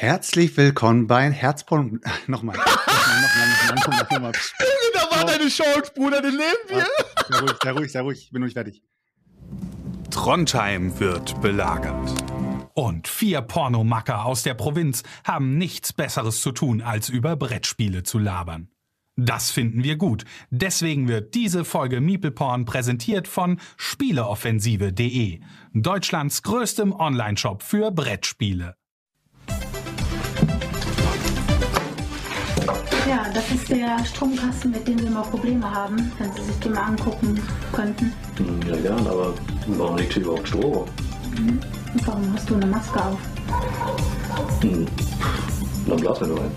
Herzlich willkommen bei Herzporn. Nochmal. Da war deine Chance, Bruder, den nehmen wir. Sehr ruhig, ich bin noch nicht fertig. Trondheim wird belagert. Und 4 Pornomacker aus der Provinz haben nichts Besseres zu tun, als über Brettspiele zu labern. Das finden wir gut. Deswegen wird diese Folge MeeplePorn präsentiert von Spieleoffensive.de, Deutschlands größtem Onlineshop für Brettspiele. Ja, das ist der Stromkasten, mit dem wir mal Probleme haben, wenn Sie sich den mal angucken könnten. Ja, gern, aber warum liegt hier überhaupt Strom? Und warum hast du eine Maske auf? Dann blasen wir nur ein.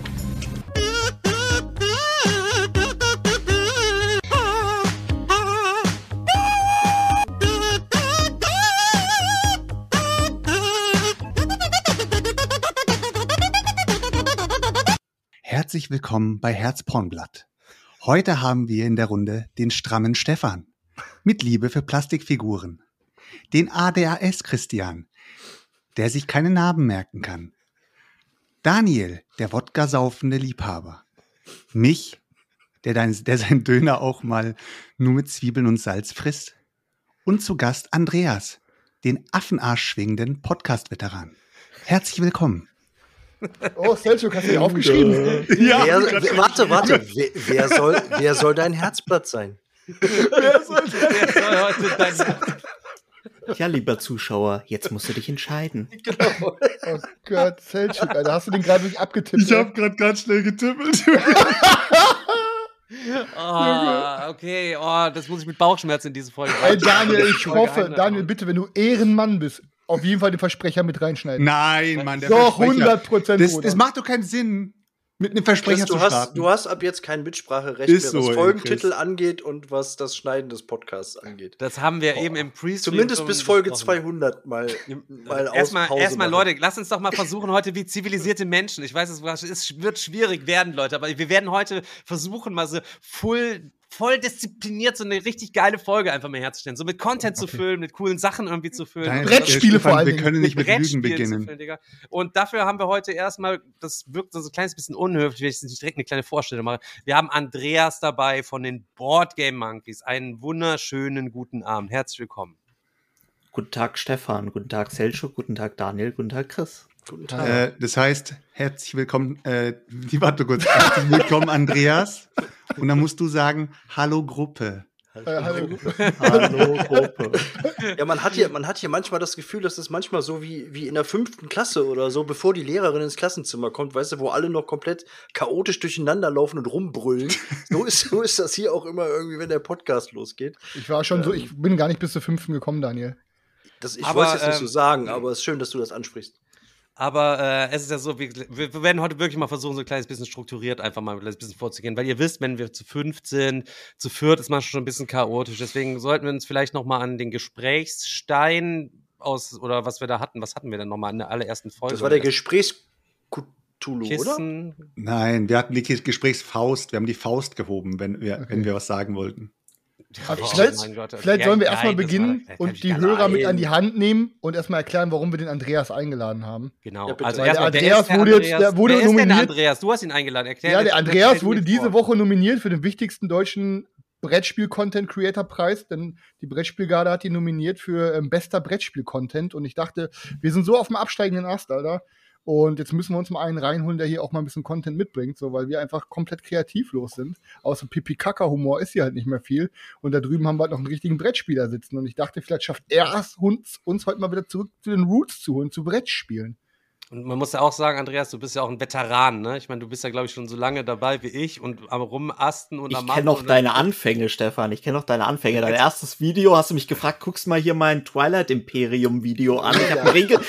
Herzlich willkommen bei Herzpornblatt. Heute haben wir in der Runde den strammen Stefan mit Liebe für Plastikfiguren, den ADHS Christian, der sich keine Narben merken kann, Daniel, der Wodka-saufende Liebhaber, mich, der seinen Döner auch mal nur mit Zwiebeln und Salz frisst, und zu Gast Andreas, den Affenarsch schwingenden Podcast-Veteran. Herzlich willkommen. Oh, Selchuk, hast du dir aufgeschrieben? Ja, wer soll dein Herzblatt sein? Wer soll heute dein Herzblatt? Ja, lieber Zuschauer, jetzt musst du dich entscheiden. Genau. Oh Gott, Selchuk, Alter, hast du den gerade nicht abgetippt? Ich habe gerade ganz schnell getippelt. Okay, das muss ich mit Bauchschmerzen in diese Folge. Ey, Daniel, ich hoffe, Daniel, bitte, wenn du Ehrenmann bist, auf jeden Fall den Versprecher mit reinschneiden. Nein, Mann, der doch, Versprecher. 100%. Das macht doch keinen Sinn, mit einem Versprecher zu starten. Du hast ab jetzt kein Mitspracherecht Ist mehr, was so, Folgentitel angeht und was das Schneiden des Podcasts angeht. Das haben wir eben im Pre-Stream zumindest bis Folge 200 mal Erstmal, Leute, lasst uns doch mal versuchen, heute wie zivilisierte Menschen. Ich weiß, es wird schwierig werden, Leute, aber wir werden heute versuchen, mal so voll diszipliniert so eine richtig geile Folge einfach mal herzustellen. So mit Content zu füllen, mit coolen Sachen irgendwie zu füllen. Nein, Brettspiele vor allem. Wir können nicht mit Lügen beginnen. Und dafür haben wir heute erstmal, das wirkt so ein kleines bisschen unhöflich, wenn ich nicht direkt eine kleine Vorstellung mache. Wir haben Andreas dabei von den Boardgame Monkeys. Einen wunderschönen guten Abend. Herzlich willkommen. Guten Tag, Stefan. Guten Tag, Selchuk. Guten Tag, Daniel. Guten Tag, Chris. Guten Tag. Das heißt, herzlich willkommen, warte kurz, herzlich willkommen, Andreas. Und dann musst du sagen, hallo Gruppe. Hallo Gruppe. Ja, man hat hier manchmal das Gefühl, dass es manchmal so wie in der 5. Klasse oder so, bevor die Lehrerin ins Klassenzimmer kommt, weißt du, wo alle noch komplett chaotisch durcheinander laufen und rumbrüllen. So ist das hier auch immer irgendwie, wenn der Podcast losgeht. Ich war schon ich bin gar nicht bis zur 5. gekommen, Daniel. Ich wollte es jetzt nicht so sagen, aber es ist schön, dass du das ansprichst. Aber es ist ja so, wir werden heute wirklich mal versuchen, so ein kleines bisschen strukturiert einfach mal ein bisschen vorzugehen. Weil ihr wisst, wenn wir zu 5 sind, zu 4 ist man schon ein bisschen chaotisch. Deswegen sollten wir uns vielleicht noch mal an den Gesprächsstein oder was wir da hatten. Was hatten wir denn noch mal in der allerersten Folge? Das war der Gesprächs-Cthulhu, oder? Nein, wir hatten die Gesprächsfaust. Wir haben die Faust gehoben, wenn wir was sagen wollten. Vielleicht sollen wir erstmal beginnen und die Hörer mit an die Hand nehmen und erstmal erklären, warum wir den Andreas eingeladen haben. Genau. Ja, also der Andreas wurde nominiert. Der Andreas? Du hast ihn eingeladen. Der Andreas wurde diese Woche nominiert für den wichtigsten deutschen Brettspiel-Content-Creator-Preis, denn die Brettspielgarde hat ihn nominiert für bester Brettspiel-Content und ich dachte, wir sind so auf dem absteigenden Ast, Alter. Und jetzt müssen wir uns mal einen reinholen, der hier auch mal ein bisschen Content mitbringt, so, weil wir einfach komplett kreativlos sind. Außer Pipi-Kaka-Humor ist hier halt nicht mehr viel. Und da drüben haben wir halt noch einen richtigen Brettspieler sitzen. Und ich dachte, vielleicht schafft er es, uns heute mal wieder zurück zu den Roots zu holen, zu Brettspielen. Und man muss ja auch sagen, Andreas, du bist ja auch ein Veteran, ne? Ich meine, du bist ja, glaube ich, schon so lange dabei wie ich und am Rumasten und am Ich kenne noch deine Anfänge, Stefan. Dein erstes Video hast du mich gefragt, guckst mal hier mein Twilight Imperium Video an. Ich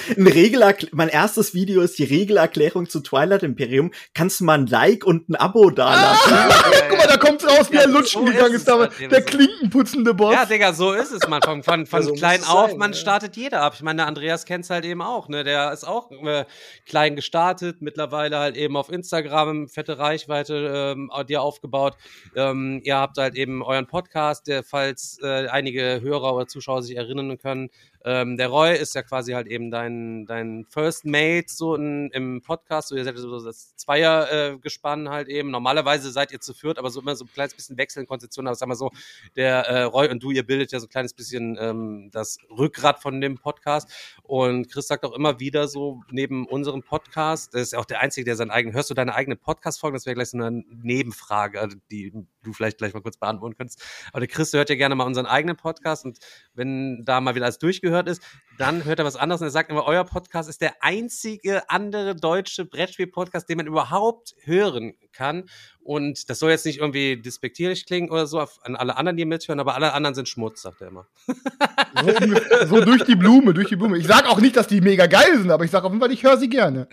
habe mein erstes Video ist die Regelerklärung zu Twilight Imperium. Kannst du mal ein Like und ein Abo da lassen? Guck mal, da kommt's raus, wie er lutschen gegangen ist, aber der klinkenputzende Boss. Ja, Digga, so ist es, man. Von so klein auf, man startet jeder ab. Ich meine, der Andreas kennt's halt eben auch, ne? Der ist auch klein gestartet, mittlerweile halt eben auf Instagram fette Reichweite dir aufgebaut. Ihr habt halt eben euren Podcast, der, falls einige Hörer oder Zuschauer sich erinnern können, Der Roy ist ja quasi halt eben dein First Mate so im Podcast. So, ihr seid so das Zweiergespann halt eben. Normalerweise seid ihr zu viert, aber so immer so ein kleines bisschen wechseln Konzeption. Aber sag mal so, der Roy und du, ihr bildet ja so ein kleines bisschen das Rückgrat von dem Podcast. Und Chris sagt auch immer wieder so, neben unserem Podcast, das ist ja auch der Einzige, der hörst du deine eigene Podcast-Folgen? Das wäre gleich so eine Nebenfrage, die du vielleicht gleich mal kurz beantworten könntest. Aber der Chris hört ja gerne mal unseren eigenen Podcast und wenn da mal wieder alles durchgehört ist, dann hört er was anderes und er sagt immer, euer Podcast ist der einzige andere deutsche Brettspiel-Podcast, den man überhaupt hören kann. Und das soll jetzt nicht irgendwie despektierlich klingen oder so an alle anderen, die mithören, aber alle anderen sind Schmutz, sagt er immer. So durch die Blume. Ich sag auch nicht, dass die mega geil sind, aber ich sag auf jeden Fall, ich höre sie gerne.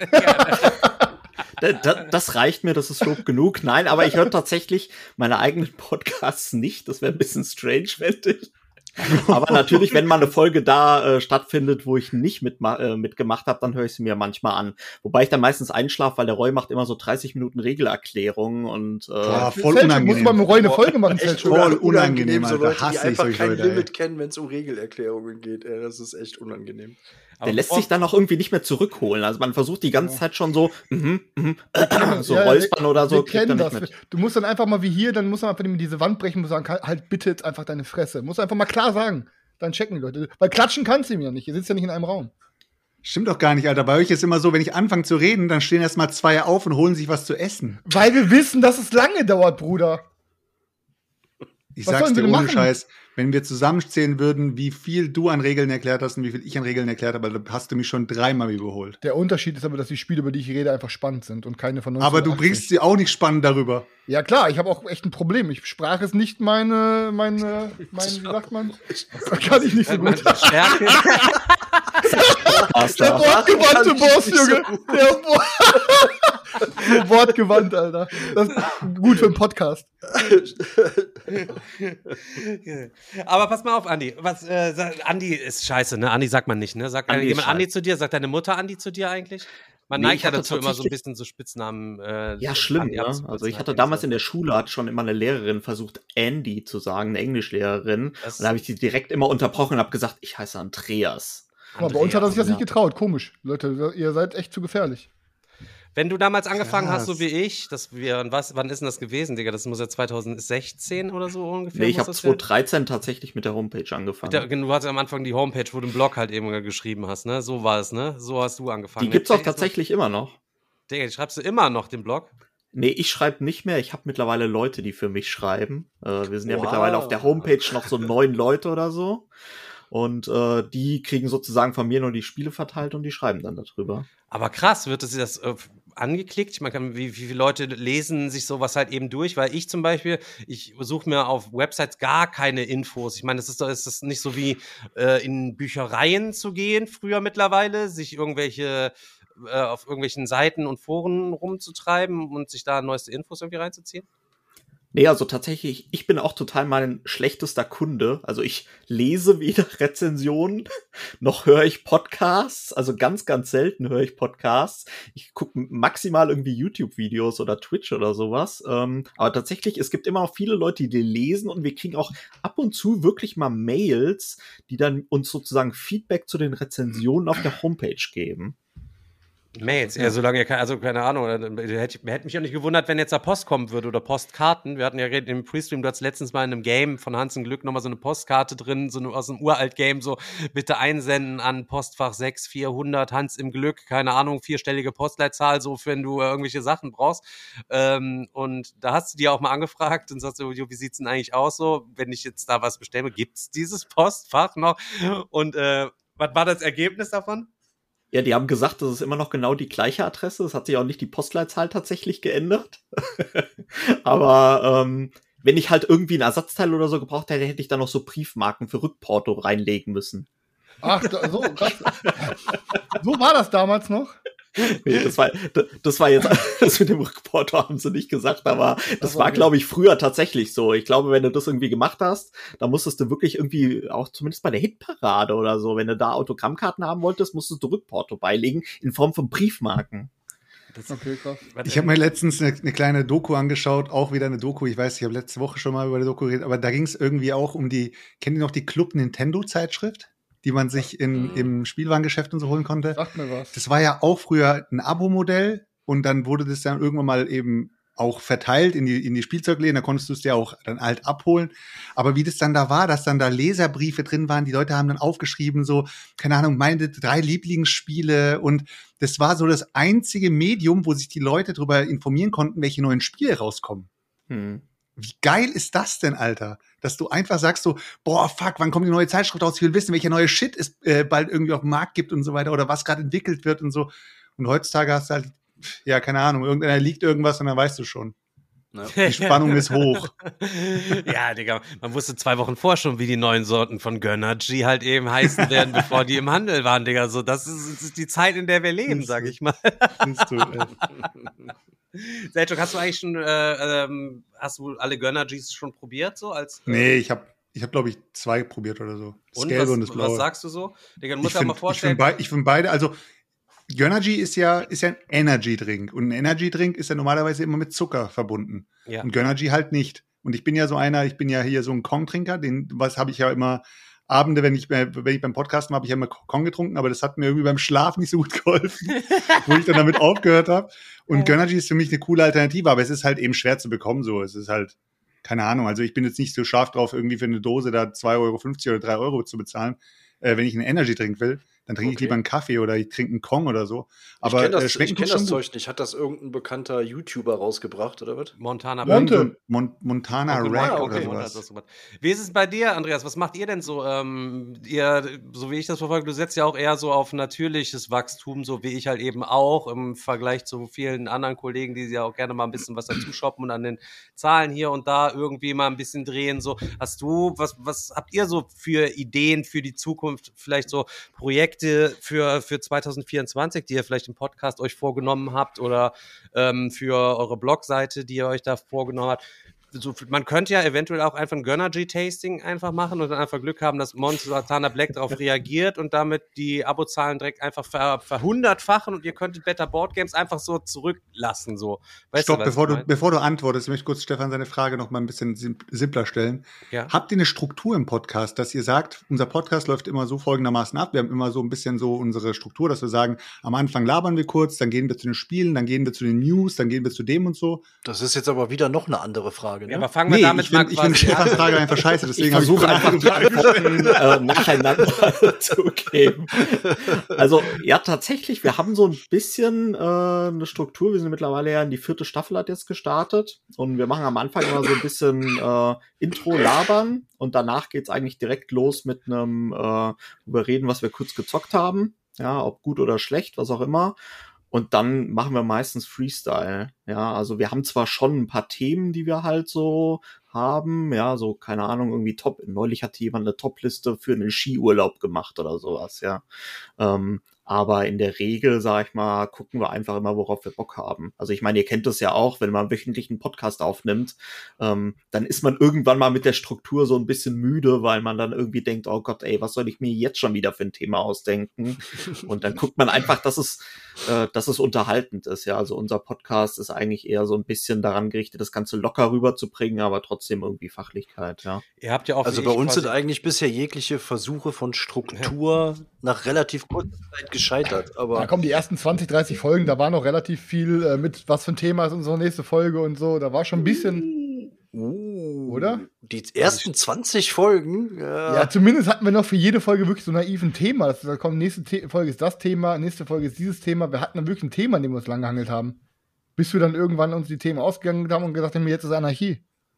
Das reicht mir, das ist Lob genug. Nein, aber ich höre tatsächlich meine eigenen Podcasts nicht. Das wäre ein bisschen strange, fände ich. Aber natürlich, wenn mal eine Folge da stattfindet, wo ich nicht mitgemacht habe, dann höre ich sie mir manchmal an. Wobei ich dann meistens einschlafe, weil der Roy macht immer so 30 Minuten Regelerklärungen und voll unangenehm. Muss man mit Roy eine Folge machen? Echt voll unangenehm, so Leute, die hasse ich einfach solche kein Leute, Limit kennen, wenn es um Regelerklärungen geht. Das ist echt unangenehm. Der lässt sich dann auch irgendwie nicht mehr zurückholen. Also man versucht die ganze Zeit schon so so räuspern oder so. Wir kennen das. Du musst dann einfach mal wie hier, dann musst du einfach diese Wand brechen und sagen, halt bitte jetzt einfach deine Fresse. Musst du einfach mal klar sagen. Dann checken die Leute. Weil klatschen kannst du ihm ja nicht. Ihr sitzt ja nicht in einem Raum. Stimmt doch gar nicht, Alter. Bei euch ist immer so, wenn ich anfange zu reden, dann stehen erst mal zwei auf und holen sich was zu essen. Weil wir wissen, dass es lange dauert, Bruder. Ich Was sag's sollen dir wir ohne machen? Scheiß, wenn wir zusammenzählen würden, wie viel du an Regeln erklärt hast und wie viel ich an Regeln erklärt habe, dann hast du mich schon 3-mal überholt. Der Unterschied ist aber, dass die Spiele, über die ich rede, einfach spannend sind und keine von uns. Aber du bringst sie auch nicht spannend darüber. Ja klar, ich habe auch echt ein Problem. Sprache ist nicht meine, wie sagt man? Das kann ich nicht so gut. Stärke. Der wortgewandte Boss, Junge. So wortgewandt, Alter. Das ist gut für einen Podcast. Aber pass mal auf, Andi. Andi ist scheiße, ne? Andi sagt man nicht, ne? Sagt Andi jemand ist Andi zu dir? Sagt deine Mutter Andi zu dir eigentlich? Man Nee, neigt ich ja hatte dazu, immer so ein tatsächlich- bisschen so Spitznamen. Ja, schlimm, Andi ne? abzukürzen, Also ich hatte halt damals so. in der Schule, hat schon immer eine Lehrerin versucht, Andy zu sagen, eine Englischlehrerin. Das- Und da habe ich sie direkt immer unterbrochen und habe gesagt, ich heiße Andreas. Aber bei uns hat er sich das ja. nicht getraut. Komisch. Leute, ihr seid echt zu gefährlich. Wenn du damals angefangen hast, so Krass. wie ich, wann ist denn das gewesen, Digga? Das muss ja 2016 oder so ungefähr. Nee, ich muss habe das ja? 2013 tatsächlich mit der Homepage angefangen. Du hattest am Anfang die Homepage, wo du einen Blog halt eben geschrieben hast, ne? So war es, ne? So hast du angefangen. Die gibt's auch Erzähl erst mal- tatsächlich immer noch. Digga, schreibst du immer noch den Blog? Nee, ich schreibe nicht mehr. Ich habe mittlerweile Leute, die für mich schreiben. Wir sind ja Wow. mittlerweile auf der Homepage noch so 9 Leute oder so. Und die kriegen sozusagen von mir nur die Spiele verteilt und die schreiben dann darüber. Aber krass, wird das angeklickt? Ich meine, wie viele Leute lesen sich sowas halt eben durch? Weil ich zum Beispiel, ich suche mir auf Websites gar keine Infos. Ich meine, ist das nicht so wie in Büchereien zu gehen früher mittlerweile, sich auf irgendwelchen Seiten und Foren rumzutreiben und sich da neueste Infos irgendwie reinzuziehen? Nee, also tatsächlich, ich bin auch total mein schlechtester Kunde. Also ich lese weder Rezensionen, noch höre ich Podcasts. Also ganz, ganz selten höre ich Podcasts. Ich gucke maximal irgendwie YouTube-Videos oder Twitch oder sowas. Aber tatsächlich, es gibt immer noch viele Leute, die lesen und wir kriegen auch ab und zu wirklich mal Mails, die dann uns sozusagen Feedback zu den Rezensionen auf der Homepage geben. Mails, ja, solange ihr keine Ahnung, hätte mich auch nicht gewundert, wenn jetzt da Post kommen würde oder Postkarten. Wir hatten ja im Pre-Stream, du hattest letztens mal in einem Game von Hans im Glück nochmal so eine Postkarte drin, aus einem Uralt-Game, so bitte einsenden an Postfach 6400 Hans im Glück, keine Ahnung, 4-stellige Postleitzahl, so wenn du irgendwelche Sachen brauchst. Und da hast du dir auch mal angefragt und sagst so, wie sieht's denn eigentlich aus so, wenn ich jetzt da was bestelle, gibt's dieses Postfach noch? Und was war das Ergebnis davon? Ja, die haben gesagt, das ist immer noch genau die gleiche Adresse. Es hat sich auch nicht die Postleitzahl tatsächlich geändert. Aber wenn ich halt irgendwie ein Ersatzteil oder so gebraucht hätte, hätte ich dann noch so Briefmarken für Rückporto reinlegen müssen. Ach, so krass. So war das damals noch? Nee, das war jetzt, das mit dem Rückporto haben sie nicht gesagt, aber das war, glaube ich, früher tatsächlich so. Ich glaube, wenn du das irgendwie gemacht hast, dann musstest du wirklich irgendwie, auch zumindest bei der Hitparade oder so, wenn du da Autogrammkarten haben wolltest, musstest du Rückporto beilegen in Form von Briefmarken. Okay, krass. Ich habe mir letztens eine kleine Doku angeschaut, auch wieder eine Doku, ich weiß, ich habe letzte Woche schon mal über die Doku geredet, aber da ging es irgendwie auch um kennt ihr noch die Club Nintendo Zeitschrift? die man sich im Spielwarengeschäft und so holen konnte. Sagt mir was. Das war ja auch früher ein Abo-Modell und dann wurde das dann irgendwann mal eben auch verteilt in die Spielzeugläden, da konntest du es ja auch dann halt abholen. Aber wie das dann da war, dass dann da Leserbriefe drin waren, die Leute haben dann aufgeschrieben, so, keine Ahnung, meine 3 Lieblingsspiele, und das war so das einzige Medium, wo sich die Leute darüber informieren konnten, welche neuen Spiele rauskommen. Wie geil ist das denn, Alter? Dass du einfach sagst so, boah, fuck, wann kommt die neue Zeitschrift raus? Ich will wissen, welcher neue Shit es bald irgendwie auf dem Markt gibt und so weiter oder was gerade entwickelt wird und so. Und heutzutage hast du halt, ja, keine Ahnung, irgendeiner liegt irgendwas und dann weißt du schon. Ja. Die Spannung ist hoch. Ja, Digga, man wusste 2 Wochen vor schon, wie die neuen Sorten von Gönnergy halt eben heißen werden, bevor die im Handel waren, Digga. So, das ist die Zeit, in der wir leben, sag ich mal. Selchuk, hast du eigentlich schon, hast du alle Gönnergys schon probiert, so als? Nee, ich hab glaube ich 2 probiert oder so. Das Gelbe und das Blaue. Was sagst du so? Digga, du musst ja mal vorstellen. Ich finde beide, also Gönnergy ist ja ein Energy-Drink. Und ein Energy-Drink ist ja normalerweise immer mit Zucker verbunden. Ja. Und Gönnergy halt nicht. Und ich bin ja hier so ein Kong-Trinker. Was habe ich ja immer Abende, wenn ich beim Podcasten habe ich ja immer Kong getrunken, aber das hat mir irgendwie beim Schlaf nicht so gut geholfen, wo ich dann damit aufgehört habe. Und Gönnergy ist für mich eine coole Alternative, aber es ist halt eben schwer zu bekommen so. Es ist halt, keine Ahnung, also ich bin jetzt nicht so scharf drauf, irgendwie für eine Dose da 2,50 € oder 3 € zu bezahlen, wenn ich einen Energy-Drink will. Dann trinke ich lieber einen Kaffee oder ich trinke einen Kong oder so. Aber ich kenn das Zeug nicht. Hat das irgendein bekannter YouTuber rausgebracht oder was? Montana Rack oder sowas. Wie ist es bei dir, Andreas? Was macht ihr denn so? Ihr, so wie ich das verfolge, du setzt ja auch eher so auf natürliches Wachstum, so wie ich halt eben auch, im Vergleich zu vielen anderen Kollegen, die ja auch gerne mal ein bisschen was dazu shoppen und an den Zahlen hier und da irgendwie mal ein bisschen drehen. So, was habt ihr so für Ideen für die Zukunft? Vielleicht so Projekte für 2024, die ihr vielleicht im Podcast euch vorgenommen habt oder für eure Blogseite, die ihr euch da vorgenommen habt. So, man könnte ja eventuell auch einfach ein Gönnergy-Tasting einfach machen und dann einfach Glück haben, dass Montana Black darauf reagiert und damit die Abozahlen direkt einfach verhundertfachen und ihr könntet Better Board Games einfach so zurücklassen. So. Stopp, bevor du antwortest, möchte ich kurz Stefan seine Frage noch mal ein bisschen simpler stellen. Ja? Habt ihr eine Struktur im Podcast, dass ihr sagt, unser Podcast läuft immer so folgendermaßen ab, wir haben immer so ein bisschen so unsere Struktur, dass wir sagen, am Anfang labern wir kurz, dann gehen wir zu den Spielen, dann gehen wir zu den News, dann gehen wir zu dem und so. Das ist jetzt aber wieder noch eine andere Frage. Ja, aber fangen wir damit mal Ich finde Stefans Frage einfach scheiße, deswegen ich versuche einfach die Antworten nacheinander zu geben. Also, ja, tatsächlich, wir haben so ein bisschen eine Struktur. Wir sind mittlerweile ja in die 4. Staffel hat jetzt gestartet und wir machen am Anfang immer so ein bisschen Intro-Labern und danach geht's eigentlich direkt los mit einem über reden, was wir kurz gezockt haben. Ja, ob gut oder schlecht, was auch immer. Und dann machen wir meistens Freestyle. Ja, also wir haben zwar schon ein paar Themen, die wir halt so haben, ja, so, keine Ahnung, irgendwie neulich hatte jemand eine Top-Liste für einen Skiurlaub gemacht oder sowas, ja. Aber in der Regel, sag ich mal, gucken wir einfach immer, worauf wir Bock haben. Also ich meine, ihr kennt das ja auch, wenn man wöchentlich einen Podcast aufnimmt, dann ist man irgendwann mal mit der Struktur so ein bisschen müde, weil man dann irgendwie denkt, oh Gott, ey, was soll ich mir jetzt schon wieder für ein Thema ausdenken? Und dann guckt man einfach, dass es unterhaltend ist. Ja, also unser Podcast ist eigentlich eher so ein bisschen daran gerichtet, das Ganze locker rüberzubringen, aber trotzdem irgendwie Fachlichkeit, ja. Ihr habt ja auch also bei uns sind eigentlich bisher jegliche Versuche von Struktur nach relativ kurzer Zeit gescheitert. Aber da kommen die ersten 20, 30 Folgen, da war noch relativ viel mit, was für ein Thema ist unsere nächste Folge und so. Da war schon ein bisschen, oder? Die ersten 20 Folgen? Ja, zumindest hatten wir noch für jede Folge wirklich so naiv ein Thema. Da kommt, nächste Folge ist das Thema, nächste Folge ist dieses Thema. Wir hatten dann wirklich ein Thema, an dem wir uns lang gehangelt haben. Bis wir dann irgendwann uns die Themen ausgegangen haben und gesagt haben, jetzt ist Anarchie.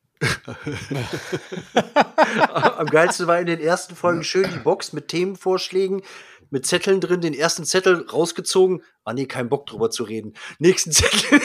Am geilsten war in den ersten Folgen schön die Box mit Themenvorschlägen, mit Zetteln drin, den ersten Zettel rausgezogen. Ah nee, kein Bock drüber zu reden. Nächsten Zettel.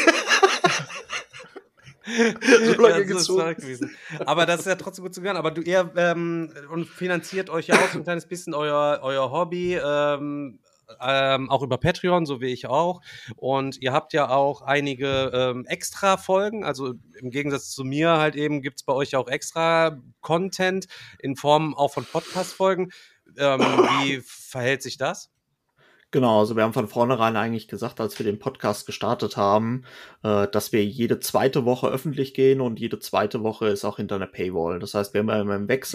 So lange gezogen. Aber das ist ja trotzdem gut zu hören. Aber ihr und finanziert euch ja auch so ein kleines bisschen euer Hobby, auch über Patreon, so wie ich auch. Und ihr habt ja auch einige extra Folgen, also im Gegensatz zu mir halt eben gibt's bei euch ja auch extra Content in Form auch von Podcast-Folgen. Wie verhält sich das? Genau, also wir haben von vornherein eigentlich gesagt, als wir den Podcast gestartet haben, dass wir jede zweite Woche öffentlich gehen und jede zweite Woche ist auch hinter einer Paywall. Das heißt, wir haben immer im Wechsel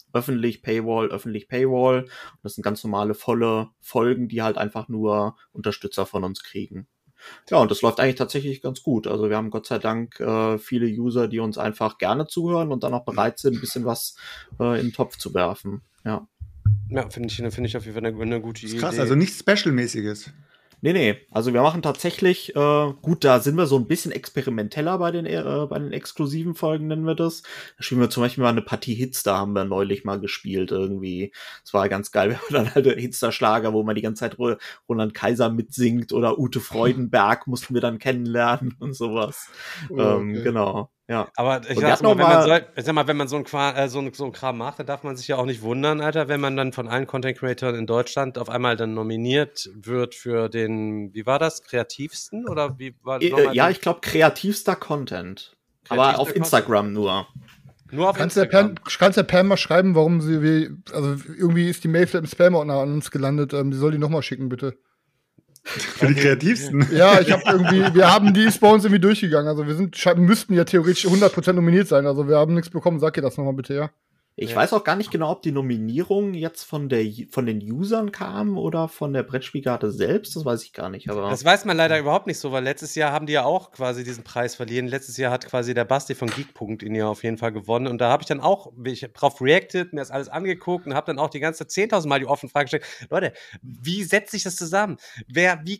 öffentlich, Paywall, öffentlich, Paywall. Und das sind ganz normale, volle Folgen, die halt einfach nur Unterstützer von uns kriegen. Ja, und das läuft eigentlich tatsächlich ganz gut. Also wir haben Gott sei Dank viele User, die uns einfach gerne zuhören und dann auch bereit sind, ein bisschen was in den Topf zu werfen. Ja, finde ich auf jeden Fall eine gute Idee. Krass, also nichts Special-mäßiges. Nee. Also wir machen tatsächlich, gut, da sind wir so ein bisschen experimenteller bei den exklusiven Folgen, nennen wir das. Da spielen wir zum Beispiel mal eine Partie Hitster, haben wir neulich mal gespielt irgendwie. Das war ganz geil. Wir haben dann halt Hitster-Schlager, wo man die ganze Zeit Roland Kaiser mitsingt oder Ute Freudenberg mussten wir dann kennenlernen und sowas. Okay. Genau. Ja. Aber ich sag mal, wenn man so ein Kram macht, dann darf man sich ja auch nicht wundern, Alter, wenn man dann von allen Content-Creatoren in Deutschland auf einmal dann nominiert wird für den, wie war das, kreativsten? Oder wie war ja, ich glaube, kreativster Content. Aber auf Instagram nur. Nur auf Kannst Instagram. der Pam mal schreiben, warum also irgendwie ist die Mail im Spam-Ordner an uns gelandet. Sie soll die nochmal schicken, bitte. Für die Kreativsten. Ja, wir haben die ist bei uns irgendwie durchgegangen. Also wir müssten ja theoretisch 100% nominiert sein. Also wir haben nichts bekommen. Sag ihr das nochmal bitte, ja? Ich weiß auch gar nicht genau, ob die Nominierung jetzt von den Usern kam oder von der Brettspielgarde selbst. Das weiß ich gar nicht. Aber das weiß man leider überhaupt nicht so, weil letztes Jahr haben die ja auch quasi diesen Preis verliehen. Letztes Jahr hat quasi der Basti von Geek. ihn ja auf jeden Fall gewonnen. Und da habe ich dann auch drauf reacted, mir das alles angeguckt und habe dann auch die ganze 10.000 Mal die offene Frage gestellt. Leute, wie setzt sich das zusammen? Wie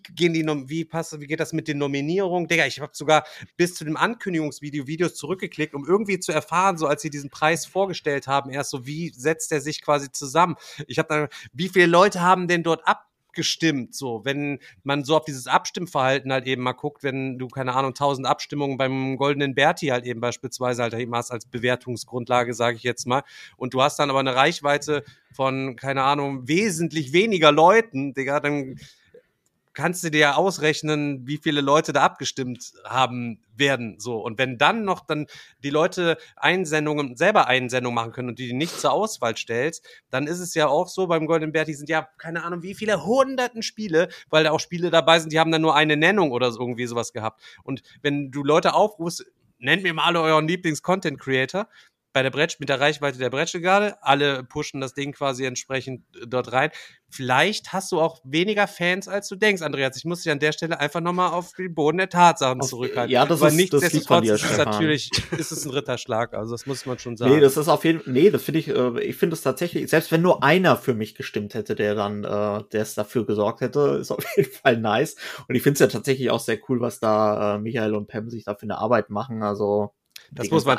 geht das mit den Nominierungen? Digga, ich habe sogar bis zu dem Ankündigungsvideos zurückgeklickt, um irgendwie zu erfahren, so als sie diesen Preis vorgestellt haben, erst so, wie setzt der sich quasi zusammen? Ich habe dann, wie viele Leute haben denn dort abgestimmt? So, wenn man so auf dieses Abstimmverhalten halt eben mal guckt, wenn du, keine Ahnung, 1000 Abstimmungen beim Goldenen Berti halt eben beispielsweise halt eben hast als Bewertungsgrundlage, sage ich jetzt mal, und du hast dann aber eine Reichweite von, keine Ahnung, wesentlich weniger Leuten, Digga, dann kannst du dir ja ausrechnen, wie viele Leute da abgestimmt haben werden, so. Und wenn dann noch die Leute selber Einsendungen machen können und die nicht zur Auswahl stellst, dann ist es ja auch so, beim Golden Berti sind ja, keine Ahnung, wie viele hunderten Spiele, weil da auch Spiele dabei sind, die haben dann nur eine Nennung oder so, irgendwie sowas gehabt. Und wenn du Leute aufrufst, nennt mir mal alle euren Lieblings-Content-Creator, mit der Reichweite der Brettspielgarde, alle pushen das Ding quasi entsprechend dort rein. Vielleicht hast du auch weniger Fans, als du denkst, Andreas. Ich muss dich an der Stelle einfach nochmal auf den Boden der Tatsachen zurückhalten. Ja, das liegt von dir, natürlich ist es ein Ritterschlag, also das muss man schon sagen. Nee, das ist auf jeden Fall, das finde ich finde es tatsächlich, selbst wenn nur einer für mich gestimmt hätte, der es dafür gesorgt hätte, ist auf jeden Fall nice. Und ich finde es ja tatsächlich auch sehr cool, was da Michael und Pam sich da für eine Arbeit machen, also das muss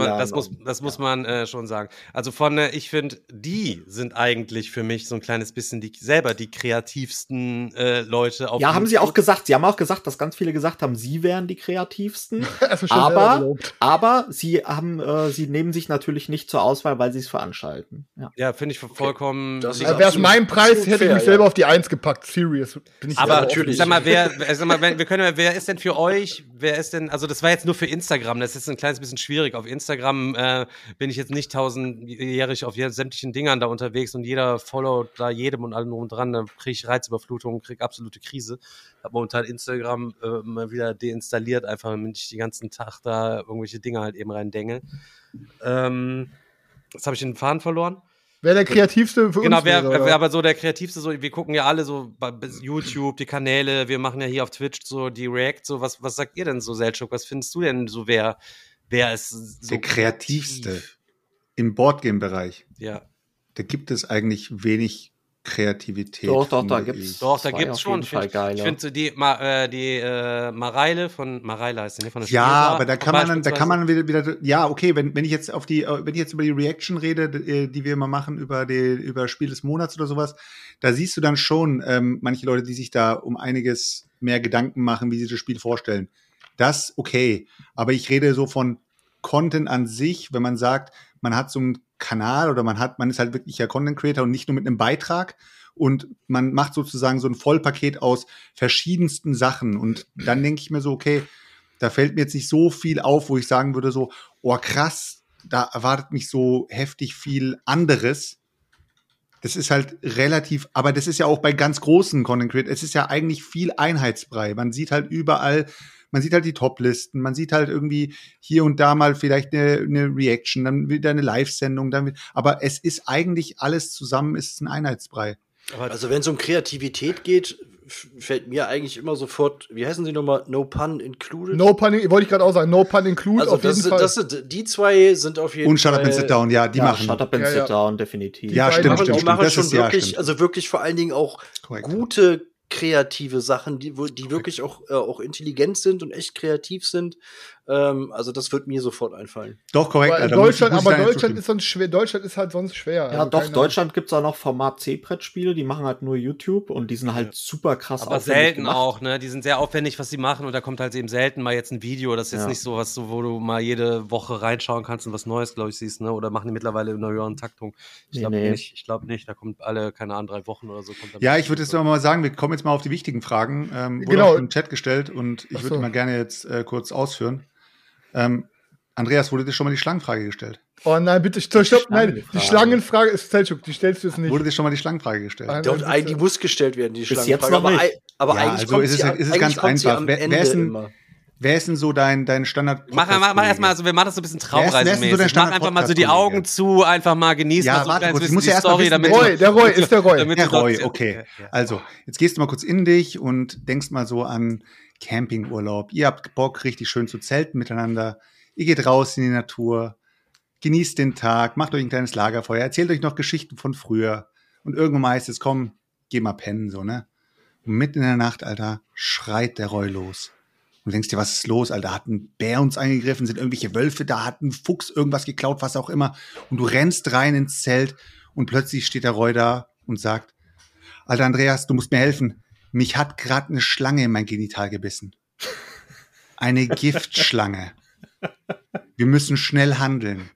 man schon sagen. Also ich finde, die sind eigentlich für mich so ein kleines bisschen die kreativsten Leute auf. Ja, haben sie auch gesagt. Sie haben auch gesagt, dass ganz viele gesagt haben, sie wären die kreativsten. aber sie nehmen sich natürlich nicht zur Auswahl, weil sie es veranstalten. Ja, finde ich vollkommen. Wäre es mein Preis, hätte ich mich selber auf die 1 gepackt. Serious. Bin ich aber natürlich. Sag mal, wer ist denn für euch? Wer ist denn? Also das war jetzt nur für Instagram. Das ist ein kleines bisschen schwierig. Auf Instagram bin ich jetzt nicht 1000-jährig auf sämtlichen Dingern da unterwegs und jeder followt da jedem und allem drum dran. Da kriege ich Reizüberflutung, kriege absolute Krise. Habe momentan Instagram mal wieder deinstalliert, einfach damit ich den ganzen Tag da irgendwelche Dinge halt eben reindengel. Jetzt habe ich den Faden verloren. Wer der Kreativste für uns Genau, wer aber so der Kreativste, so, wir gucken ja alle so bei YouTube, die Kanäle, wir machen ja hier auf Twitch so die React, so, was sagt ihr denn so, Selchuk? Was findest du denn so, wer ist so der Kreativste im Boardgame-Bereich? Ja. Da gibt es eigentlich wenig Kreativität. Doch, da gibt's schon. Ich finde so die Mareile heißt sie, ne? Von der ja, aber da kann man wieder, ja, okay, wenn ich jetzt wenn ich jetzt über die Reaction rede, die wir immer machen über Spiel des Monats oder sowas, da siehst du dann schon manche Leute, die sich da um einiges mehr Gedanken machen, wie sie das Spiel vorstellen. Das okay, aber ich rede so von Content an sich, wenn man sagt, man hat so einen Kanal oder man ist halt wirklich ja Content Creator und nicht nur mit einem Beitrag und man macht sozusagen so ein Vollpaket aus verschiedensten Sachen und dann denke ich mir so, okay, da fällt mir jetzt nicht so viel auf, wo ich sagen würde so, oh krass, da erwartet mich so heftig viel anderes. Das ist halt relativ, aber das ist ja auch bei ganz großen Content Creators, es ist ja eigentlich viel Einheitsbrei. Man sieht halt überall Man sieht halt die Top-Listen, man sieht halt irgendwie hier und da mal vielleicht eine Reaction, dann wieder eine Live-Sendung, aber es ist eigentlich alles zusammen, ist ein Einheitsbrei. Also wenn es um Kreativität geht, fällt mir eigentlich immer sofort, wie heißen sie nochmal? No Pun Included? No Pun, wollte ich gerade auch sagen, No Pun Included also auf jeden Fall. Die zwei sind auf jeden und Fall. Und Shut Up and Sit Down, ja, die machen. Shut Up and Sit Down, definitiv. Ja, stimmt. Die machen das schon ist, wirklich, stimmt. also wirklich vor allen Dingen auch Korrekt. Gute kreative Sachen, die wirklich auch intelligent sind und echt kreativ sind. Also das wird mir sofort einfallen. Doch, korrekt. Aber Deutschland ist sonst schwer. Deutschland ist halt sonst schwer. Ja, also doch, Deutschland gibt's auch noch Format C-Brettspiele, die machen halt nur YouTube und die sind halt super krass aber selten gemacht. Auch, ne? Die sind sehr aufwendig, was sie machen und da kommt halt eben selten mal jetzt ein Video. Das ist jetzt nicht so was, wo du mal jede Woche reinschauen kannst und was Neues, glaube ich, siehst, ne? Oder machen die mittlerweile in einer höheren Taktung. Ich glaube nicht. Ich glaube nicht. Da kommt alle, keine Ahnung, 3 Wochen oder so. Ja, ich würde jetzt mal sagen, wir kommen jetzt mal auf die wichtigen Fragen. Wurde genau. auch im Chat gestellt und ich würde mal gerne jetzt kurz ausführen. Andreas, wurde dir schon mal die Schlangenfrage gestellt? Oh nein, bitte, stopp, nein, die Schlangenfrage ist Selchuk, die stellst du jetzt nicht. Wurde dir schon mal die Schlangenfrage gestellt? Die muss gestellt werden, die Schlangenfrage. Jetzt noch nicht. Aber ja, eigentlich also ist es ganz einfach. Wer ist denn so dein Standard? Mach erstmal, also wir machen das so ein bisschen traumreisemäßig. Mach einfach mal so die Augen zu, einfach mal genießen. Ja, warte kurz, ich muss ja erst mal wissen, der Roy. Der Roy, okay. Also, jetzt gehst du mal kurz in dich und denkst mal so an Campingurlaub. Ihr habt Bock, richtig schön zu zelten miteinander. Ihr geht raus in die Natur, genießt den Tag, macht euch ein kleines Lagerfeuer, erzählt euch noch Geschichten von früher. Und irgendwann mal heißt es, komm, geh mal pennen, so, ne? Und mitten in der Nacht, Alter, schreit der Roy los. Und du denkst dir, was ist los, Alter? Hat ein Bär uns angegriffen? Sind irgendwelche Wölfe da? Hat ein Fuchs irgendwas geklaut? Was auch immer. Und du rennst rein ins Zelt und plötzlich steht der Roy da und sagt, Alter, Andreas, du musst mir helfen. Mich hat gerade eine Schlange in mein Genital gebissen. Eine Giftschlange. Wir müssen schnell handeln.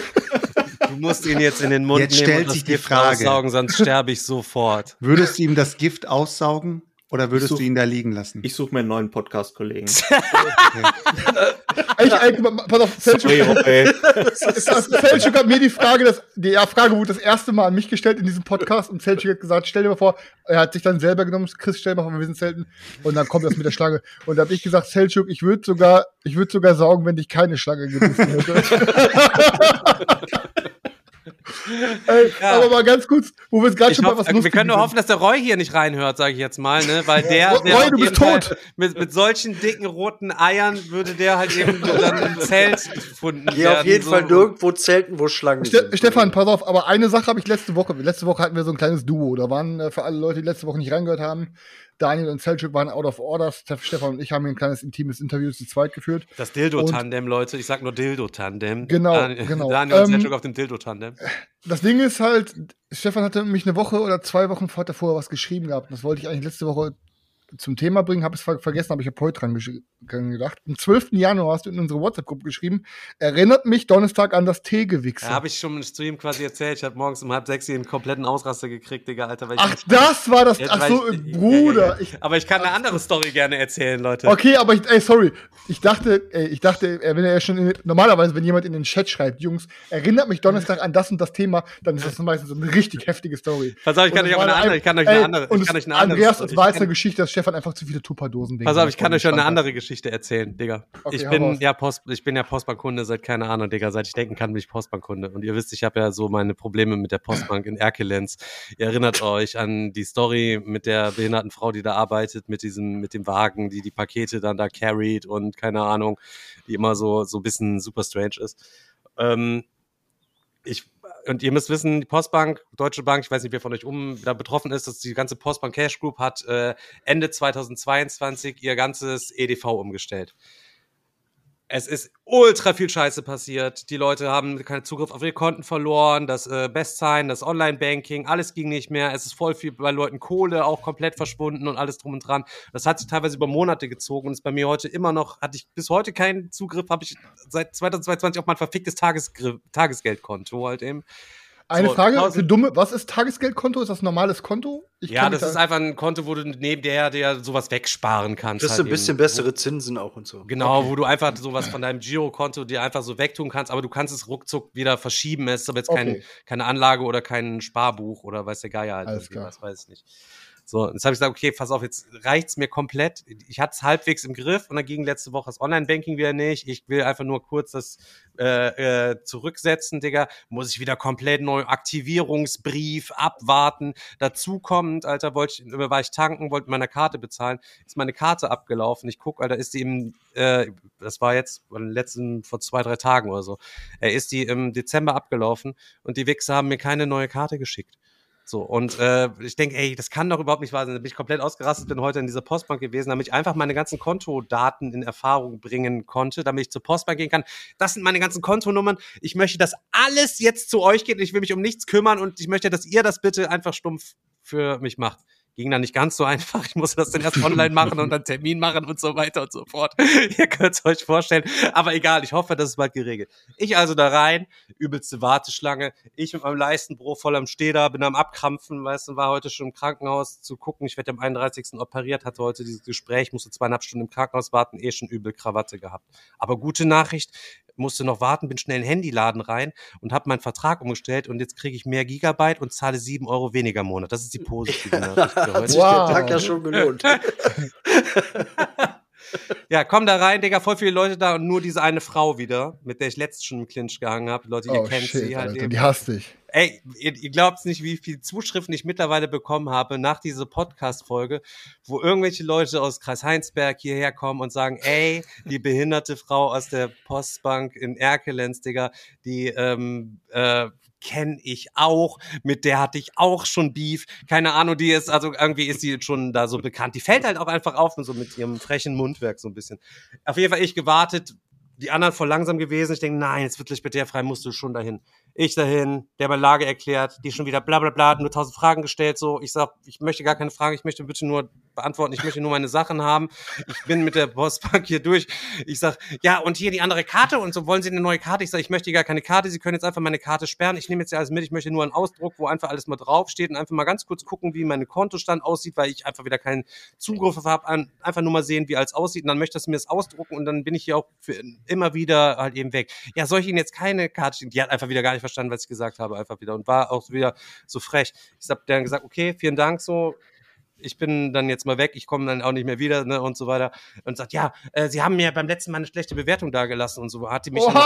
Du musst ihn jetzt in den Mund nehmen und das Gift aussaugen, sonst sterbe ich sofort. Würdest du ihm das Gift aussaugen oder würdest du ihn da liegen lassen? Ich suche mir einen neuen Podcast-Kollegen. Pass auf, Selchuk hat mir die Frage wurde das erste Mal an mich gestellt in diesem Podcast und Selchuk hat gesagt, stell dir mal vor, er hat sich dann selber genommen, Chris, stell dir mal vor, wir sind selten und dann kommt das mit der Schlange und da habe ich gesagt, Selchuk, ich würde sogar saugen, wenn dich keine Schlange gebissen hätte. Ey, ja. Aber mal ganz kurz, wo wir jetzt gerade schon mal was Lustiges. Wir können nur hoffen, dass der Roy hier nicht reinhört, sage ich jetzt mal, ne? Weil der Roy, du bist tot. Mit solchen dicken roten Eiern würde der halt eben dann im Zelt gefunden werden. Ja, auf jeden Fall nirgendwo zelten, wo Schlangen sind. Stefan, pass auf, aber eine Sache habe ich letzte Woche hatten wir so ein kleines Duo. Da waren für alle Leute, die letzte Woche nicht reingehört haben, Daniel und Selchuk waren out of order. Stefan und ich haben hier ein kleines intimes Interview zu zweit geführt. Das Dildo-Tandem, Leute. Ich sag nur Dildo-Tandem. Genau. Daniel und Selchuk auf dem Dildo-Tandem. Das Ding ist halt, Stefan hatte mich eine Woche oder 2 Wochen davor was geschrieben gehabt. Das wollte ich eigentlich letzte Woche zum Thema bringen, habe es vergessen, aber ich habe heute dran gedacht. Am 12. Januar hast du in unsere WhatsApp-Gruppe geschrieben, erinnert mich Donnerstag an das Teegewichse. Ja, habe ich schon zu ihm quasi erzählt. Ich habe morgens um 5:30 einen kompletten Ausraster gekriegt, Digga, Alter. Das war das. Ach so, Bruder. Aber ich kann eine andere Story gerne erzählen, Leute. Okay, aber sorry. Ich dachte, wenn er schon normalerweise, wenn jemand in den Chat schreibt, Jungs, erinnert mich Donnerstag an das und das Thema, dann ist das meistens so eine richtig heftige Story. Pass auf, ich kann euch eine andere. Andreas, es war jetzt eine Geschichte, dass Stefan einfach zu viele Tupperdosen denkt. Pass auf, ich kann euch schon eine andere Geschichte erzählen, Digga. Okay, ich bin ja Postbankkunde seit, keine Ahnung, Digga, seit ich denken kann, bin ich Postbankkunde. Und ihr wisst, ich habe ja so meine Probleme mit der Postbank in Erkelenz. Ihr erinnert euch an die Story mit der behinderten Frau, die da arbeitet, mit dem Wagen, die Pakete dann da carried und keine Ahnung, die immer so ein bisschen super strange ist. Und ihr müsst wissen, die Postbank, Deutsche Bank, ich weiß nicht, wer von euch da betroffen ist, dass die ganze Postbank Cash Group hat Ende 2022 ihr ganzes EDV umgestellt. Es ist ultra viel Scheiße passiert. Die Leute haben keinen Zugriff auf ihre Konten verloren. Das Bestsign, das Online-Banking, alles ging nicht mehr. Es ist voll viel bei Leuten Kohle auch komplett verschwunden und alles drum und dran. Das hat sich teilweise über Monate gezogen und ist bei mir heute immer noch, hatte ich bis heute keinen Zugriff, habe ich seit 2022 auf mein verficktes Tagesgeldkonto halt eben. Eine Frage für Dumme, was ist Tagesgeldkonto? Ist das ein normales Konto? Ja, das ist einfach ein Konto, wo du neben der sowas wegsparen kannst. Das ist halt ein bisschen bessere Zinsen auch und so. Genau, okay. Wo du einfach sowas von deinem Girokonto dir einfach so wegtun kannst, aber du kannst es ruckzuck wieder verschieben. Es ist aber jetzt keine Anlage oder kein Sparbuch oder weiß der Geier halt. Alles klar. Das weiß ich nicht. So, jetzt habe ich gesagt, okay, pass auf, jetzt reicht's mir komplett. Ich hatte es halbwegs im Griff und dann ging letzte Woche das Online-Banking wieder nicht. Ich will einfach nur kurz das zurücksetzen, Digga. Muss ich wieder komplett neu Aktivierungsbrief abwarten. Dazu kommend, Alter, war ich tanken, wollte mit meiner Karte bezahlen. Ist meine Karte abgelaufen. Ich guck, Alter, ist die das war jetzt vor 2-3 Tagen oder so. Ist die im Dezember abgelaufen und die Wichser haben mir keine neue Karte geschickt. So, und ich denke, ey, das kann doch überhaupt nicht wahr sein. Da bin ich komplett ausgerastet, bin heute in dieser Postbank gewesen, damit ich einfach meine ganzen Kontodaten in Erfahrung bringen konnte, damit ich zur Postbank gehen kann. Das sind meine ganzen Kontonummern. Ich möchte, dass alles jetzt zu euch geht. Ich will mich um nichts kümmern und ich möchte, dass ihr das bitte einfach stumpf für mich macht. Ging dann nicht ganz so einfach. Ich musste das dann erst online machen und dann Termin machen und so weiter und so fort. Ihr könnt es euch vorstellen. Aber egal, ich hoffe, das ist bald geregelt. Ich also da rein, übelste Warteschlange. Ich mit meinem Leistenbruch voll am Steh bin am Abkrampfen, weißt du, war heute schon im Krankenhaus zu gucken. Ich werde am 31. operiert, hatte heute dieses Gespräch, musste 2,5 Stunden im Krankenhaus warten, schon übel Krawatte gehabt. Aber gute Nachricht, musste noch warten, bin schnell in den Handyladen rein und habe meinen Vertrag umgestellt und jetzt kriege ich mehr Gigabyte und zahle 7 € weniger im Monat. Das ist die positive Nachricht für heute. Wow. Der Tag ja schon gelohnt. Ja, komm da rein, Digga, voll viele Leute da und nur diese eine Frau wieder, mit der ich letztens schon im Clinch gehangen habe. Leute, ihr kennt sie halt Alter, eben. Die hasst dich. Ey, ihr glaubt's nicht, wie viele Zuschriften ich mittlerweile bekommen habe nach dieser Podcast-Folge, wo irgendwelche Leute aus Kreis Heinsberg hierher kommen und sagen, ey, die behinderte Frau aus der Postbank in Erkelenz, Digga, die kenne ich auch, mit der hatte ich auch schon Beef, keine Ahnung, die ist, also irgendwie ist die schon da so bekannt, die fällt halt auch einfach auf und so mit ihrem frechen Mundwerk so ein bisschen. Auf jeden Fall ich gewartet, die anderen voll langsam gewesen, ich denke, nein, jetzt wird Licht mit der frei, musst du schon dahin. Ich dahin, der bei Lage erklärt, die schon wieder bla bla bla, nur 1000 Fragen gestellt, so, ich sag, ich möchte gar keine Fragen, ich möchte bitte nur beantworten, ich möchte nur meine Sachen haben, ich bin mit der Postbank hier durch, ich sag, ja, und hier die andere Karte und so, wollen Sie eine neue Karte? Ich sag, ich möchte gar keine Karte, Sie können jetzt einfach meine Karte sperren, ich nehme jetzt ja alles mit, ich möchte nur einen Ausdruck, wo einfach alles mal draufsteht und einfach mal ganz kurz gucken, wie mein Kontostand aussieht, weil ich einfach wieder keinen Zugriff habe, einfach nur mal sehen, wie alles aussieht und dann möchte ich mir das ausdrucken und dann bin ich hier auch für immer wieder halt eben weg. Ja, soll ich Ihnen jetzt keine Karte schicken? Die hat einfach wieder gar nicht verstanden, was ich gesagt habe, einfach wieder und war auch wieder so frech. Ich habe dann gesagt, okay, vielen Dank, so, ich bin dann jetzt mal weg, ich komme dann auch nicht mehr wieder, ne, und so weiter. Und sagt, ja, Sie haben mir beim letzten Mal eine schlechte Bewertung dagelassen und so. Hat die mich ja,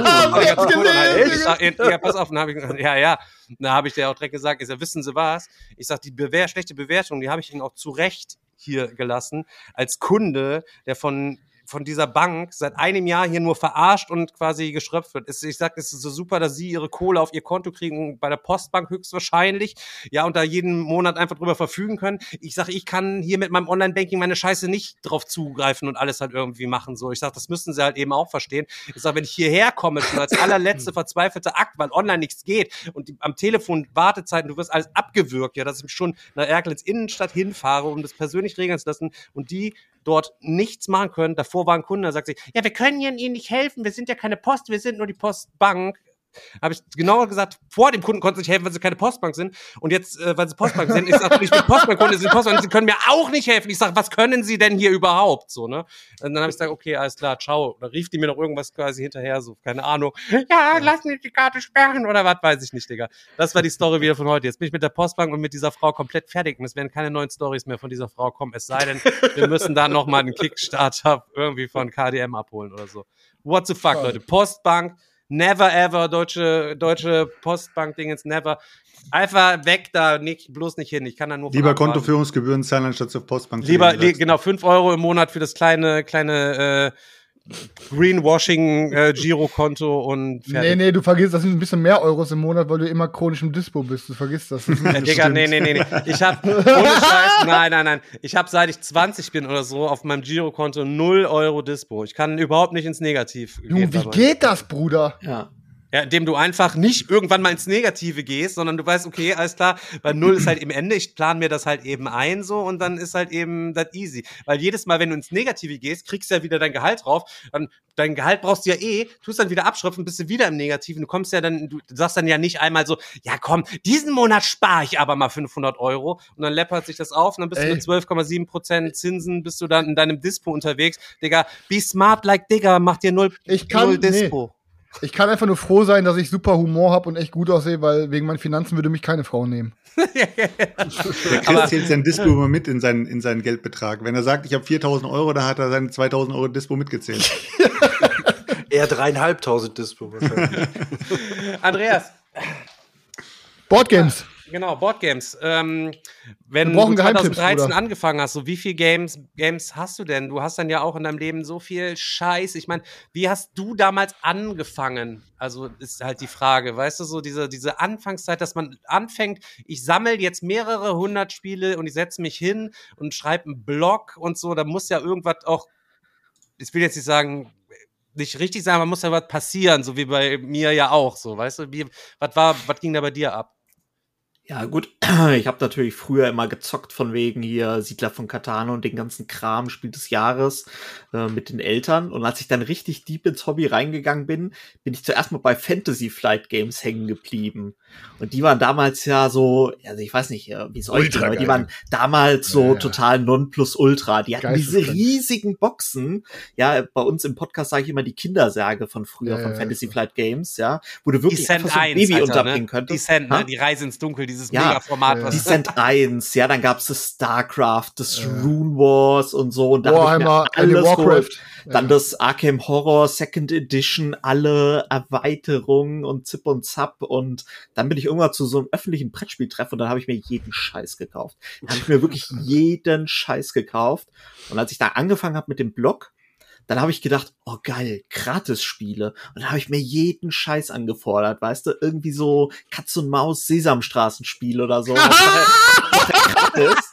pass auf, dann habe ich, dann habe ich dir auch direkt gesagt, ich sag, wissen Sie was? Ich sag, die schlechte Bewertung, die habe ich Ihnen auch zu Recht hier gelassen, als Kunde, der von dieser Bank seit einem Jahr hier nur verarscht und quasi geschröpft wird. Ich sag, es ist so super, dass Sie Ihre Kohle auf Ihr Konto kriegen, bei der Postbank höchstwahrscheinlich, ja, und da jeden Monat einfach drüber verfügen können. Ich sag, ich kann hier mit meinem Online-Banking meine Scheiße nicht drauf zugreifen und alles halt irgendwie machen, so. Ich sag, das müssten Sie halt eben auch verstehen. Ich sag, wenn ich hierher komme, schon als allerletzte verzweifelte Akt, weil online nichts geht und am Telefon Wartezeiten, du wirst alles abgewürgt, ja, dass ich mich schon nach Erkelenz Innenstadt hinfahre, um das persönlich regeln zu lassen und die dort nichts machen können. Davor war ein Kunde, der sagt sich, ja, wir können Ihnen nicht helfen, wir sind ja keine Post, wir sind nur die Postbank. Habe ich genauer gesagt, vor dem Kunden konnten sie nicht helfen, weil sie keine Postbank sind. Und jetzt, weil sie Postbank sind, ich sage, ich bin Postbankkunde, sie sind Postbank, sie können mir auch nicht helfen. Ich sage, was können sie denn hier überhaupt? So, ne? Und dann habe ich gesagt, okay, alles klar, ciao. Oder rief die mir noch irgendwas quasi hinterher, so, keine Ahnung. Ja, lass mich die Karte sperren oder was, weiß ich nicht, Digga. Das war die Story wieder von heute. Jetzt bin ich mit der Postbank und mit dieser Frau komplett fertig. Und es werden keine neuen Stories mehr von dieser Frau kommen. Es sei denn, wir müssen da nochmal einen Kickstarter irgendwie von KDM abholen oder so. What the fuck, Leute? Postbank, never ever, deutsche Postbank-Dingens, never. Einfach weg da, bloß nicht hin. Ich kann da nur lieber Kontoführungsgebühren zahlen, anstatt zur Postbank. Genau, 5 € im Monat für das kleine Greenwashing-Girokonto und fertig. Nee, du vergisst, das sind ein bisschen mehr Euros im Monat, weil du immer chronisch im Dispo bist. Du vergisst das. Digga, nee. Ich hab, ohne Scheiß, nein. Ich hab, seit ich 20 bin oder so, auf meinem Girokonto 0 € Dispo. Ich kann überhaupt nicht ins Negativ gehen. Wie geht das, Bruder? Ja, indem du einfach nicht irgendwann mal ins Negative gehst, sondern du weißt, okay, alles klar, bei 0 ist halt eben Ende, ich plane mir das halt eben ein so und dann ist halt eben das easy. Weil jedes Mal, wenn du ins Negative gehst, kriegst du ja wieder dein Gehalt drauf, dann dein Gehalt brauchst du ja tust dann wieder abschröpfen, bist du wieder im Negativen, du kommst ja dann, du sagst dann ja nicht einmal so, ja komm, diesen Monat spare ich aber mal 500 € und dann läppert sich das auf und dann bist du mit 12,7% Zinsen, bist du dann in deinem Dispo unterwegs. Digga, be smart like Digga, mach dir 0 Dispo. Ich kann einfach nur froh sein, dass ich super Humor habe und echt gut aussehe, weil wegen meinen Finanzen würde mich keine Frau nehmen. Der Chris zählt sein Dispo immer mit in seinen Geldbetrag. Wenn er sagt, ich habe 4.000 Euro, da hat er seine 2.000 Euro Dispo mitgezählt. Eher 3.500 Dispo wahrscheinlich. Andreas. Boardgames. Genau, Boardgames. Wenn Wir du brauchen Geheimtipps, 2013 Bruder. angefangen hast, so wie viel Games hast du denn? Du hast dann ja auch in deinem Leben so viel Scheiß. Ich meine, wie hast du damals angefangen? Also ist halt die Frage, weißt du, so diese Anfangszeit, dass man anfängt, ich sammle jetzt mehrere 100 Spiele und ich setze mich hin und schreibe einen Blog und so, da muss ja irgendwas auch, ich will jetzt nicht sagen, nicht richtig sein, aber muss ja was passieren, so wie bei mir ja auch, so, weißt du, was ging da bei dir ab? Ja, gut, ich habe natürlich früher immer gezockt von wegen hier Siedler von Catan und den ganzen Kram, Spiel des Jahres mit den Eltern. Und als ich dann richtig deep ins Hobby reingegangen bin, bin ich zuerst mal bei Fantasy Flight Games hängen geblieben. Und die waren damals ja so, also ich weiß nicht, wie es euch geht, aber die waren damals so total Nonplusultra. Die hatten diese riesigen Boxen. Ja, bei uns im Podcast sage ich immer die Kindersärge von früher von Fantasy Flight Games, ja, wo du wirklich einfach so ein Baby Alter, unterbringen könntest. Descent, ne? Die Reise ins Dunkel, dieses Mega-Format. Die Descent 1, ja, dann gab's das StarCraft, das Rune Wars und so. Und da Warhammer, alles Warcraft. geholt. Dann das Arkham Horror Second Edition, alle Erweiterungen und Zip und Zap. Und dann bin ich irgendwann zu so einem öffentlichen Brettspieltreff und dann habe ich mir jeden Scheiß gekauft. Dann habe ich mir wirklich jeden Scheiß gekauft. Und als ich da angefangen habe mit dem Blog, dann habe ich gedacht, oh geil, Gratis-Spiele. Und dann habe ich mir jeden Scheiß angefordert, weißt du? Irgendwie so Katz und Maus Sesamstraßenspiel oder so. Gratis.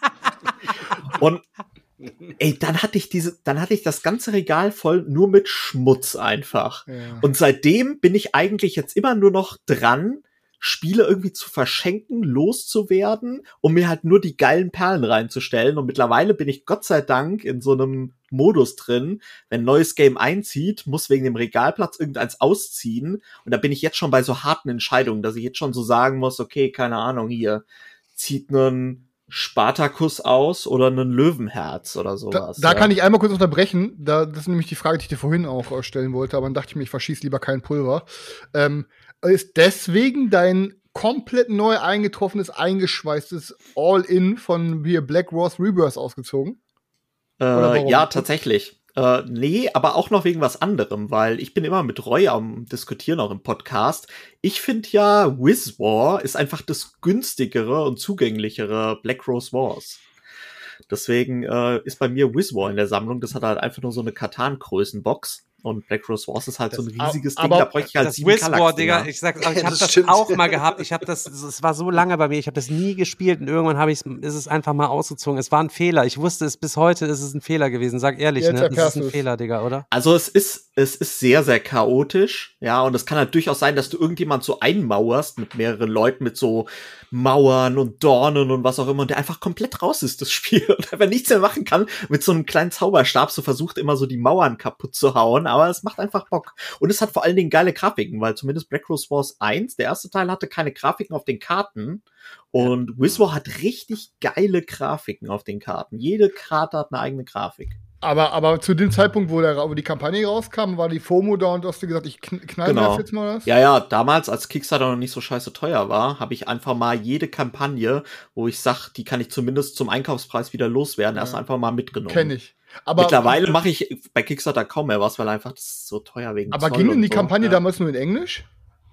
Und ey, dann hatte ich das ganze Regal voll nur mit Schmutz einfach. Ja. Und seitdem bin ich eigentlich jetzt immer nur noch dran, Spiele irgendwie zu verschenken, loszuwerden, um mir halt nur die geilen Perlen reinzustellen. Und mittlerweile bin ich Gott sei Dank in so einem Modus drin, wenn ein neues Game einzieht, muss wegen dem Regalplatz irgendeins ausziehen. Und da bin ich jetzt schon bei so harten Entscheidungen, dass ich jetzt schon so sagen muss, okay, keine Ahnung, hier zieht einen Spartacus aus oder einen Löwenherz oder sowas. Da kann ich einmal kurz unterbrechen. Das ist nämlich die Frage, die ich dir vorhin auch stellen wollte, aber dann dachte ich mir, ich verschieße lieber kein Pulver. Ist deswegen dein komplett neu eingetroffenes, eingeschweißtes All-In von hier Black Rose Rebirth ausgezogen? Ja, tatsächlich. Nee, aber auch noch wegen was anderem, weil ich bin immer mit Roy am Diskutieren auch im Podcast. Ich finde ja, WizWar ist einfach das günstigere und zugänglichere Black Rose Wars. Deswegen ist bei mir WizWar in der Sammlung. Das hat halt einfach nur so eine Katan-Größenbox. Und Black Rose Wars ist halt so ein riesiges Ding, da bräuchte ich halt 7 Kallax, Digga, ich sag, ich habe das auch mal gehabt. Es war so lange bei mir, ich habe das nie gespielt und irgendwann ist es einfach mal ausgezogen. Es war ein Fehler. Ich wusste es bis heute, ist es ein Fehler gewesen. Sag ehrlich, ne? Das ist ein Fehler, Digga, oder? Also es ist sehr, sehr chaotisch, ja, und es kann halt durchaus sein, dass du irgendjemand so einmauerst mit mehreren Leuten, mit so Mauern und Dornen und was auch immer, und der einfach komplett raus ist, das Spiel, und einfach nichts mehr machen kann, mit so einem kleinen Zauberstab so versucht immer so die Mauern kaputt zu hauen, aber es macht einfach Bock. Und es hat vor allen Dingen geile Grafiken, weil zumindest Black Rose Wars 1, der erste Teil, hatte keine Grafiken auf den Karten, und WizWar hat richtig geile Grafiken auf den Karten. Jede Karte hat eine eigene Grafik. Aber zu dem Zeitpunkt, wo die Kampagne rauskam, war die FOMO da und hast du gesagt, ich knall mir das jetzt mal was? Ja, damals, als Kickstarter noch nicht so scheiße teuer war, habe ich einfach mal jede Kampagne, wo ich sag, die kann ich zumindest zum Einkaufspreis wieder loswerden, erst einfach mal mitgenommen. Kenn ich. Aber mittlerweile mache ich bei Kickstarter kaum mehr was, weil einfach das ist so teuer wegen Aber ging denn die Kampagne damals nur in Englisch?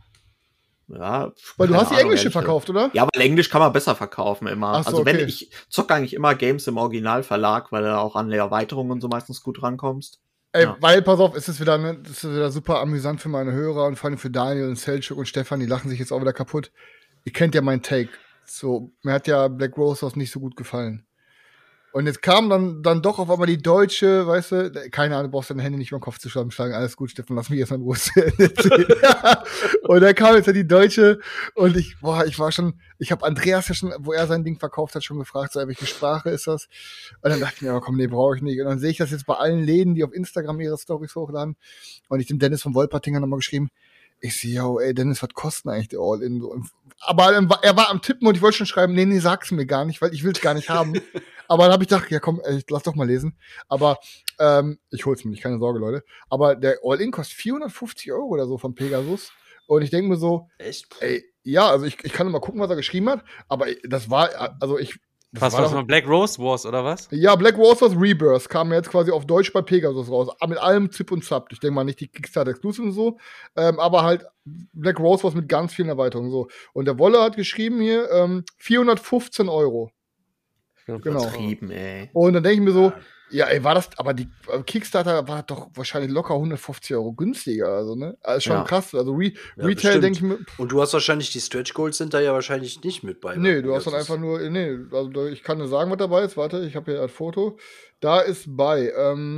Ja, weil du hast die englische verkauft, oder? Ja, weil Englisch kann man besser verkaufen immer. Ach so, also wenn ich zocke eigentlich immer Games im Originalverlag, weil du auch an Erweiterungen und so meistens gut rankommst. Ey, weil, pass auf, das ist wieder super amüsant für meine Hörer und vor allem für Daniel und Selchuk und Stefan, die lachen sich jetzt auch wieder kaputt. Ihr kennt ja meinen Take. So, mir hat ja Black Rose Wars nicht so gut gefallen. Und jetzt kam dann doch auf einmal die deutsche, weißt du, keine Ahnung, du brauchst deine Hände nicht über den Kopf zu schlagen, alles gut, Stefan, lass mich erst mal in Ruhe erzählen. Und dann kam jetzt ja die deutsche und ich habe Andreas ja schon, wo er sein Ding verkauft hat, schon gefragt, so, welche Sprache ist das? Und dann dachte ich mir, aber komm, nee, brauche ich nicht. Und dann sehe ich das jetzt bei allen Läden, die auf Instagram ihre Storys hochladen. Und ich dem Dennis von Wolpertinger nochmal geschrieben, Ich sehe, yo, ey, Dennis, was kostet eigentlich der All-In? So? Aber er war am Tippen und ich wollte schon schreiben, nee, sag's mir gar nicht, weil ich will's gar nicht haben. Aber dann habe ich gedacht, ja komm, ey, lass doch mal lesen. Aber ich hol's mir nicht, keine Sorge, Leute. Aber der All-In kostet 450 € oder so von Pegasus. Und ich denke mir so, Echt? ey, ja, also ich kann mal gucken, was er geschrieben hat. Aber das war, also ich. Was von Black Rose Wars, oder was? Ja, Black Rose Wars Rebirth kam jetzt quasi auf Deutsch bei Pegasus raus. Mit allem Zip und Zap. Ich denke mal nicht die Kickstarter-Exclusive und so. Aber halt Black Rose Wars mit ganz vielen Erweiterungen. So. Und der Wolle hat geschrieben hier 415 €. Genau. Ey. Und dann denke ich mir so, ja, ey, war das, aber die Kickstarter war doch wahrscheinlich locker 150 € günstiger, also, ne? Also schon krass. Also Retail, denke ich mir. Und du hast wahrscheinlich die Stretch Goals sind da ja wahrscheinlich nicht mit bei. Nee, du hast dann einfach nur, also ich kann nur sagen, was dabei ist. Warte, ich habe hier ein Foto. Da ist bei,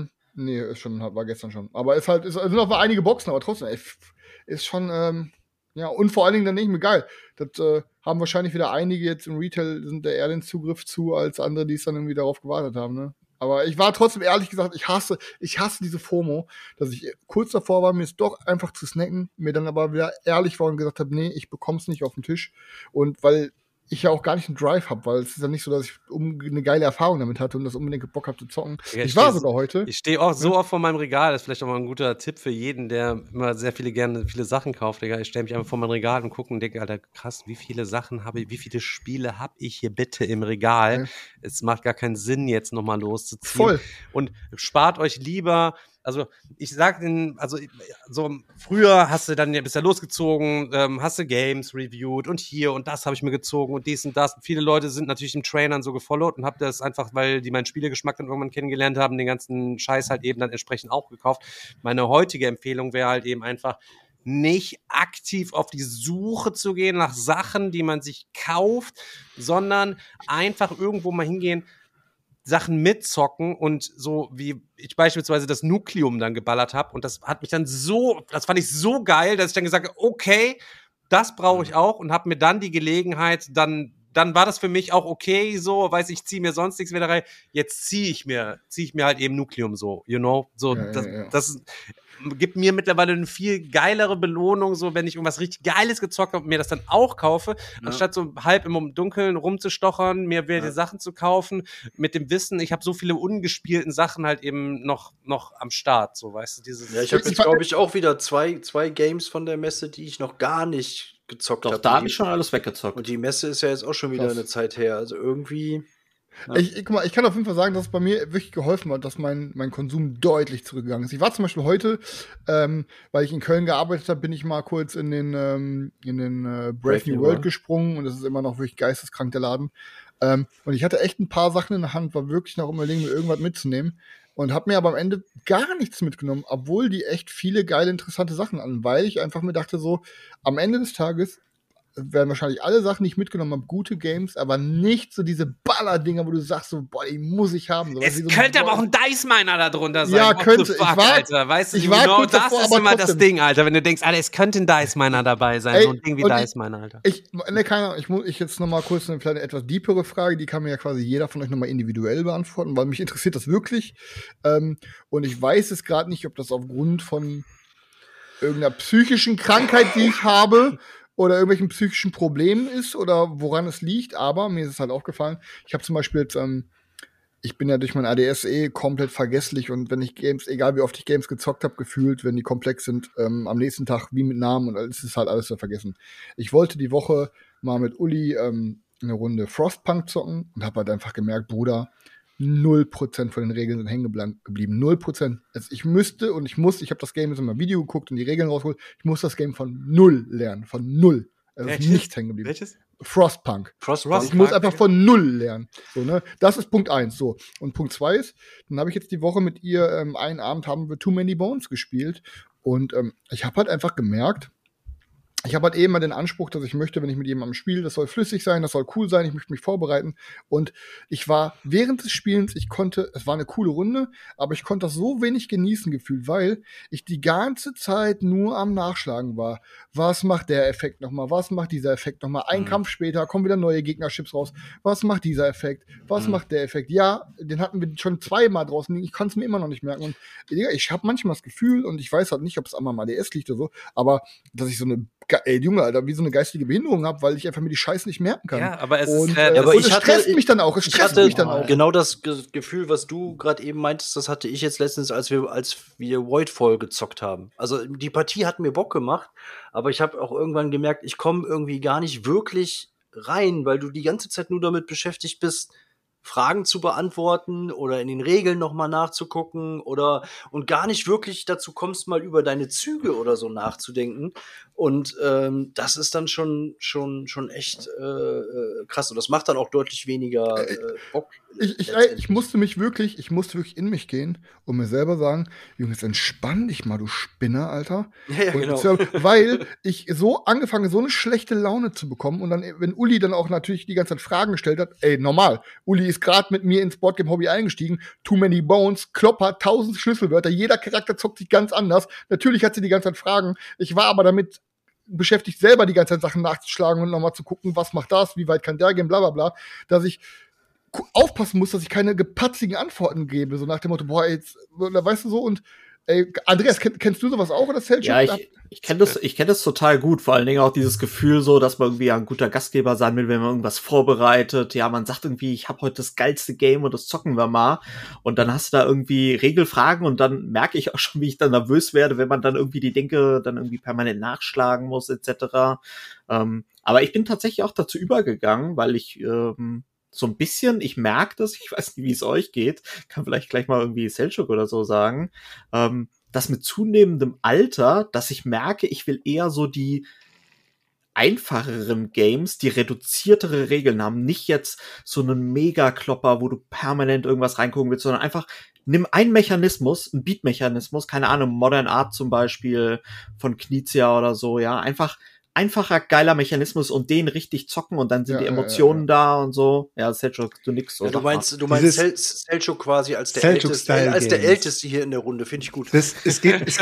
war gestern schon. Aber es sind noch mal einige Boxen, aber trotzdem, ey, ist schon, ja, und vor allen Dingen dann denke ich mir, geil, das haben wahrscheinlich wieder einige jetzt im Retail, sind da eher den Zugriff zu, als andere, die es dann irgendwie darauf gewartet haben, ne? Aber ich war trotzdem ehrlich gesagt, ich hasse diese FOMO, dass ich kurz davor war, mir es doch einfach zu snacken, mir dann aber wieder ehrlich war und gesagt habe, nee, ich bekomm's nicht auf den Tisch. Und weil ich ja auch gar nicht einen Drive habe, weil es ist ja nicht so, dass ich eine geile Erfahrung damit hatte und das unbedingt Bock habe zu zocken. Ja, ich war sogar heute. Ich stehe auch so oft vor meinem Regal, das ist vielleicht auch mal ein guter Tipp für jeden, der immer gerne viele Sachen kauft, Digga. Ich stelle mich einfach vor mein Regal und gucke und denke, Alter, krass, wie viele Spiele habe ich hier bitte im Regal? Ja. Es macht gar keinen Sinn, jetzt nochmal loszuziehen. Voll. Und spart euch lieber. Also ich sag so früher bist du losgezogen, hast du Games reviewed und hier und das habe ich mir gezogen und dies und das. Viele Leute sind natürlich im Trainern so gefollowt und hab das einfach, weil die meinen Spielegeschmack dann irgendwann kennengelernt haben, den ganzen Scheiß halt eben dann entsprechend auch gekauft. Meine heutige Empfehlung wäre halt eben einfach, nicht aktiv auf die Suche zu gehen nach Sachen, die man sich kauft, sondern einfach irgendwo mal hingehen, Sachen mitzocken und so wie ich beispielsweise das Nukleum dann geballert habe und das fand ich so geil, dass ich dann gesagt habe, okay, das brauche ich auch und habe mir dann die Gelegenheit, dann war das für mich auch okay, so, weiß ich, ziehe mir sonst nichts mehr da rein, jetzt ziehe ich mir halt eben Nukleum so, you know, so, das gibt mir mittlerweile eine viel geilere Belohnung, so wenn ich irgendwas richtig Geiles gezockt habe und mir das dann auch kaufe, anstatt so halb im Dunkeln rumzustochern, mir wieder die Sachen zu kaufen, mit dem Wissen, ich habe so viele ungespielten Sachen halt eben noch am Start, so, weißt du, dieses. Ja, ich habe jetzt, glaube ich, auch wieder zwei Games von der Messe, die ich noch gar nicht gezockt habe. Da habe ich schon alles weggezockt. Und die Messe ist ja jetzt auch schon wieder eine Zeit her, also irgendwie. Ja. Ich kann auf jeden Fall sagen, dass es bei mir wirklich geholfen hat, dass mein Konsum deutlich zurückgegangen ist. Ich war zum Beispiel heute, weil ich in Köln gearbeitet habe, bin ich mal kurz in den Brave New World gesprungen und das ist immer noch wirklich geisteskrank, der Laden. Und ich hatte echt ein paar Sachen in der Hand, war wirklich noch überlegen, mir irgendwas mitzunehmen und habe mir aber am Ende gar nichts mitgenommen, obwohl die echt viele geile, interessante Sachen hatten, weil ich einfach mir dachte so, am Ende des Tages werden wahrscheinlich alle Sachen, die ich mitgenommen habe, gute Games, aber nicht so diese Baller-Dinger, wo du sagst so, boah, die muss ich haben. So, es könnte aber auch ein Dice-Miner da drunter sein. Ja, könnte. Alter, weißt du, genau das davor, ist immer das Ding, Alter, wenn du denkst, Alter, es könnte ein Dice-Miner dabei sein, so ein Ding wie Dice-Miner, Alter. Keine Ahnung, ich jetzt nochmal kurz eine kleine, etwas deepere Frage, die kann mir ja quasi jeder von euch nochmal individuell beantworten, weil mich interessiert das wirklich. Und ich weiß es gerade nicht, ob das aufgrund von irgendeiner psychischen Krankheit, die ich habe, oder irgendwelchen psychischen Problemen ist oder woran es liegt, aber mir ist es halt aufgefallen, ich habe zum Beispiel jetzt, ich bin ja durch mein ADS komplett vergesslich und wenn ich Games, egal wie oft ich Games gezockt habe, gefühlt, wenn die komplex sind, am nächsten Tag wie mit Namen und alles ist halt alles zu vergessen. Ich wollte die Woche mal mit Uli eine Runde Frostpunk zocken und habe halt einfach gemerkt, Bruder, 0% von den Regeln sind hängen geblieben. 0%. Also ich habe das Game jetzt in meinem Video geguckt und die Regeln rausgeholt. Ich muss das Game von 0 lernen. Von 0. Also ist nichts hängen geblieben. Welches? Frostpunk. Ich muss einfach von 0 lernen. So, ne? Das ist Punkt 1. So. Und Punkt 2 ist, dann habe ich jetzt die Woche mit ihr, einen Abend haben wir Too Many Bones gespielt. Und ich habe halt einfach gemerkt, ich habe halt eben mal den Anspruch, dass ich möchte, wenn ich mit jemandem spiele, das soll flüssig sein, das soll cool sein, ich möchte mich vorbereiten. Und ich war während des Spielens, es war eine coole Runde, aber ich konnte das so wenig genießen gefühlt, weil ich die ganze Zeit nur am Nachschlagen war. Was macht der Effekt nochmal? Was macht dieser Effekt nochmal? Ein Kampf später kommen wieder neue Gegnerchips raus. Was macht dieser Effekt? Was macht der Effekt? Ja, den hatten wir schon 2-mal draußen liegen. Ich kann es mir immer noch nicht merken. Und ich habe manchmal das Gefühl, und ich weiß halt nicht, ob es am ADS liegt oder so, aber dass ich so eine Junge, Alter, wie so eine geistige Behinderung habe, weil ich einfach mir die Scheiße nicht merken kann. Ja, aber es stresst mich dann auch. Genau das Gefühl, was du gerade eben meintest, das hatte ich jetzt letztens, als wir Voidfall gezockt haben. Also die Partie hat mir Bock gemacht, aber ich habe auch irgendwann gemerkt, ich komme irgendwie gar nicht wirklich rein, weil du die ganze Zeit nur damit beschäftigt bist, Fragen zu beantworten oder in den Regeln nochmal nachzugucken und gar nicht wirklich dazu kommst, mal über deine Züge oder so nachzudenken. Und das ist dann schon echt krass. Und das macht dann auch deutlich weniger Bock. Ich musste wirklich in mich gehen und mir selber sagen, Junge, jetzt entspann dich mal, du Spinner, Alter. Ja, genau. Weil ich so angefangen, so eine schlechte Laune zu bekommen und dann, wenn Uli dann auch natürlich die ganze Zeit Fragen gestellt hat, normal, Uli ist gerade mit mir ins Boardgame-Hobby eingestiegen, Too Many Bones, Klopper, 1000 Schlüsselwörter, jeder Charakter zockt sich ganz anders. Natürlich hat sie die ganze Zeit Fragen. Ich war aber damit beschäftigt, selber die ganze Zeit Sachen nachzuschlagen und nochmal zu gucken, was macht das, wie weit kann der gehen, bla bla bla, dass ich aufpassen muss, dass ich keine gepatzigen Antworten gebe, so nach dem Motto, boah, jetzt, weißt du so, und Andreas, kennst du sowas auch oder Selchuk? Ja, ich kenne das total gut, vor allen Dingen auch dieses Gefühl so, dass man irgendwie ein guter Gastgeber sein will, wenn man irgendwas vorbereitet, ja, man sagt irgendwie, ich habe heute das geilste Game und das zocken wir mal, und dann hast du da irgendwie Regelfragen und dann merke ich auch schon, wie ich dann nervös werde, wenn man dann irgendwie die Denke dann irgendwie permanent nachschlagen muss, etc. Aber ich bin tatsächlich auch dazu übergegangen, weil ich so ein bisschen, ich merke das, ich weiß nicht, wie es euch geht, kann vielleicht gleich mal irgendwie Selchuk oder so sagen, dass mit zunehmendem Alter, dass ich merke, ich will eher so die einfacheren Games, die reduziertere Regeln haben, nicht jetzt so einen Mega-Klopper, wo du permanent irgendwas reingucken willst, sondern einfach nimm einen Mechanismus, einen Beat-Mechanismus, keine Ahnung, Modern Art zum Beispiel von Knizia oder so, ja, einfacher, geiler Mechanismus und den richtig zocken und dann sind die Emotionen da und so. Ja, Selchuk, du nix so. Ja, du meinst Selchuk quasi als der Älteste hier in der Runde, finde ich gut. Es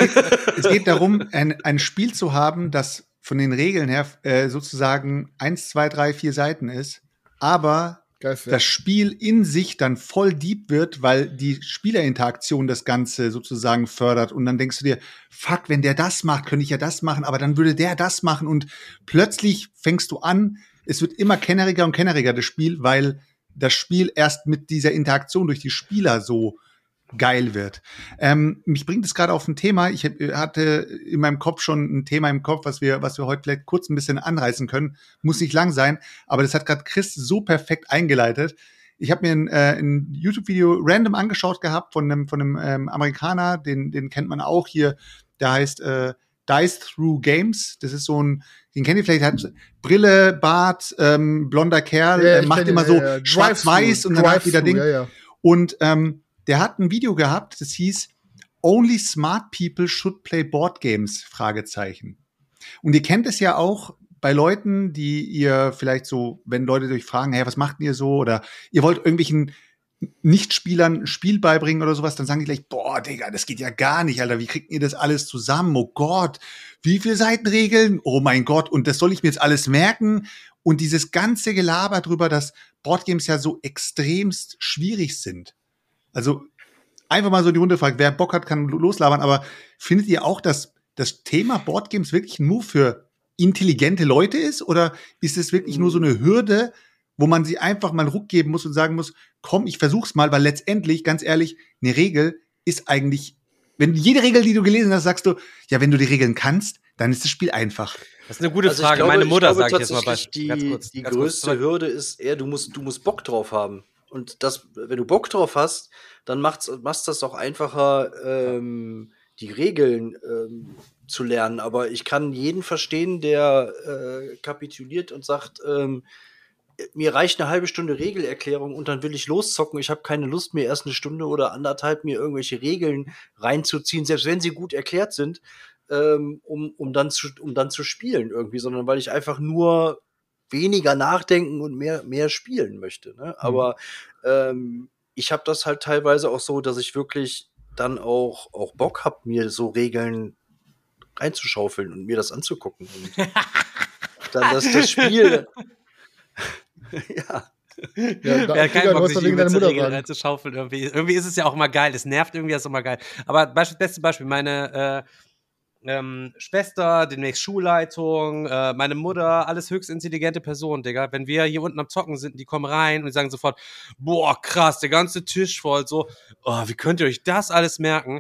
geht darum, ein Spiel zu haben, das von den Regeln her sozusagen 1, 2, 3, 4 Seiten ist, aber das Spiel in sich dann voll deep wird, weil die Spielerinteraktion das Ganze sozusagen fördert. Und dann denkst du dir, fuck, wenn der das macht, könnte ich ja das machen, aber dann würde der das machen. Und plötzlich fängst du an, es wird immer kenneriger und kenneriger, das Spiel, weil das Spiel erst mit dieser Interaktion durch die Spieler so geil wird. Mich bringt es gerade auf ein Thema. Ich hatte in meinem Kopf schon ein Thema im Kopf, was wir heute vielleicht kurz ein bisschen anreißen können. Muss nicht lang sein, aber das hat gerade Chris so perfekt eingeleitet. Ich habe mir ein YouTube-Video random angeschaut gehabt von einem Amerikaner, den kennt man auch hier. Der heißt Dice Through Games. Das ist so ein, den kennt ihr vielleicht, hat Brille, Bart, blonder Kerl, macht immer so schwarz-weiß und dann wieder Ding. Ja. Und der hat ein Video gehabt, das hieß Only Smart People Should Play Board Games, Fragezeichen. Und ihr kennt es ja auch bei Leuten, die ihr vielleicht so, wenn Leute euch fragen, hey, was macht ihr so? Oder ihr wollt irgendwelchen Nichtspielern ein Spiel beibringen oder sowas, dann sagen die gleich, boah, Digga, das geht ja gar nicht, Alter, wie kriegt ihr das alles zusammen? Oh Gott, wie viele Seitenregeln? Oh mein Gott, und das soll ich mir jetzt alles merken? Und dieses ganze Gelaber drüber, dass Boardgames ja so extremst schwierig sind. Also einfach mal so die Runde fragt, wer Bock hat, kann loslabern, aber findet ihr auch, dass das Thema Boardgames wirklich nur für intelligente Leute ist, oder ist es wirklich nur so eine Hürde, wo man sie einfach mal einen Ruck geben muss und sagen muss, komm, ich versuch's mal, weil letztendlich, ganz ehrlich, eine Regel ist eigentlich, wenn jede Regel, die du gelesen hast, sagst du, ja, wenn du die Regeln kannst, dann ist das Spiel einfach. Das ist eine gute Frage. Meine Mutter sagt jetzt mal die größte Hürde ist eher, du musst Bock drauf haben. Und das, wenn du Bock drauf hast, dann machst das auch einfacher, die Regeln zu lernen. Aber ich kann jeden verstehen, der kapituliert und sagt, mir reicht eine halbe Stunde Regelerklärung und dann will ich loszocken. Ich habe keine Lust, mir erst eine Stunde oder anderthalb mir irgendwelche Regeln reinzuziehen, selbst wenn sie gut erklärt sind. um dann zu spielen irgendwie, sondern weil ich einfach nur weniger nachdenken und mehr spielen möchte. Ne? Aber ich habe das halt teilweise auch so, dass ich wirklich dann auch Bock habe, mir so Regeln reinzuschaufeln und mir das anzugucken. Und dann das Spiel. Ja. Ja, kein Bock, sich irgendwelche Regeln reinzuschaufeln. Irgendwie ist es ja auch immer geil. Es nervt irgendwie, ist immer geil. Aber beste Beispiel, meine Schwester, demnächst Schulleitung, meine Mutter, alles höchst intelligente Personen, Digga. Wenn wir hier unten am Zocken sind, die kommen rein und die sagen sofort, boah, krass, der ganze Tisch voll, so, oh, wie könnt ihr euch das alles merken?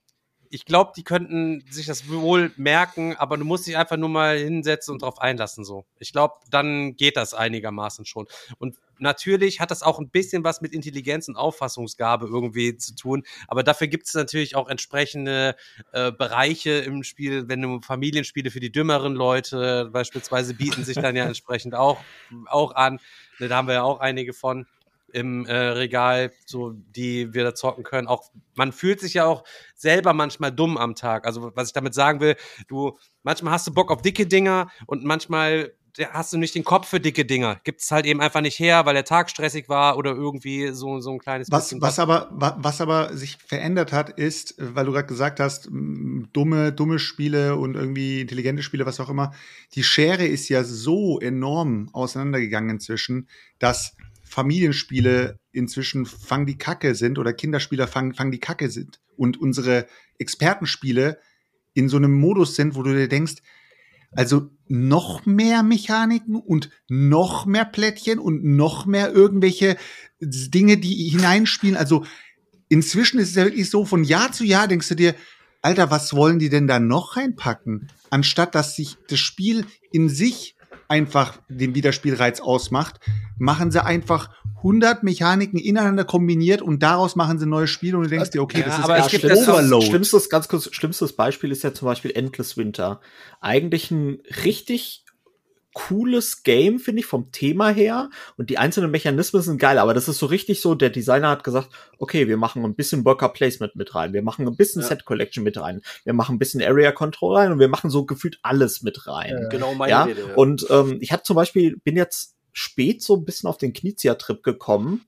Ich glaube, die könnten sich das wohl merken, aber du musst dich einfach nur mal hinsetzen und drauf einlassen, so. Ich glaube, dann geht das einigermaßen schon. Und natürlich hat das auch ein bisschen was mit Intelligenz und Auffassungsgabe irgendwie zu tun, aber dafür gibt es natürlich auch entsprechende Bereiche im Spiel, wenn du Familienspiele für die dümmeren Leute beispielsweise bieten sich dann ja entsprechend auch an. Da haben wir ja auch einige von im Regal, so die wir da zocken können. Auch man fühlt sich ja auch selber manchmal dumm am Tag. Also was ich damit sagen will, manchmal hast du Bock auf dicke Dinger und manchmal hast du nicht den Kopf für dicke Dinger. Gibt es halt eben einfach nicht her, weil der Tag stressig war oder irgendwie so ein kleines bisschen. Was aber sich verändert hat, ist, weil du gerade gesagt hast, dumme Spiele und irgendwie intelligente Spiele, was auch immer. Die Schere ist ja so enorm auseinandergegangen inzwischen, dass Familienspiele inzwischen fang die Kacke sind oder Kinderspieler fang die Kacke sind und unsere Expertenspiele in so einem Modus sind, wo du dir denkst, also noch mehr Mechaniken und noch mehr Plättchen und noch mehr irgendwelche Dinge, die hineinspielen. Also inzwischen ist es ja wirklich so, von Jahr zu Jahr denkst du dir, Alter, was wollen die denn da noch reinpacken? Anstatt dass sich das Spiel in sich einfach den Wiederspielreiz ausmacht, machen sie einfach 100 Mechaniken ineinander kombiniert und daraus machen sie ein neues Spiel und du denkst dir, okay, das ist aber Overload. Schlimmstes Beispiel ist ja zum Beispiel Endless Winter. Eigentlich ein richtig cooles Game, finde ich, vom Thema her. Und die einzelnen Mechanismen sind geil, aber das ist so richtig so, der Designer hat gesagt, okay, wir machen ein bisschen Worker Placement mit rein, wir machen ein bisschen Set Collection mit rein, wir machen ein bisschen Area Control rein und wir machen so gefühlt alles mit rein. Genau meine Rede. Ja. Und ich habe zum Beispiel, bin jetzt spät so ein bisschen auf den Knizia-Trip gekommen,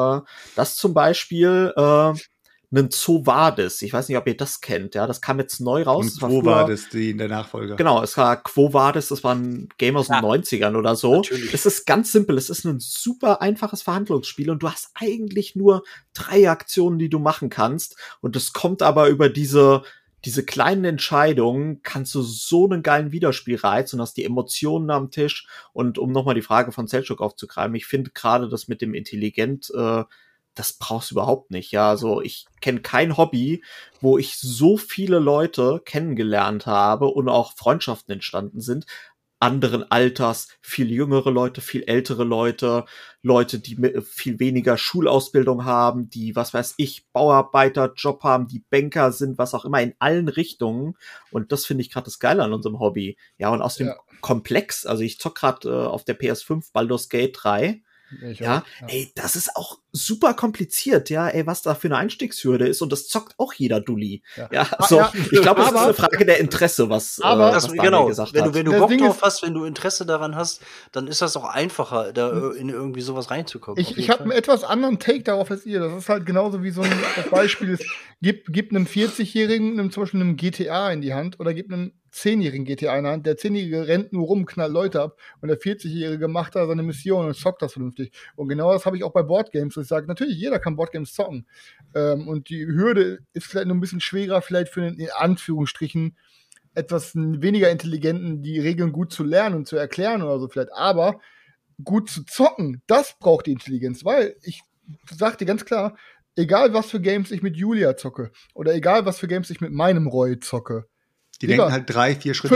dass zum Beispiel einen Quo Vadis. Ich weiß nicht, ob ihr das kennt, ja. Das kam jetzt neu raus. Und Quo Vadis, der Nachfolger. Genau, es war Quo Vadis, das war ein Game aus den 90ern oder so. Natürlich. Es ist ganz simpel, es ist ein super einfaches Verhandlungsspiel und du hast eigentlich nur 3 Aktionen, die du machen kannst. Und es kommt aber über diese kleinen Entscheidungen, kannst du so einen geilen Wiederspielreiz und hast die Emotionen am Tisch. Und um nochmal die Frage von Selchuk aufzugreifen, ich finde gerade das mit dem Intelligent, das brauchst du überhaupt nicht, ja. Also ich kenne kein Hobby, wo ich so viele Leute kennengelernt habe und auch Freundschaften entstanden sind, anderen Alters, viel jüngere Leute, viel ältere Leute, die viel weniger Schulausbildung haben, die, was weiß ich, Bauarbeiterjob haben, die Banker sind, was auch immer, in allen Richtungen. Und das finde ich gerade das Geile an unserem Hobby. Ja, und aus dem Komplex, also ich zock gerade auf der PS5 Baldur's Gate 3, ja, ey, das ist auch super kompliziert, ja, ey, was da für eine Einstiegshürde ist und das zockt auch jeder Dulli. Ja, so, ich glaube, das ist eine Frage der Interesse, was Daniel gesagt hat. Wenn du Bock drauf hast, wenn du Interesse daran hast, dann ist das auch einfacher, da in irgendwie sowas reinzukommen. Ich habe einen etwas anderen Take darauf als ihr. Das ist halt genauso wie so ein Beispiel ist, gib einem 40-Jährigen zum Beispiel einem GTA in die Hand oder gib einem 10-jährigen GTA in der Hand. Der 10-jährige rennt nur rum, knallt Leute ab und der 40-jährige macht da seine Mission und zockt das vernünftig. Und genau das habe ich auch bei Boardgames. Ich sage, natürlich, jeder kann Boardgames zocken. Und die Hürde ist vielleicht nur ein bisschen schwerer, vielleicht für den, in Anführungsstrichen, etwas weniger Intelligenten, die Regeln gut zu lernen und zu erklären oder so vielleicht. Aber gut zu zocken, das braucht die Intelligenz, weil ich sag dir ganz klar, egal was für Games ich mit Julia zocke oder egal was für Games ich mit meinem Roy zocke, die denken halt 3-4 Schritte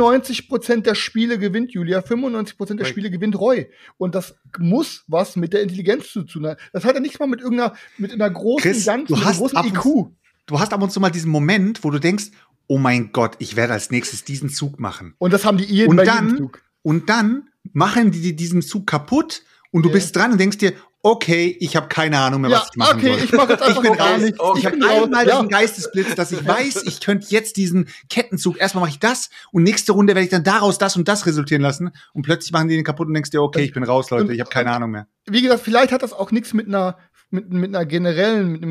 95% der Spiele gewinnt Julia, 95% der Spiele gewinnt Roy. Und das muss was mit der Intelligenz zu tun haben. Das hat ja nichts mal mit einer großen, Chris, großen IQ. Du hast ab und zu mal diesen Moment, wo du denkst, oh mein Gott, ich werde als nächstes diesen Zug machen. Und das haben die jedem Zug. Und dann machen die diesen Zug kaputt und du bist dran und denkst dir, okay, ich habe keine Ahnung mehr, was ich machen soll. Ich mache jetzt einfach gar nichts. Ich habe einmal diesen Geistesblitz, dass ich weiß, ich könnte jetzt diesen Kettenzug, erstmal mache ich das und nächste Runde werde ich dann daraus das und das resultieren lassen und plötzlich machen die den kaputt und denkst dir, okay, ich bin raus, Leute, ich habe keine Ahnung mehr. Wie gesagt, vielleicht hat das auch nichts mit einem generellen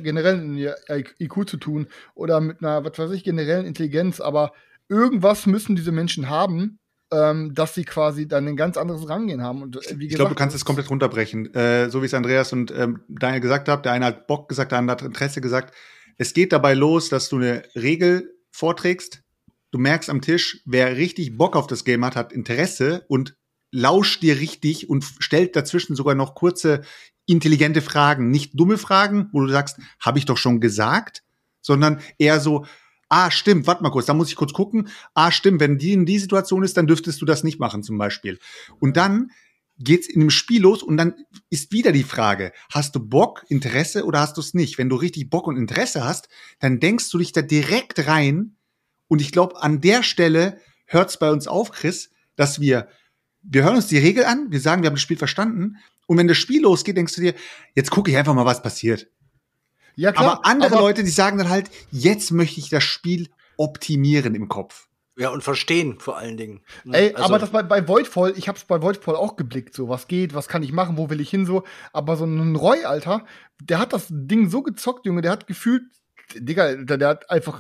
IQ zu tun oder mit einer, was weiß ich, generellen Intelligenz, aber irgendwas müssen diese Menschen haben, dass sie quasi dann ein ganz anderes Rangehen haben. Und, wie ich glaube, du kannst es komplett runterbrechen. So wie es Andreas und Daniel gesagt haben. Der eine hat Bock gesagt, der andere hat Interesse gesagt. Es geht dabei los, dass du eine Regel vorträgst. Du merkst am Tisch, wer richtig Bock auf das Game hat, hat Interesse und lauscht dir richtig und stellt dazwischen sogar noch kurze, intelligente Fragen. Nicht dumme Fragen, wo du sagst, habe ich doch schon gesagt, sondern eher so, stimmt, warte mal kurz, da muss ich kurz gucken. Stimmt, wenn die in die Situation ist, dann dürftest du das nicht machen zum Beispiel. Und dann geht's in dem Spiel los und dann ist wieder die Frage, hast du Bock, Interesse oder hast du es nicht? Wenn du richtig Bock und Interesse hast, dann denkst du dich da direkt rein und ich glaube, an der Stelle hört's bei uns auf, Chris, dass wir hören uns die Regel an, wir sagen, wir haben das Spiel verstanden und wenn das Spiel losgeht, denkst du dir, jetzt gucke ich einfach mal, was passiert. Ja, klar, aber andere Leute, die sagen dann halt, jetzt möchte ich das Spiel optimieren im Kopf. Ja, und verstehen vor allen Dingen. Ey, also, aber das bei Voidfall, ich hab's bei Voidfall auch geblickt, so, was geht, was kann ich machen, wo will ich hin, so. Aber so ein Roy, Alter, der hat das Ding so gezockt, Junge, der hat gefühlt, Digga, der hat einfach,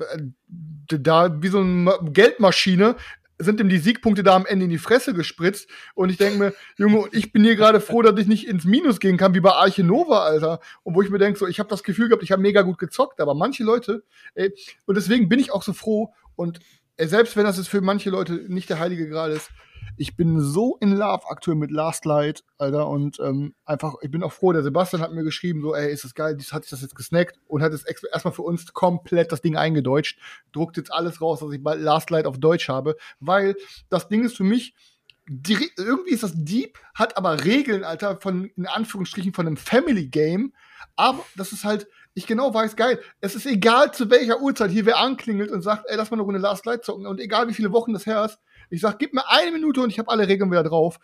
da wie so eine Geldmaschine, sind ihm die Siegpunkte da am Ende in die Fresse gespritzt. Und ich denke mir, Junge, ich bin hier gerade froh, dass ich nicht ins Minus gehen kann, wie bei Arche Nova, Alter. Und wo ich mir denke, so, ich habe das Gefühl gehabt, ich habe mega gut gezockt, aber manche Leute, und deswegen bin ich auch so froh. Und selbst wenn das jetzt für manche Leute nicht der heilige Gral ist, ich bin so in love aktuell mit Last Light, Alter, und einfach, ich bin auch froh, der Sebastian hat mir geschrieben, so, ey, ist das geil, hat sich das jetzt gesnackt und hat jetzt erstmal für uns komplett das Ding eingedeutscht, druckt jetzt alles raus, dass ich bald Last Light auf Deutsch habe, weil das Ding ist für mich, irgendwie ist das deep, hat aber Regeln, Alter, in Anführungsstrichen von einem Family Game, aber das ist halt, ich genau weiß, geil, es ist egal, zu welcher Uhrzeit hier wer anklingelt und sagt, ey, lass mal eine Runde Last Light zocken und egal, wie viele Wochen das her ist, ich sag, gib mir 1 Minute und ich habe alle Regeln wieder drauf.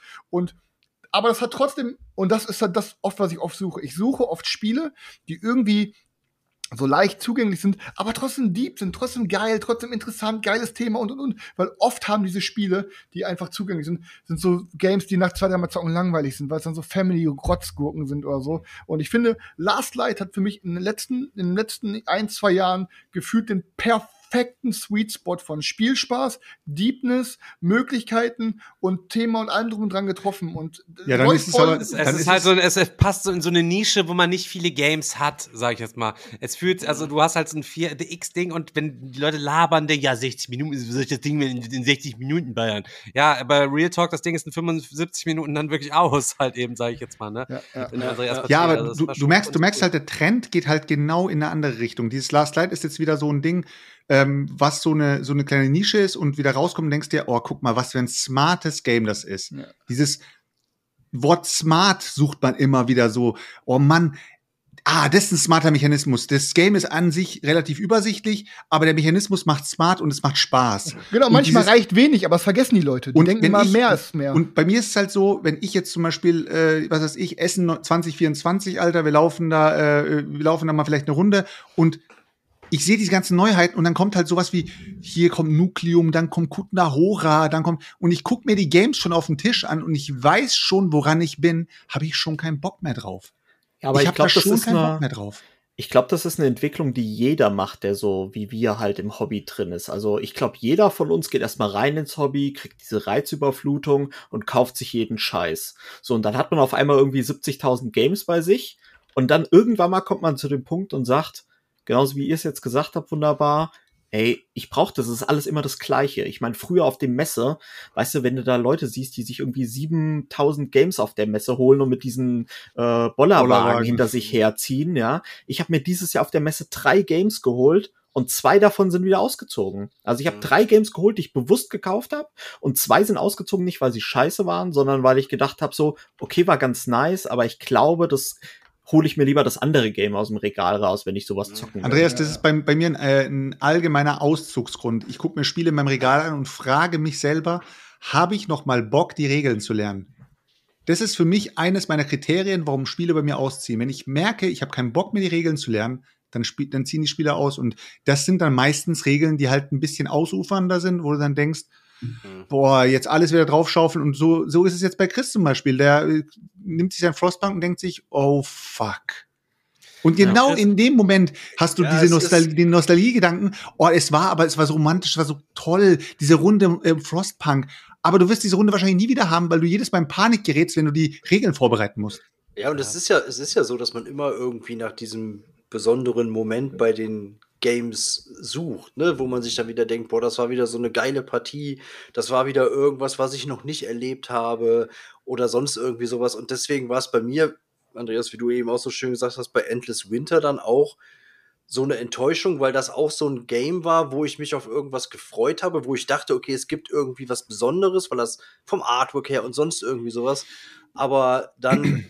Aber das hat trotzdem, und das ist halt das oft, was ich oft suche. Ich suche oft Spiele, die irgendwie so leicht zugänglich sind, aber trotzdem deep sind, trotzdem geil, trotzdem interessant, geiles Thema und. Weil oft haben diese Spiele, die einfach zugänglich sind so Games, die nach 2-3 Mal zocken langweilig sind, weil es dann so Family-Rotzgurken sind oder so. Und ich finde, Last Light hat für mich in den letzten 1-2 Jahren gefühlt den perfekten Sweet Spot von Spielspaß, Deepness, Möglichkeiten und Thema und allem drum und dran getroffen. Und ja, dann ist es aber, es passt so in so eine Nische, wo man nicht viele Games hat, sag ich jetzt mal. Es fühlt, also du hast halt so ein 4DX-Ding und wenn die Leute labern, denken, ja, 60 Minuten, wie soll ich das Ding in 60 Minuten bayern? Ja, aber Real Talk, das Ding ist in 75 Minuten dann wirklich aus, halt eben, sag ich jetzt mal, ne? Ja, aber du merkst halt, der Trend geht halt genau in eine andere Richtung. Dieses Last Light ist jetzt wieder so ein Ding, was so eine kleine Nische ist und wieder rauskommt und denkst dir, oh, guck mal, was für ein smartes Game das ist. Ja. Dieses Wort smart sucht man immer wieder so, oh Mann, das ist ein smarter Mechanismus. Das Game ist an sich relativ übersichtlich, aber der Mechanismus macht smart und es macht Spaß. Genau, und manchmal reicht wenig, aber das vergessen die Leute. Die denken immer, mehr ist mehr. Und bei mir ist es halt so, wenn ich jetzt zum Beispiel, was weiß ich, Essen 2024, Alter, wir laufen da mal vielleicht eine Runde und ich sehe diese ganzen Neuheiten und dann kommt halt sowas wie, hier kommt Nukleum, dann kommt Kutna Hora, und ich gucke mir die Games schon auf den Tisch an und ich weiß schon, woran ich bin, habe ich schon keinen Bock mehr drauf. Ja, aber ich glaube, das ist Bock mehr drauf. Ich glaube, das ist eine Entwicklung, die jeder macht, der so wie wir halt im Hobby drin ist. Also ich glaube, jeder von uns geht erstmal rein ins Hobby, kriegt diese Reizüberflutung und kauft sich jeden Scheiß. So, und dann hat man auf einmal irgendwie 70.000 Games bei sich und dann irgendwann mal kommt man zu dem Punkt und sagt, genauso wie ihr es jetzt gesagt habt, wunderbar, ey, ich brauche das, es ist alles immer das Gleiche. Ich meine, früher auf dem Messe, weißt du, wenn du da Leute siehst, die sich irgendwie 7.000 Games auf der Messe holen und mit diesen Bollerwagen hinter sich herziehen, ja. Ich habe mir dieses Jahr auf der Messe 3 Games geholt und 2 davon sind wieder ausgezogen. Also ich habe 3 Games geholt, die ich bewusst gekauft habe und 2 sind ausgezogen, nicht weil sie scheiße waren, sondern weil ich gedacht habe so, okay, war ganz nice, aber ich glaube, das hole ich mir lieber das andere Game aus dem Regal raus, wenn ich sowas zocken will. Andreas, das ist bei mir ein allgemeiner Auszugsgrund. Ich gucke mir Spiele in meinem Regal an und frage mich selber, habe ich noch mal Bock, die Regeln zu lernen? Das ist für mich eines meiner Kriterien, warum Spiele bei mir ausziehen. Wenn ich merke, ich habe keinen Bock mehr, die Regeln zu lernen, dann ziehen die Spieler aus. Und das sind dann meistens Regeln, die halt ein bisschen ausufernder sind, wo du dann denkst, boah, jetzt alles wieder draufschaufeln. Und so ist es jetzt bei Chris zum Beispiel. Der nimmt sich seinen Frostpunk und denkt sich, oh fuck. Und genau in dem Moment hast du den Nostalgie-Gedanken, oh, es war so romantisch, es war so toll, diese Runde Frostpunk. Aber du wirst diese Runde wahrscheinlich nie wieder haben, weil du jedes Mal in Panik gerätst, wenn du die Regeln vorbereiten musst. Ja, und es ist ja so, dass man immer irgendwie nach diesem besonderen Moment bei den Games sucht, ne, wo man sich dann wieder denkt, boah, das war wieder so eine geile Partie, das war wieder irgendwas, was ich noch nicht erlebt habe oder sonst irgendwie sowas. Und deswegen war es bei mir, Andreas, wie du eben auch so schön gesagt hast, bei Endless Winter dann auch so eine Enttäuschung, weil das auch so ein Game war, wo ich mich auf irgendwas gefreut habe, wo ich dachte, okay, es gibt irgendwie was Besonderes, weil das vom Artwork her und sonst irgendwie sowas, aber dann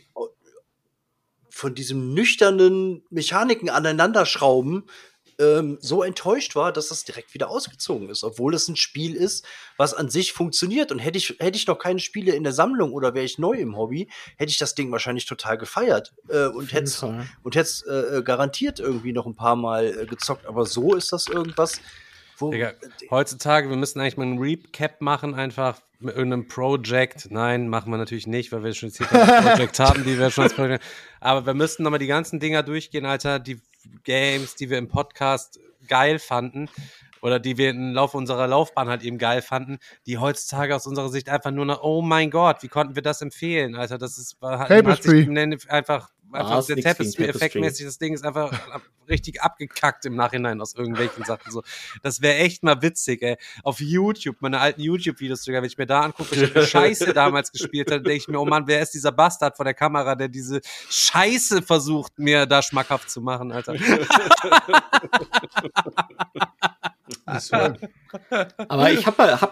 von diesem nüchternen Mechaniken aneinanderschrauben so enttäuscht war, dass das direkt wieder ausgezogen ist, obwohl es ein Spiel ist, was an sich funktioniert. Und hätte ich noch keine Spiele in der Sammlung oder wäre ich neu im Hobby, hätte ich das Ding wahrscheinlich total gefeiert und hätte garantiert irgendwie noch ein paar Mal gezockt. Aber so ist das irgendwas, wo Digga, heutzutage, wir müssen eigentlich mal einen Recap machen, einfach mit irgendeinem Project. Nein, machen wir natürlich nicht, weil wir schon jetzt hier ein Project haben, die wir schon als Project. Aber wir müssten nochmal die ganzen Dinger durchgehen, Alter, die Games, die wir im Podcast geil fanden oder die wir im Laufe unserer Laufbahn halt eben geil fanden, die heutzutage aus unserer Sicht einfach nur noch, oh mein Gott, wie konnten wir das empfehlen, Alter, hat sich einfach der Tapestry-Effekt-mäßig, das Ding ist einfach richtig abgekackt im Nachhinein aus irgendwelchen Sachen. So, das wäre echt mal witzig, ey. Auf YouTube, meine alten YouTube-Videos sogar, wenn ich mir da angucke, ich habe Scheiße damals gespielt habe, denke ich mir, oh Mann, wer ist dieser Bastard vor der Kamera, der diese Scheiße versucht, mir da schmackhaft zu machen, Alter. Aber ich hab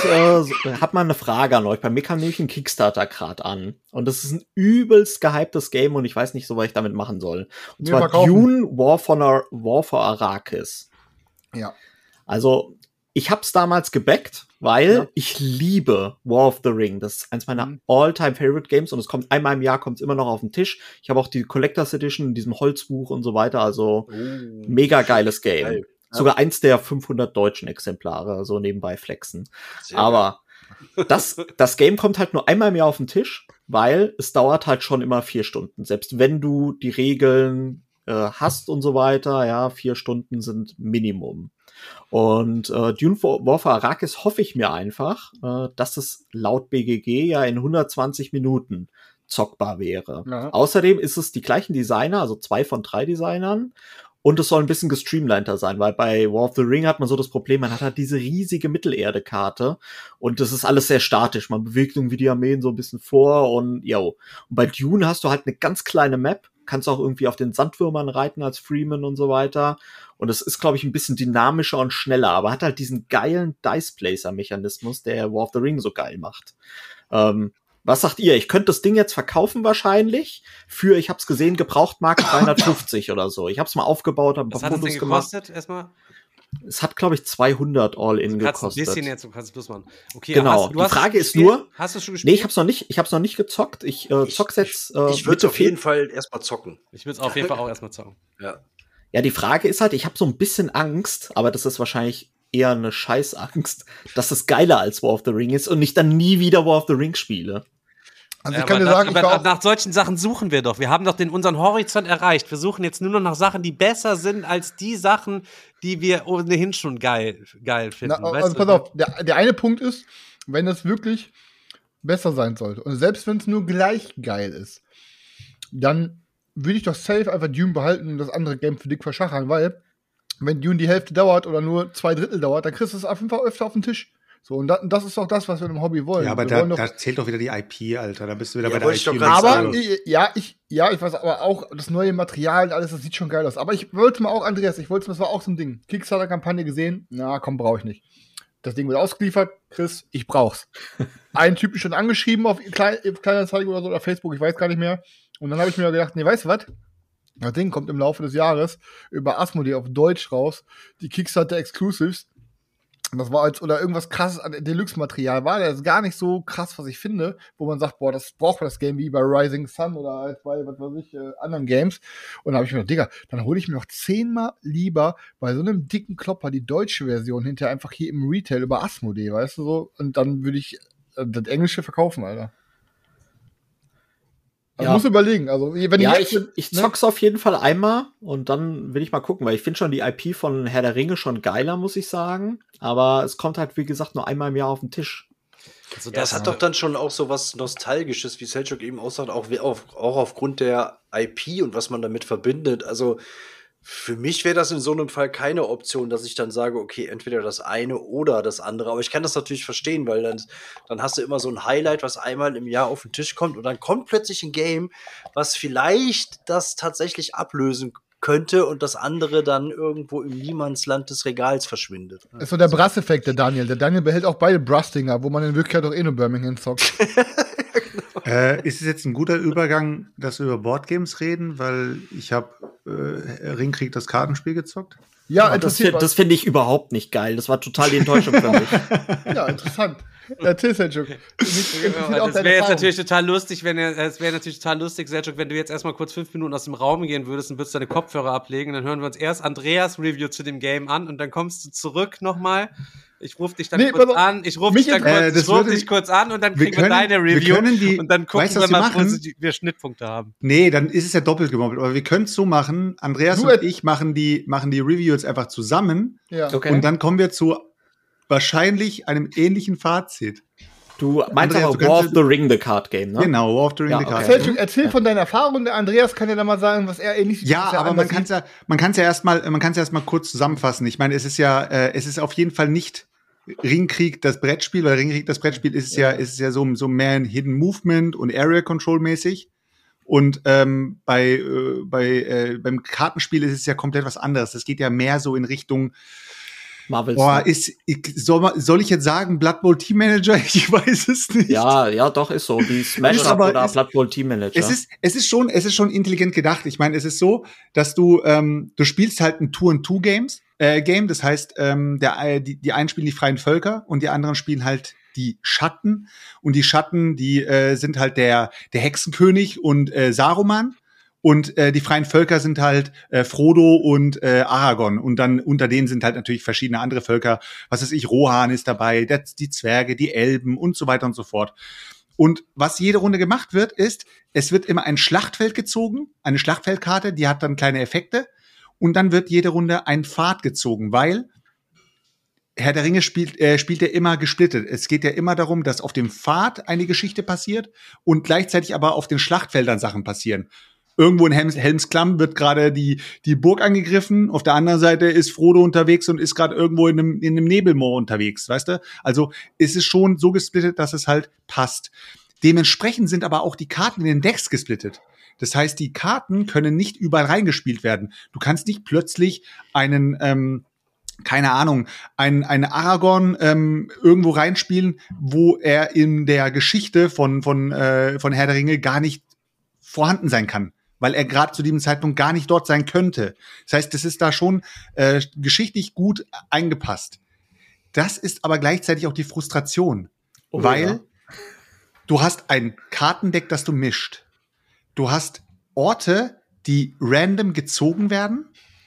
mal eine Frage an euch. Bei mir kam nämlich ein Kickstarter gerade an. Und das ist ein übelst gehyptes Game und ich weiß nicht so, was ich damit machen soll. Und zwar Dune War for Arrakis. Ja. Also, ich hab's damals gebackt, weil ich liebe War of the Ring. Das ist eins meiner all-time favorite Games und es kommt einmal im Jahr, kommt's immer noch auf den Tisch. Ich habe auch die Collectors Edition in diesem Holzbuch und so weiter. Also, mega geiles Game. Geil. Sogar eins der 500 deutschen Exemplare, so nebenbei flexen. Aber das Game kommt halt nur einmal im Jahr auf den Tisch, weil es dauert halt schon immer 4 Stunden. Selbst wenn du die Regeln hast und so weiter, ja, 4 Stunden sind Minimum. Und Dune War for Arrakis hoffe ich mir einfach, dass es laut BGG ja in 120 Minuten zockbar wäre. Ja. Außerdem ist es die gleichen Designer, also 2 von 3 Designern. Und es soll ein bisschen gestreamliner sein, weil bei War of the Ring hat man so das Problem, man hat halt diese riesige Mittelerde-Karte und das ist alles sehr statisch. Man bewegt irgendwie die Armeen so ein bisschen vor und Und bei Dune hast du halt eine ganz kleine Map, kannst auch irgendwie auf den Sandwürmern reiten als Freeman und so weiter. Und es ist, glaube ich, ein bisschen dynamischer und schneller, aber hat halt diesen geilen Dice-Placer-Mechanismus, der War of the Ring so geil macht. Was sagt ihr? Ich könnte das Ding jetzt verkaufen wahrscheinlich für, ich hab's gesehen, Gebrauchtmarkt 350 oder so. Ich hab's mal aufgebaut, hab ein paar Fotos gemacht. Was hat das denn gekostet erstmal? Es hat, glaube ich, 200 All-In gekostet. Ein bisschen jetzt, du kannst es bloß machen. Okay, genau, die Frage ist nur, hast du schon gespielt? Nee, ich hab's noch nicht gezockt. Ich zock's jetzt ich würde auf jeden Fall erstmal zocken. Ich würde es auf jeden Fall auch erstmal zocken. Ja, die Frage ist halt, ich habe so ein bisschen Angst, aber das ist wahrscheinlich eher eine Scheißangst, dass es geiler als War of the Ring ist und ich dann nie wieder War of the Ring spiele. Also ich kann dir sagen, nach solchen Sachen suchen wir doch. Wir haben doch unseren Horizont erreicht. Wir suchen jetzt nur noch nach Sachen, die besser sind als die Sachen, die wir ohnehin schon geil finden. Also pass auf, der eine Punkt ist, wenn es wirklich besser sein sollte und selbst wenn es nur gleich geil ist, dann würde ich doch safe einfach Dune behalten und das andere Game für dick verschachern, weil wenn Dune die Hälfte dauert oder nur 2/3 dauert, dann kriegst du es auf jeden Fall öfter auf den Tisch. So, und das ist doch das, was wir im Hobby wollen. Ja, aber da zählt doch wieder die IP, Alter. Da bist du wieder bei der IP. Aber, ich weiß aber auch, das neue Material und alles, das sieht schon geil aus. Aber ich wollte mal auch, Andreas, das war auch so ein Ding. Kickstarter-Kampagne gesehen, na komm, brauche ich nicht. Das Ding wird ausgeliefert, Chris, ich brauch's. Einen Typen schon angeschrieben auf Kleinanzeigen oder so, oder Facebook, ich weiß gar nicht mehr. Und dann habe ich mir gedacht, nee, weißt du was? Das Ding kommt im Laufe des Jahres über Asmodee auf Deutsch raus, die Kickstarter-Exclusives. Das war oder irgendwas krasses an Deluxe-Material war. Das ist gar nicht so krass, was ich finde, wo man sagt, boah, das braucht man das Game wie bei Rising Sun oder halt bei, was weiß ich, anderen Games. Und da habe ich mir gedacht, Digga, dann hole ich mir noch 10-mal lieber bei so einem dicken Klopper die deutsche Version hinterher einfach hier im Retail über Asmodee, weißt du so? Und dann würde ich das Englische verkaufen, Alter. Also muss überlegen. Also, wenn ich zock's auf jeden Fall einmal und dann will ich mal gucken, weil ich finde schon die IP von Herr der Ringe schon geiler, muss ich sagen. Aber es kommt halt, wie gesagt, nur einmal im Jahr auf den Tisch. Also das hat doch dann schon auch so was Nostalgisches, wie Selchuk eben aussagt, auch aufgrund der IP und was man damit verbindet. Also für mich wäre das in so einem Fall keine Option, dass ich dann sage, okay, entweder das eine oder das andere. Aber ich kann das natürlich verstehen, weil dann hast du immer so ein Highlight, was einmal im Jahr auf den Tisch kommt und dann kommt plötzlich ein Game, was vielleicht das tatsächlich ablösen könnte und das andere dann irgendwo im Niemandsland des Regals verschwindet. Das ist so der Brass-Effekt, der Daniel. Der Daniel behält auch beide Brass-Dinger, wo man in Wirklichkeit auch nur Birmingham zockt. Ist es jetzt ein guter Übergang, dass wir über Boardgames reden, weil ich habe Ringkrieg das Kartenspiel gezockt? Ja, das finde ich überhaupt nicht geil. Das war total die Enttäuschung für mich. Ja, interessant. Erzähl, Selchuk. Es wäre jetzt natürlich total lustig, Selchuk, wenn du jetzt erstmal kurz 5 Minuten aus dem Raum gehen würdest und würdest deine Kopfhörer ablegen, dann hören wir uns erst Andreas Review zu dem Game an und dann kommst du zurück nochmal. Ich rufe dich dann kurz an. Ich rufe dich kurz an und dann kriegen wir deine Review und dann gucken wir mal, wo wir Schnittpunkte haben. Nee, dann ist es ja doppelt gemoppelt. Aber wir können es so machen. Andreas und ich machen die Review jetzt einfach zusammen. Ja. Okay. Und dann kommen wir zu wahrscheinlich einem ähnlichen Fazit. Du meinst aber War of the Ring, the Card Game, ne? Genau, War of the Ring, the Card Game. Erzähl von deiner Erfahrung. Der Andreas kann ja dann mal sagen, was er ähnlich sieht. Ja, aber man kann es ja erstmal kurz zusammenfassen. Ich meine, es ist auf jeden Fall nicht Ringkrieg das Brettspiel, weil Ringkrieg das Brettspiel ist ja so mehr ein Hidden Movement und Area Control mäßig. Und beim Kartenspiel ist es ja komplett was anderes. Das geht ja mehr so in Richtung soll ich jetzt sagen, Blood Bowl Team Manager? Ich weiß es nicht. Ja, doch, ist so. Wie Smash Up oder Blood Bowl Team Manager. Es ist schon intelligent gedacht. Ich meine, es ist so, dass du spielst halt ein Two-on-Two-Game. Das heißt, die einen spielen die freien Völker und die anderen spielen halt die Schatten. Und die Schatten, die sind halt der Hexenkönig und Saruman. Und die freien Völker sind halt Frodo und Aragorn. Und dann unter denen sind halt natürlich verschiedene andere Völker. Was weiß ich, Rohan ist dabei, die Zwerge, die Elben und so weiter und so fort. Und was jede Runde gemacht wird, ist, es wird immer ein Schlachtfeld gezogen, eine Schlachtfeldkarte, die hat dann kleine Effekte. Und dann wird jede Runde ein Pfad gezogen, weil Herr der Ringe spielt ja immer gesplittet. Es geht ja immer darum, dass auf dem Pfad eine Geschichte passiert und gleichzeitig aber auf den Schlachtfeldern Sachen passieren. Irgendwo in Helms Klamm wird gerade die Burg angegriffen. Auf der anderen Seite ist Frodo unterwegs und ist gerade irgendwo in einem Nebelmoor unterwegs, weißt du? Also ist es schon so gesplittet, dass es halt passt. Dementsprechend sind aber auch die Karten in den Decks gesplittet. Das heißt, die Karten können nicht überall reingespielt werden. Du kannst nicht plötzlich einen keine Ahnung, einen Aragorn irgendwo reinspielen, wo er in der Geschichte von Herr der Ringe gar nicht vorhanden sein kann, weil er gerade zu diesem Zeitpunkt gar nicht dort sein könnte. Das heißt, das ist da schon geschichtlich gut eingepasst. Das ist aber gleichzeitig auch die Frustration, weil du hast ein Kartendeck, das du mischt. Du hast Orte, die random gezogen werden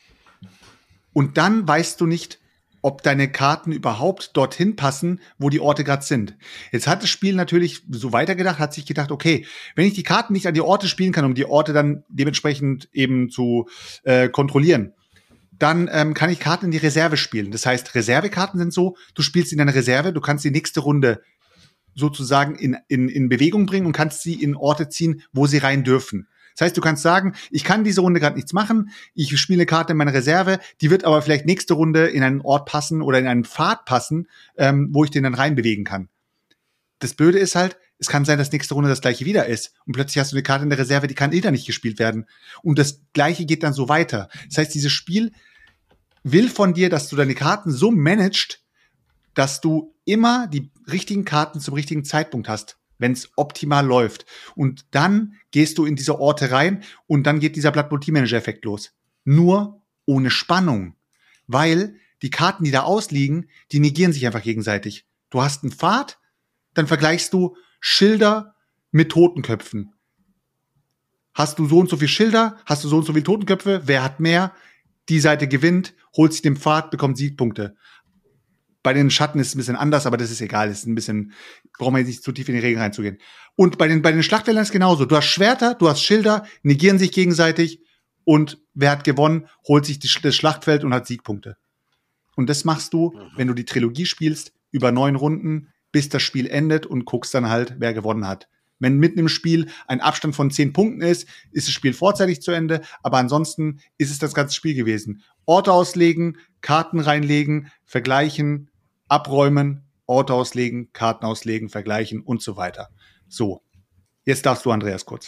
und dann weißt du nicht, ob deine Karten überhaupt dorthin passen, wo die Orte gerade sind. Jetzt hat das Spiel natürlich so weitergedacht, hat sich gedacht, okay, wenn ich die Karten nicht an die Orte spielen kann, um die Orte dann dementsprechend eben zu kontrollieren, dann kann ich Karten in die Reserve spielen. Das heißt, Reservekarten sind so, du spielst in deine Reserve, du kannst die nächste Runde sozusagen in Bewegung bringen und kannst sie in Orte ziehen, wo sie rein dürfen. Das heißt, du kannst sagen, ich kann diese Runde gerade nichts machen, ich spiele eine Karte in meiner Reserve, die wird aber vielleicht nächste Runde in einen Ort passen oder in einen Pfad passen, wo ich den dann reinbewegen kann. Das Blöde ist halt, es kann sein, dass nächste Runde das gleiche wieder ist und plötzlich hast du eine Karte in der Reserve, die kann wieder nicht gespielt werden. Und das gleiche geht dann so weiter. Das heißt, dieses Spiel will von dir, dass du deine Karten so managst, dass du immer die richtigen Karten zum richtigen Zeitpunkt hast, wenn es optimal läuft. Und dann gehst du in diese Orte rein und dann geht dieser Blood Bowl Team Manager Effekt los. Nur ohne Spannung. Weil die Karten, die da ausliegen, die negieren sich einfach gegenseitig. Du hast einen Pfad, dann vergleichst du Schilder mit Totenköpfen. Hast du so und so viele Schilder, hast du so und so viele Totenköpfe, wer hat mehr? Die Seite gewinnt, holt sich den Pfad, bekommt Siegpunkte. Bei den Schatten ist es ein bisschen anders, aber das ist egal. Das ist ein bisschen, brauchen wir jetzt nicht zu tief in die Regeln reinzugehen. Und bei den Schlachtfeldern ist es genauso. Du hast Schwerter, du hast Schilder, negieren sich gegenseitig und wer hat gewonnen, holt sich das Schlachtfeld und hat Siegpunkte. Und das machst du, wenn du die Trilogie spielst, über 9 Runden, bis das Spiel endet und guckst dann halt, wer gewonnen hat. Wenn mitten im Spiel ein Abstand von 10 Punkten ist das Spiel vorzeitig zu Ende, aber ansonsten ist es das ganze Spiel gewesen. Orte auslegen, Karten reinlegen, vergleichen, abräumen, Orte auslegen, Karten auslegen, vergleichen und so weiter. So, jetzt darfst du, Andreas, kurz.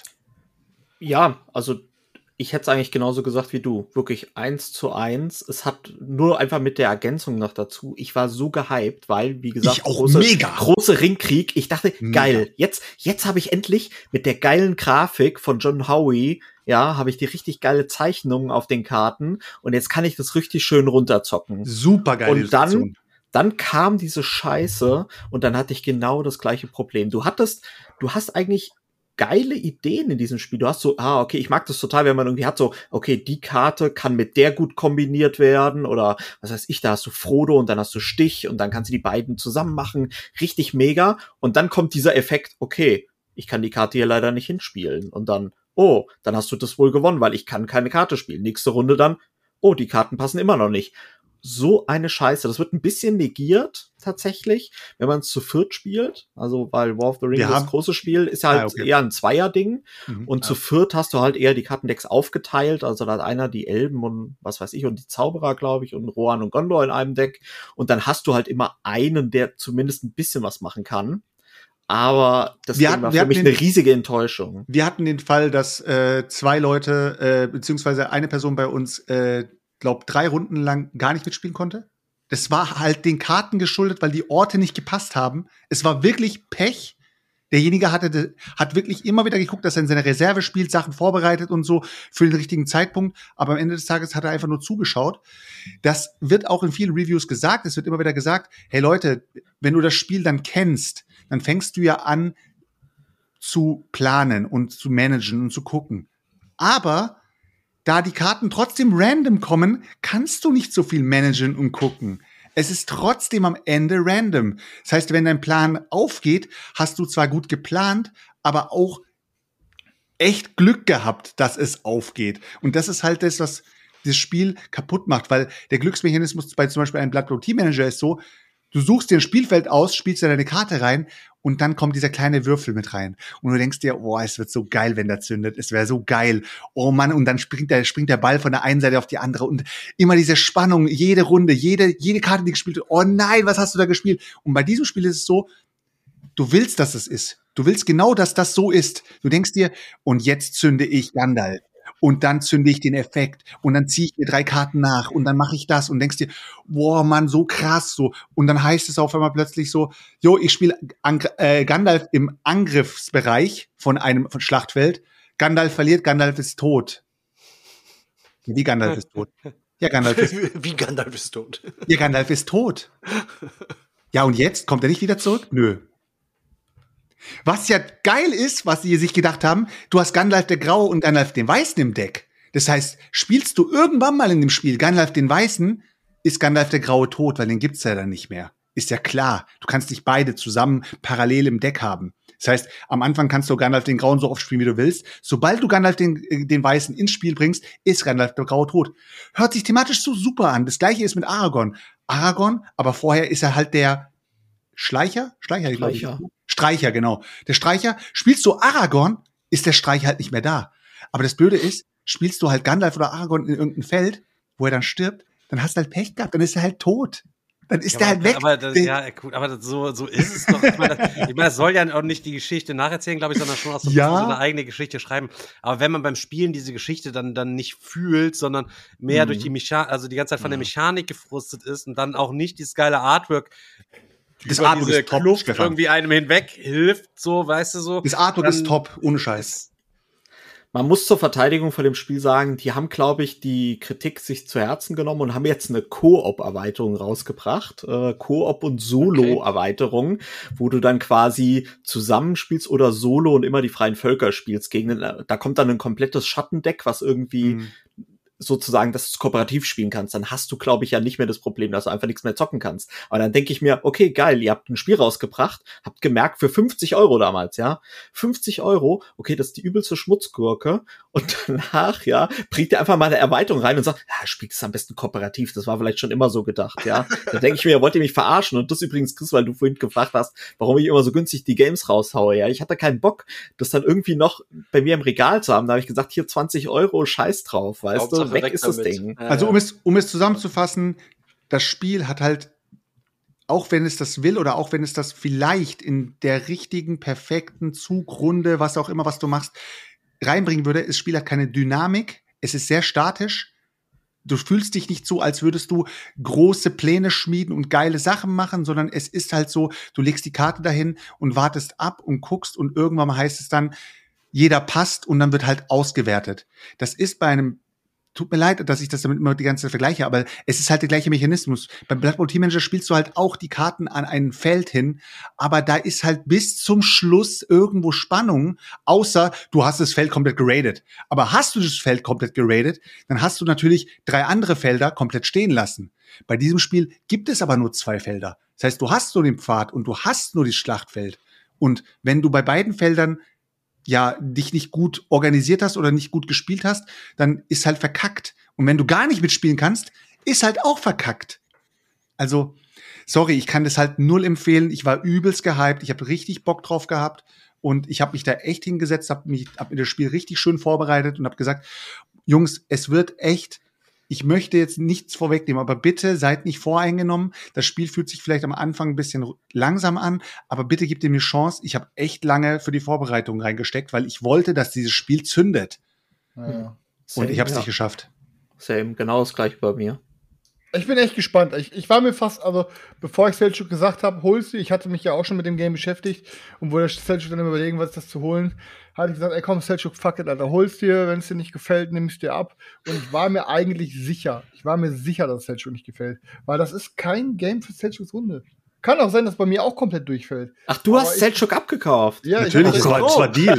Ja, also ich hätte es eigentlich genauso gesagt wie du. Wirklich 1:1. Es hat nur einfach mit der Ergänzung noch dazu. Ich war so gehypt, weil, wie gesagt, ich auch große Ringkrieg. Ich dachte, geil, jetzt habe ich endlich mit der geilen Grafik von John Howe, ja, habe ich die richtig geile Zeichnungen auf den Karten und jetzt kann ich das richtig schön runterzocken. Super geile Und dann kam diese Scheiße und dann hatte ich genau das gleiche Problem. Du hast eigentlich geile Ideen in diesem Spiel. Du hast so, okay, ich mag das total, wenn man irgendwie hat so, okay, die Karte kann mit der gut kombiniert werden oder was weiß ich, da hast du Frodo und dann hast du Stich und dann kannst du die beiden zusammen machen. Richtig mega. Und dann kommt dieser Effekt, okay, ich kann die Karte hier leider nicht hinspielen. Und dann, dann hast du das wohl gewonnen, weil ich kann keine Karte spielen. Nächste Runde dann, die Karten passen immer noch nicht. So eine Scheiße. Das wird ein bisschen negiert, tatsächlich, wenn man es zu viert spielt. Also, weil War of the Ring, das große Spiel, ist ja halt eher ein Zweier-Ding. Und zu viert hast du halt eher die Kartendecks aufgeteilt. Also, da hat einer die Elben und was weiß ich und die Zauberer, glaube ich, und Rohan und Gondor in einem Deck. Und dann hast du halt immer einen, der zumindest ein bisschen was machen kann. Aber das war für mich eine riesige Enttäuschung. Wir hatten den Fall, dass 2 Leute, beziehungsweise eine Person bei uns, glaube 3 Runden lang gar nicht mitspielen konnte. Das war halt den Karten geschuldet, weil die Orte nicht gepasst haben. Es war wirklich Pech. Derjenige hat wirklich immer wieder geguckt, dass er in seiner Reserve spielt, Sachen vorbereitet und so für den richtigen Zeitpunkt. Aber am Ende des Tages hat er einfach nur zugeschaut. Das wird auch in vielen Reviews gesagt. Es wird immer wieder gesagt, hey Leute, wenn du das Spiel dann kennst, dann fängst du ja an zu planen und zu managen und zu gucken. Aber da die Karten trotzdem random kommen, kannst du nicht so viel managen und gucken. Es ist trotzdem am Ende random. Das heißt, wenn dein Plan aufgeht, hast du zwar gut geplant, aber auch echt Glück gehabt, dass es aufgeht. Und das ist halt das, was das Spiel kaputt macht, weil der Glücksmechanismus bei zum Beispiel einem Blood Bowl Team Manager ist so, du suchst dir ein Spielfeld aus, spielst da deine Karte rein und dann kommt dieser kleine Würfel mit rein. Und du denkst dir, es wird so geil, wenn der zündet. Es wäre so geil. Oh Mann, und dann springt der Ball von der einen Seite auf die andere. Und immer diese Spannung, jede Runde, jede Karte, die gespielt wird. Oh nein, was hast du da gespielt? Und bei diesem Spiel ist es so, du willst, dass es ist. Du willst genau, dass das so ist. Du denkst dir, und jetzt zünde ich Gandalf. Und dann zünde ich den Effekt und dann ziehe ich mir 3 Karten nach und dann mache ich das und denkst dir, boah, Mann, so krass so. Und dann heißt es auf einmal plötzlich so, ich spiele Gandalf im Angriffsbereich von Schlachtfeld. Gandalf verliert, Gandalf ist tot. Wie Gandalf ist tot? Ja, Gandalf ist Wie Gandalf ist tot. Ja, Gandalf ist tot. Ja, und jetzt kommt er nicht wieder zurück? Nö. Was ja geil ist, was sie sich gedacht haben, du hast Gandalf der Graue und Gandalf den Weißen im Deck. Das heißt, spielst du irgendwann mal in dem Spiel Gandalf den Weißen, ist Gandalf der Graue tot, weil den gibt's ja dann nicht mehr. Ist ja klar. Du kannst nicht beide zusammen parallel im Deck haben. Das heißt, am Anfang kannst du Gandalf den Grauen so oft spielen, wie du willst. Sobald du Gandalf den Weißen ins Spiel bringst, ist Gandalf der Graue tot. Hört sich thematisch so super an. Das Gleiche ist mit Aragorn. Aber vorher ist er halt der Streicher, genau. Der Streicher, spielst du Aragorn, ist der Streicher halt nicht mehr da. Aber das Blöde ist, spielst du halt Gandalf oder Aragorn in irgendein Feld, wo er dann stirbt, dann hast du halt Pech gehabt, dann ist er halt tot. Dann ist der halt weg. Aber so ist es doch. Ich meine, das soll ja auch nicht die Geschichte nacherzählen, glaube ich, sondern schon auch so eine eigene Geschichte schreiben. Aber wenn man beim Spielen diese Geschichte dann nicht fühlt, sondern mehr durch die Mechanik, also die ganze Zeit von der Mechanik gefrustet ist und dann auch nicht dieses geile Artwork das Artwork diese ist top, Kluft Stefan. irgendwie einem hinweg hilft, so, weißt du so. Das Artwork ist top, ohne Scheiß. Man muss zur Verteidigung von dem Spiel sagen, die haben, glaube ich, die Kritik sich zu Herzen genommen und haben jetzt eine Koop-Erweiterung rausgebracht. Koop- und Solo-Erweiterung, wo du dann quasi zusammenspielst oder Solo und immer die freien Völker spielst. Da kommt dann ein komplettes Schattendeck, was irgendwie sozusagen, dass du es kooperativ spielen kannst, dann hast du, glaube ich, ja nicht mehr das Problem, dass du einfach nichts mehr zocken kannst. Aber dann denke ich mir, okay, geil, ihr habt ein Spiel rausgebracht, habt gemerkt, für 50 € damals, ja, 50 €, okay, das ist die übelste Schmutzgurke und danach, ja, bringt ihr einfach mal eine Erweiterung rein und sagt, ja, spielt es am besten kooperativ, das war vielleicht schon immer so gedacht, ja. Da denke ich mir, wollt ihr mich verarschen? Und das übrigens, Chris, weil du vorhin gefragt hast, warum ich immer so günstig die Games raushaue, ja. Ich hatte keinen Bock, das dann irgendwie noch bei mir im Regal zu haben. Da habe ich gesagt, hier 20 €, scheiß drauf, weißt du? Weg ist das Ding. Also um es zusammenzufassen, das Spiel hat halt, auch wenn es das will oder auch wenn es das vielleicht in der richtigen, perfekten Zugrunde, was auch immer, was du machst, reinbringen würde, das Spiel hat keine Dynamik, es ist sehr statisch, du fühlst dich nicht so, als würdest du große Pläne schmieden und geile Sachen machen, sondern es ist halt so, du legst die Karte dahin und wartest ab und guckst und irgendwann mal heißt es dann, jeder passt und dann wird halt ausgewertet. Das ist bei einem, tut mir leid, dass ich das damit immer die ganze Zeit vergleiche, aber es ist halt der gleiche Mechanismus. Beim Blood Bowl Team Manager spielst du halt auch die Karten an ein Feld hin, aber da ist halt bis zum Schluss irgendwo Spannung, außer du hast das Feld komplett geradet. Aber hast du das Feld komplett geradet, dann hast du natürlich 3 andere Felder komplett stehen lassen. Bei diesem Spiel gibt es aber nur 2 Felder. Das heißt, du hast nur den Pfad und du hast nur das Schlachtfeld. Und wenn du bei beiden Feldern ja dich nicht gut organisiert hast oder nicht gut gespielt hast, dann ist halt verkackt. Und wenn du gar nicht mitspielen kannst, ist halt auch verkackt. Also, sorry, ich kann das halt null empfehlen. Ich war übelst gehypt, ich habe richtig Bock drauf gehabt und ich habe mich da echt hingesetzt, hab mir das Spiel richtig schön vorbereitet und habe gesagt, Jungs, es wird echt, ich möchte jetzt nichts vorwegnehmen, aber bitte seid nicht voreingenommen. Das Spiel fühlt sich vielleicht am Anfang ein bisschen langsam an, aber bitte gebt ihm eine Chance. Ich habe echt lange für die Vorbereitung reingesteckt, weil ich wollte, dass dieses Spiel zündet. Ja. Und ich habe es nicht geschafft. Same, genau das gleiche bei mir. Ich bin echt gespannt. Ich war mir fast, also bevor ich Selchuk gesagt habe, holst du, ich hatte mich ja auch schon mit dem Game beschäftigt und wo der Selchuk dann überlegen, was ist das zu holen, hatte ich gesagt, ey komm Selchuk, fuck it, Alter, holst dir, wenn es dir nicht gefällt, nimmst dir ab. Und ich war mir eigentlich sicher, dass Selchuk nicht gefällt, weil das ist kein Game für Selchuks Runde. Kann auch sein, dass bei mir auch komplett durchfällt. Ach, du hast Selchuk abgekauft? Ja, natürlich, das war Deal.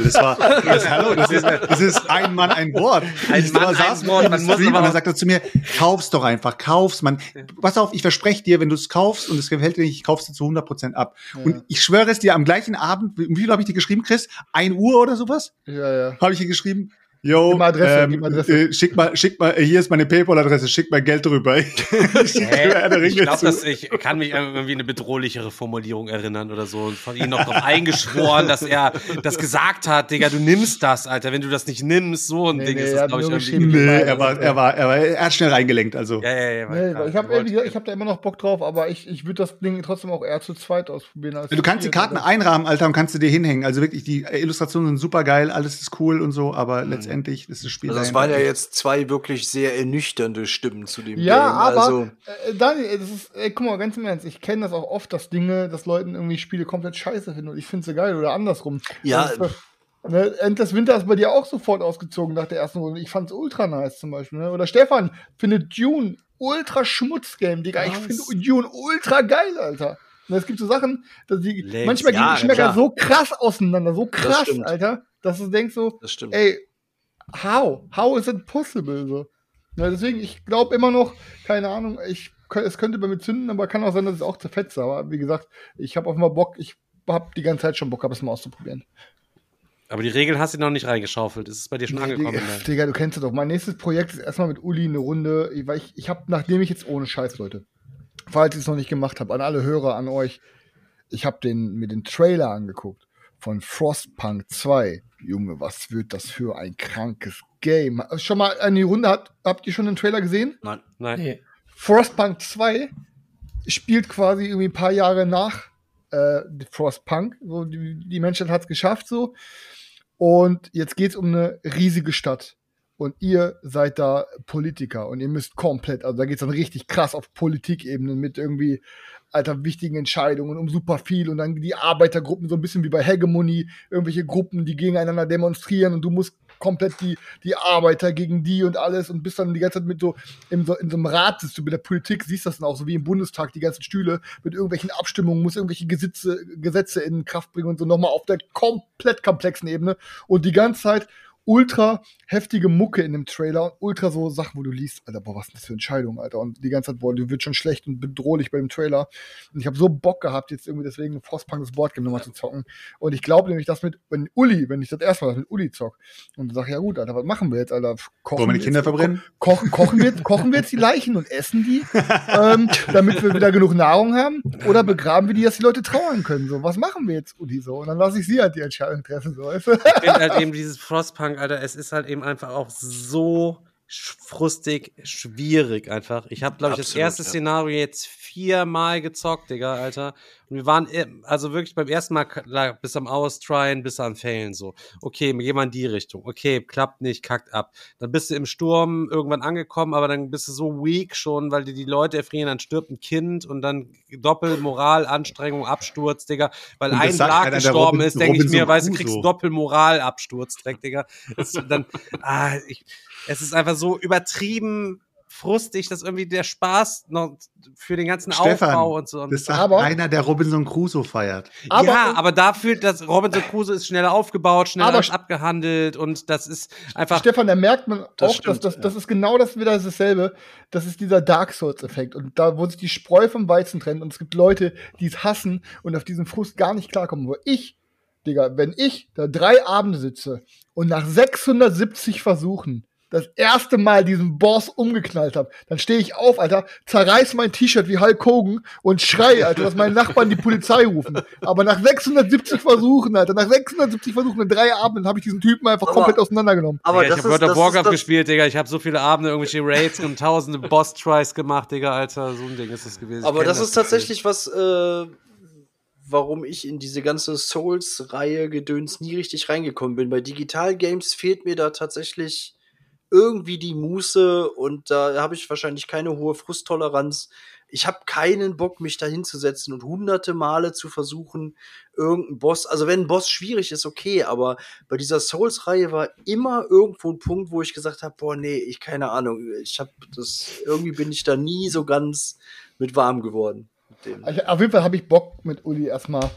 Das ist ein Mann, ein Wort. Ein Mann, ein Wort. Man muss und dann sagt er zu mir, kauf's doch einfach, kauf's. Man, pass auf, ich verspreche dir, wenn du es kaufst und es gefällt dir nicht, ich kauf's dir zu 100% ab. Ja. Und ich schwöre es dir, am gleichen Abend, wie viel habe ich dir geschrieben, Chris? 1 Uhr oder sowas? Ja. Habe ich dir geschrieben? Jo, gib mal Adresse. Schick mal, hier ist meine PayPal-Adresse, schick mal Geld rüber. Ich kann mich irgendwie eine bedrohlichere Formulierung erinnern oder so und von ihm noch drauf eingeschworen, dass er das gesagt hat, Digga, du nimmst das, Alter, wenn du das nicht nimmst, so ein Ding ist das, glaube ich, irgendwie. Er hat schnell reingelenkt, also. Ich hab da immer noch Bock drauf, aber ich würde das Ding trotzdem auch eher zu zweit ausprobieren. Als du kannst die Karten einrahmen, Alter, und kannst du dir hinhängen. Also wirklich, die Illustrationen sind super geil, alles ist cool und so, aber letztendlich ist das Spiel. Also das waren ja jetzt 2 wirklich sehr ernüchternde Stimmen zu dem Game. Ja, aber Daniel, guck mal, ganz im Ernst, ich kenne das auch oft, dass Leuten irgendwie Spiele komplett scheiße finden und ich finde sie geil oder andersrum. Ja. Endless Winter ist bei dir auch sofort ausgezogen nach der ersten Runde. Ich fand's ultra nice zum Beispiel. Ne? Oder Stefan findet Dune ultra Schmutzgame, Digga. Ich finde Dune ultra geil, Alter. Und es gibt so Sachen, dass manchmal gehen die Geschmäcker so krass auseinander, so krass, Alter, dass du denkst so, ey, how is it possible? So. Ja, deswegen, ich glaube immer noch, keine Ahnung, es könnte bei mir zünden, aber kann auch sein, dass es auch zerfetzt. Aber wie gesagt, ich habe offenbar Bock, ich habe die ganze Zeit schon Bock, es mal auszuprobieren. Aber die Regeln hast du noch nicht reingeschaufelt. Ist es bei dir schon angekommen? Digga, du kennst es doch. Mein nächstes Projekt ist erstmal mit Uli eine Runde, weil ich habe, nachdem ich jetzt ohne Scheiß, Leute, falls ich es noch nicht gemacht habe, an alle Hörer, an euch, ich habe mir den Trailer angeguckt von Frostpunk 2. Junge, was wird das für ein krankes Game? Schon mal in die Runde, habt ihr schon den Trailer gesehen? Nein. Nee. Frostpunk 2 spielt quasi irgendwie ein paar Jahre nach Frostpunk. So, die Menschheit hat es geschafft so. Und jetzt geht's um eine riesige Stadt. Und ihr seid da Politiker und ihr müsst komplett, also da geht's dann richtig krass auf Politikebene mit irgendwie, Alter, wichtigen Entscheidungen um super viel und dann die Arbeitergruppen, so ein bisschen wie bei Hegemony, irgendwelche Gruppen, die gegeneinander demonstrieren und du musst komplett die Arbeiter gegen die und alles und bist dann die ganze Zeit mit so in so einem Rat sitzt du mit der Politik, siehst das dann auch so wie im Bundestag, die ganzen Stühle mit irgendwelchen Abstimmungen, muss irgendwelche Gesetze in Kraft bringen und so nochmal auf der komplett komplexen Ebene und die ganze Zeit ultra heftige Mucke in dem Trailer und ultra so Sachen, wo du liest, Alter, boah, was ist das für Entscheidung, Alter, und die ganze Zeit, boah, du wird schon schlecht und bedrohlich bei dem Trailer und ich habe so Bock gehabt, jetzt irgendwie deswegen Frostpunk das Boardgame nochmal zu zocken und ich glaube nämlich, dass wenn ich das erste Mal mit Uli zock und sag, ja gut, Alter, was machen wir jetzt, Alter, wollen wir die Kinder verbrennen? Kochen wir jetzt die Leichen und essen die, damit wir wieder genug Nahrung haben oder begraben wir die, dass die Leute trauern können, so, was machen wir jetzt, Uli, so, und dann lasse ich sie halt die Entscheidung treffen, so, weißt du? Ich finde halt eben dieses Frostpunk, Alter, es ist halt eben einfach auch so frustig, schwierig einfach. Ich habe, glaube ich, das erste Szenario jetzt 4-mal gezockt, Digga, Alter. Und wir waren, also wirklich beim ersten Mal bis am Austryen, bis am Failen so. Okay, wir gehen mal in die Richtung. Okay, klappt nicht, kackt ab. Dann bist du im Sturm irgendwann angekommen, aber dann bist du so weak schon, weil dir die Leute erfrieren, dann stirbt ein Kind und dann Doppelmoral, Anstrengung, Absturz, Digga. Weil ein Blag gestorben ist, denke ich mir, weißt du, kriegst Doppelmoral, Absturz, Digga. Es ist einfach so übertrieben frustig, dass irgendwie der Spaß noch für den ganzen Aufbau und so. Das sagt einer, der Robinson Crusoe feiert. Aber da fühlt das Robinson Crusoe ist schneller aufgebaut, schneller abgehandelt und das ist einfach. Stefan, da merkt man auch, das ist genau das wieder dasselbe. Das ist dieser Dark Souls-Effekt und da, wo sich die Spreu vom Weizen trennt und es gibt Leute, die es hassen und auf diesen Frust gar nicht klarkommen. Wenn ich da 3 Abende sitze und nach 670 Versuchen das erste Mal diesen Boss umgeknallt habe, dann stehe ich auf, Alter, zerreiß mein T-Shirt wie Hulk Hogan und schrei, Alter, dass meine Nachbarn die Polizei rufen. Aber nach 670 Versuchen, Alter, in 3 Abenden habe ich diesen Typen einfach komplett auseinandergenommen. Aber Digga, ich habe World of Warcraft gespielt, Digga, ich habe so viele Abende irgendwelche Raids und tausende Boss-Tries gemacht, Digga, Alter, so ein Ding ist das gewesen. Aber das ist tatsächlich was, warum ich in diese ganze Souls-Reihe Gedöns nie richtig reingekommen bin. Bei Digital Games fehlt mir da tatsächlich irgendwie die Muße und da habe ich wahrscheinlich keine hohe Frusttoleranz. Ich habe keinen Bock, mich da hinzusetzen und hunderte Male zu versuchen, irgendeinen Boss, also wenn ein Boss schwierig ist, okay, aber bei dieser Souls-Reihe war immer irgendwo ein Punkt, wo ich gesagt habe, boah, nee, keine Ahnung, irgendwie bin ich da nie so ganz mit warm geworden. Also, auf jeden Fall habe ich Bock, mit Uli erstmal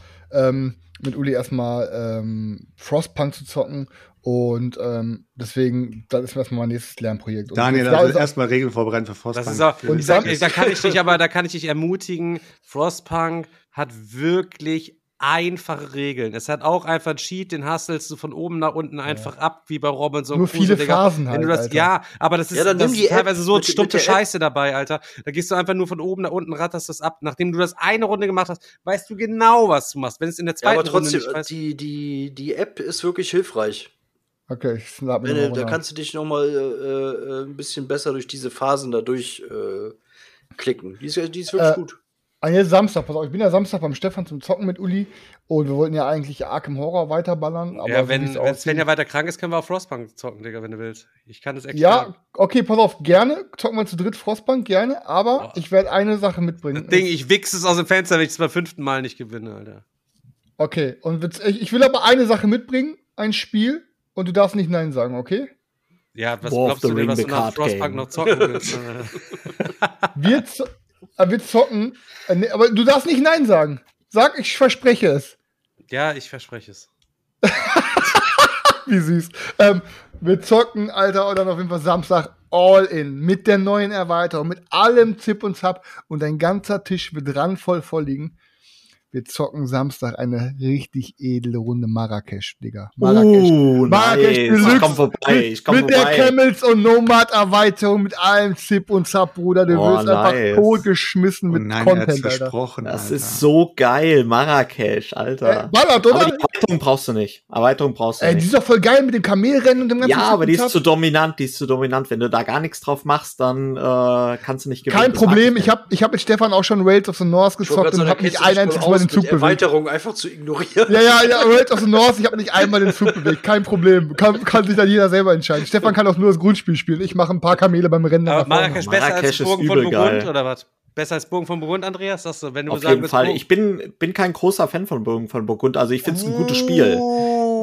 Frostpunk zu zocken. Und deswegen, das ist erstmal mein nächstes Lernprojekt. Und Daniel, also erstmal Regeln vorbereiten für Frostpunk. Da kann ich dich ermutigen, Frostpunk hat wirklich einfache Regeln. Es hat auch einfach einen Cheat, den hasselst du von oben nach unten einfach ab, wie bei Robinson Crusoe. Nur viele Phasen halt, aber das ist teilweise so stumpfe Scheiße dabei, Alter. Da gehst du einfach nur von oben nach unten, ratterst das ab. Nachdem du das eine Runde gemacht hast, weißt du genau, was du machst. Wenn es in der zweiten aber trotzdem, Runde nicht weißt, die App ist wirklich hilfreich. Okay, ich snap mir da kannst du dich noch mal ein bisschen besser durch diese Phasen da klicken. Die ist wirklich gut. Jetzt Samstag, pass auf, ich bin ja Samstag beim Stefan zum Zocken mit Uli und wir wollten ja eigentlich Arkham Horror weiterballern. Aber ja, wenn Sven ja weiter krank ist, können wir auch Frostpunk zocken, Digga, wenn du willst. Ich kann das extra. Ja, okay, pass auf, gerne. Zocken wir zu dritt Frostpunk, gerne, aber ich werde eine Sache mitbringen. Das Ding, ich wichse es aus dem Fenster, wenn ich es beim 5. Mal nicht gewinne, Alter. Okay, und ich will aber eine Sache mitbringen, ein Spiel, und du darfst nicht Nein sagen, okay? Ja, was glaubst du denn, was du nach Frostpunk noch zocken willst? Wir zocken, aber du darfst nicht Nein sagen. Sag, ich verspreche es. Ja, ich verspreche es. Wie süß. Wir zocken, Alter, und dann auf jeden Fall Samstag all in. Mit der neuen Erweiterung, mit allem Zip und Zap. Und ein ganzer Tisch wird randvoll liegen. Wir zocken Samstag eine richtig edle Runde Marrakesch, Digga. Marrakesch Deluxe. Ich komm vorbei. Mit der Camels und Nomad-Erweiterung, mit allem Zip und Zap, Bruder. Du wirst einfach totgeschmissen mit Content, Alter. Das ist so geil, Marrakesch, Alter. Ballert, oder? Aber die Erweiterung brauchst du nicht. Die ist doch voll geil mit dem Kamelrennen und dem ganzen Ja, aber die ist zu dominant, Wenn du da gar nichts drauf machst, dann kannst du nicht gewinnen. Kein Problem, ich hab mit Stefan auch schon Rails of the North gezockt und hab nicht ein einziges Mal den Zug bewegt. Erweiterung einfach zu ignorieren. Ja, Rails of the North, ich habe nicht einmal den Zug bewegt, kein Problem. Kann sich dann jeder selber entscheiden. Stefan kann auch nur das Grundspiel spielen. Ich mache ein paar Kamele beim Rennen. Aber Marrakesch besser als Burgen von Burgund, oder was? Besser als Burgen von Burgund, Andreas? Sagst du, wenn du auf jeden Fall. Ich bin kein großer Fan von Burgen von Burgund. Also ich finde es ein gutes Spiel.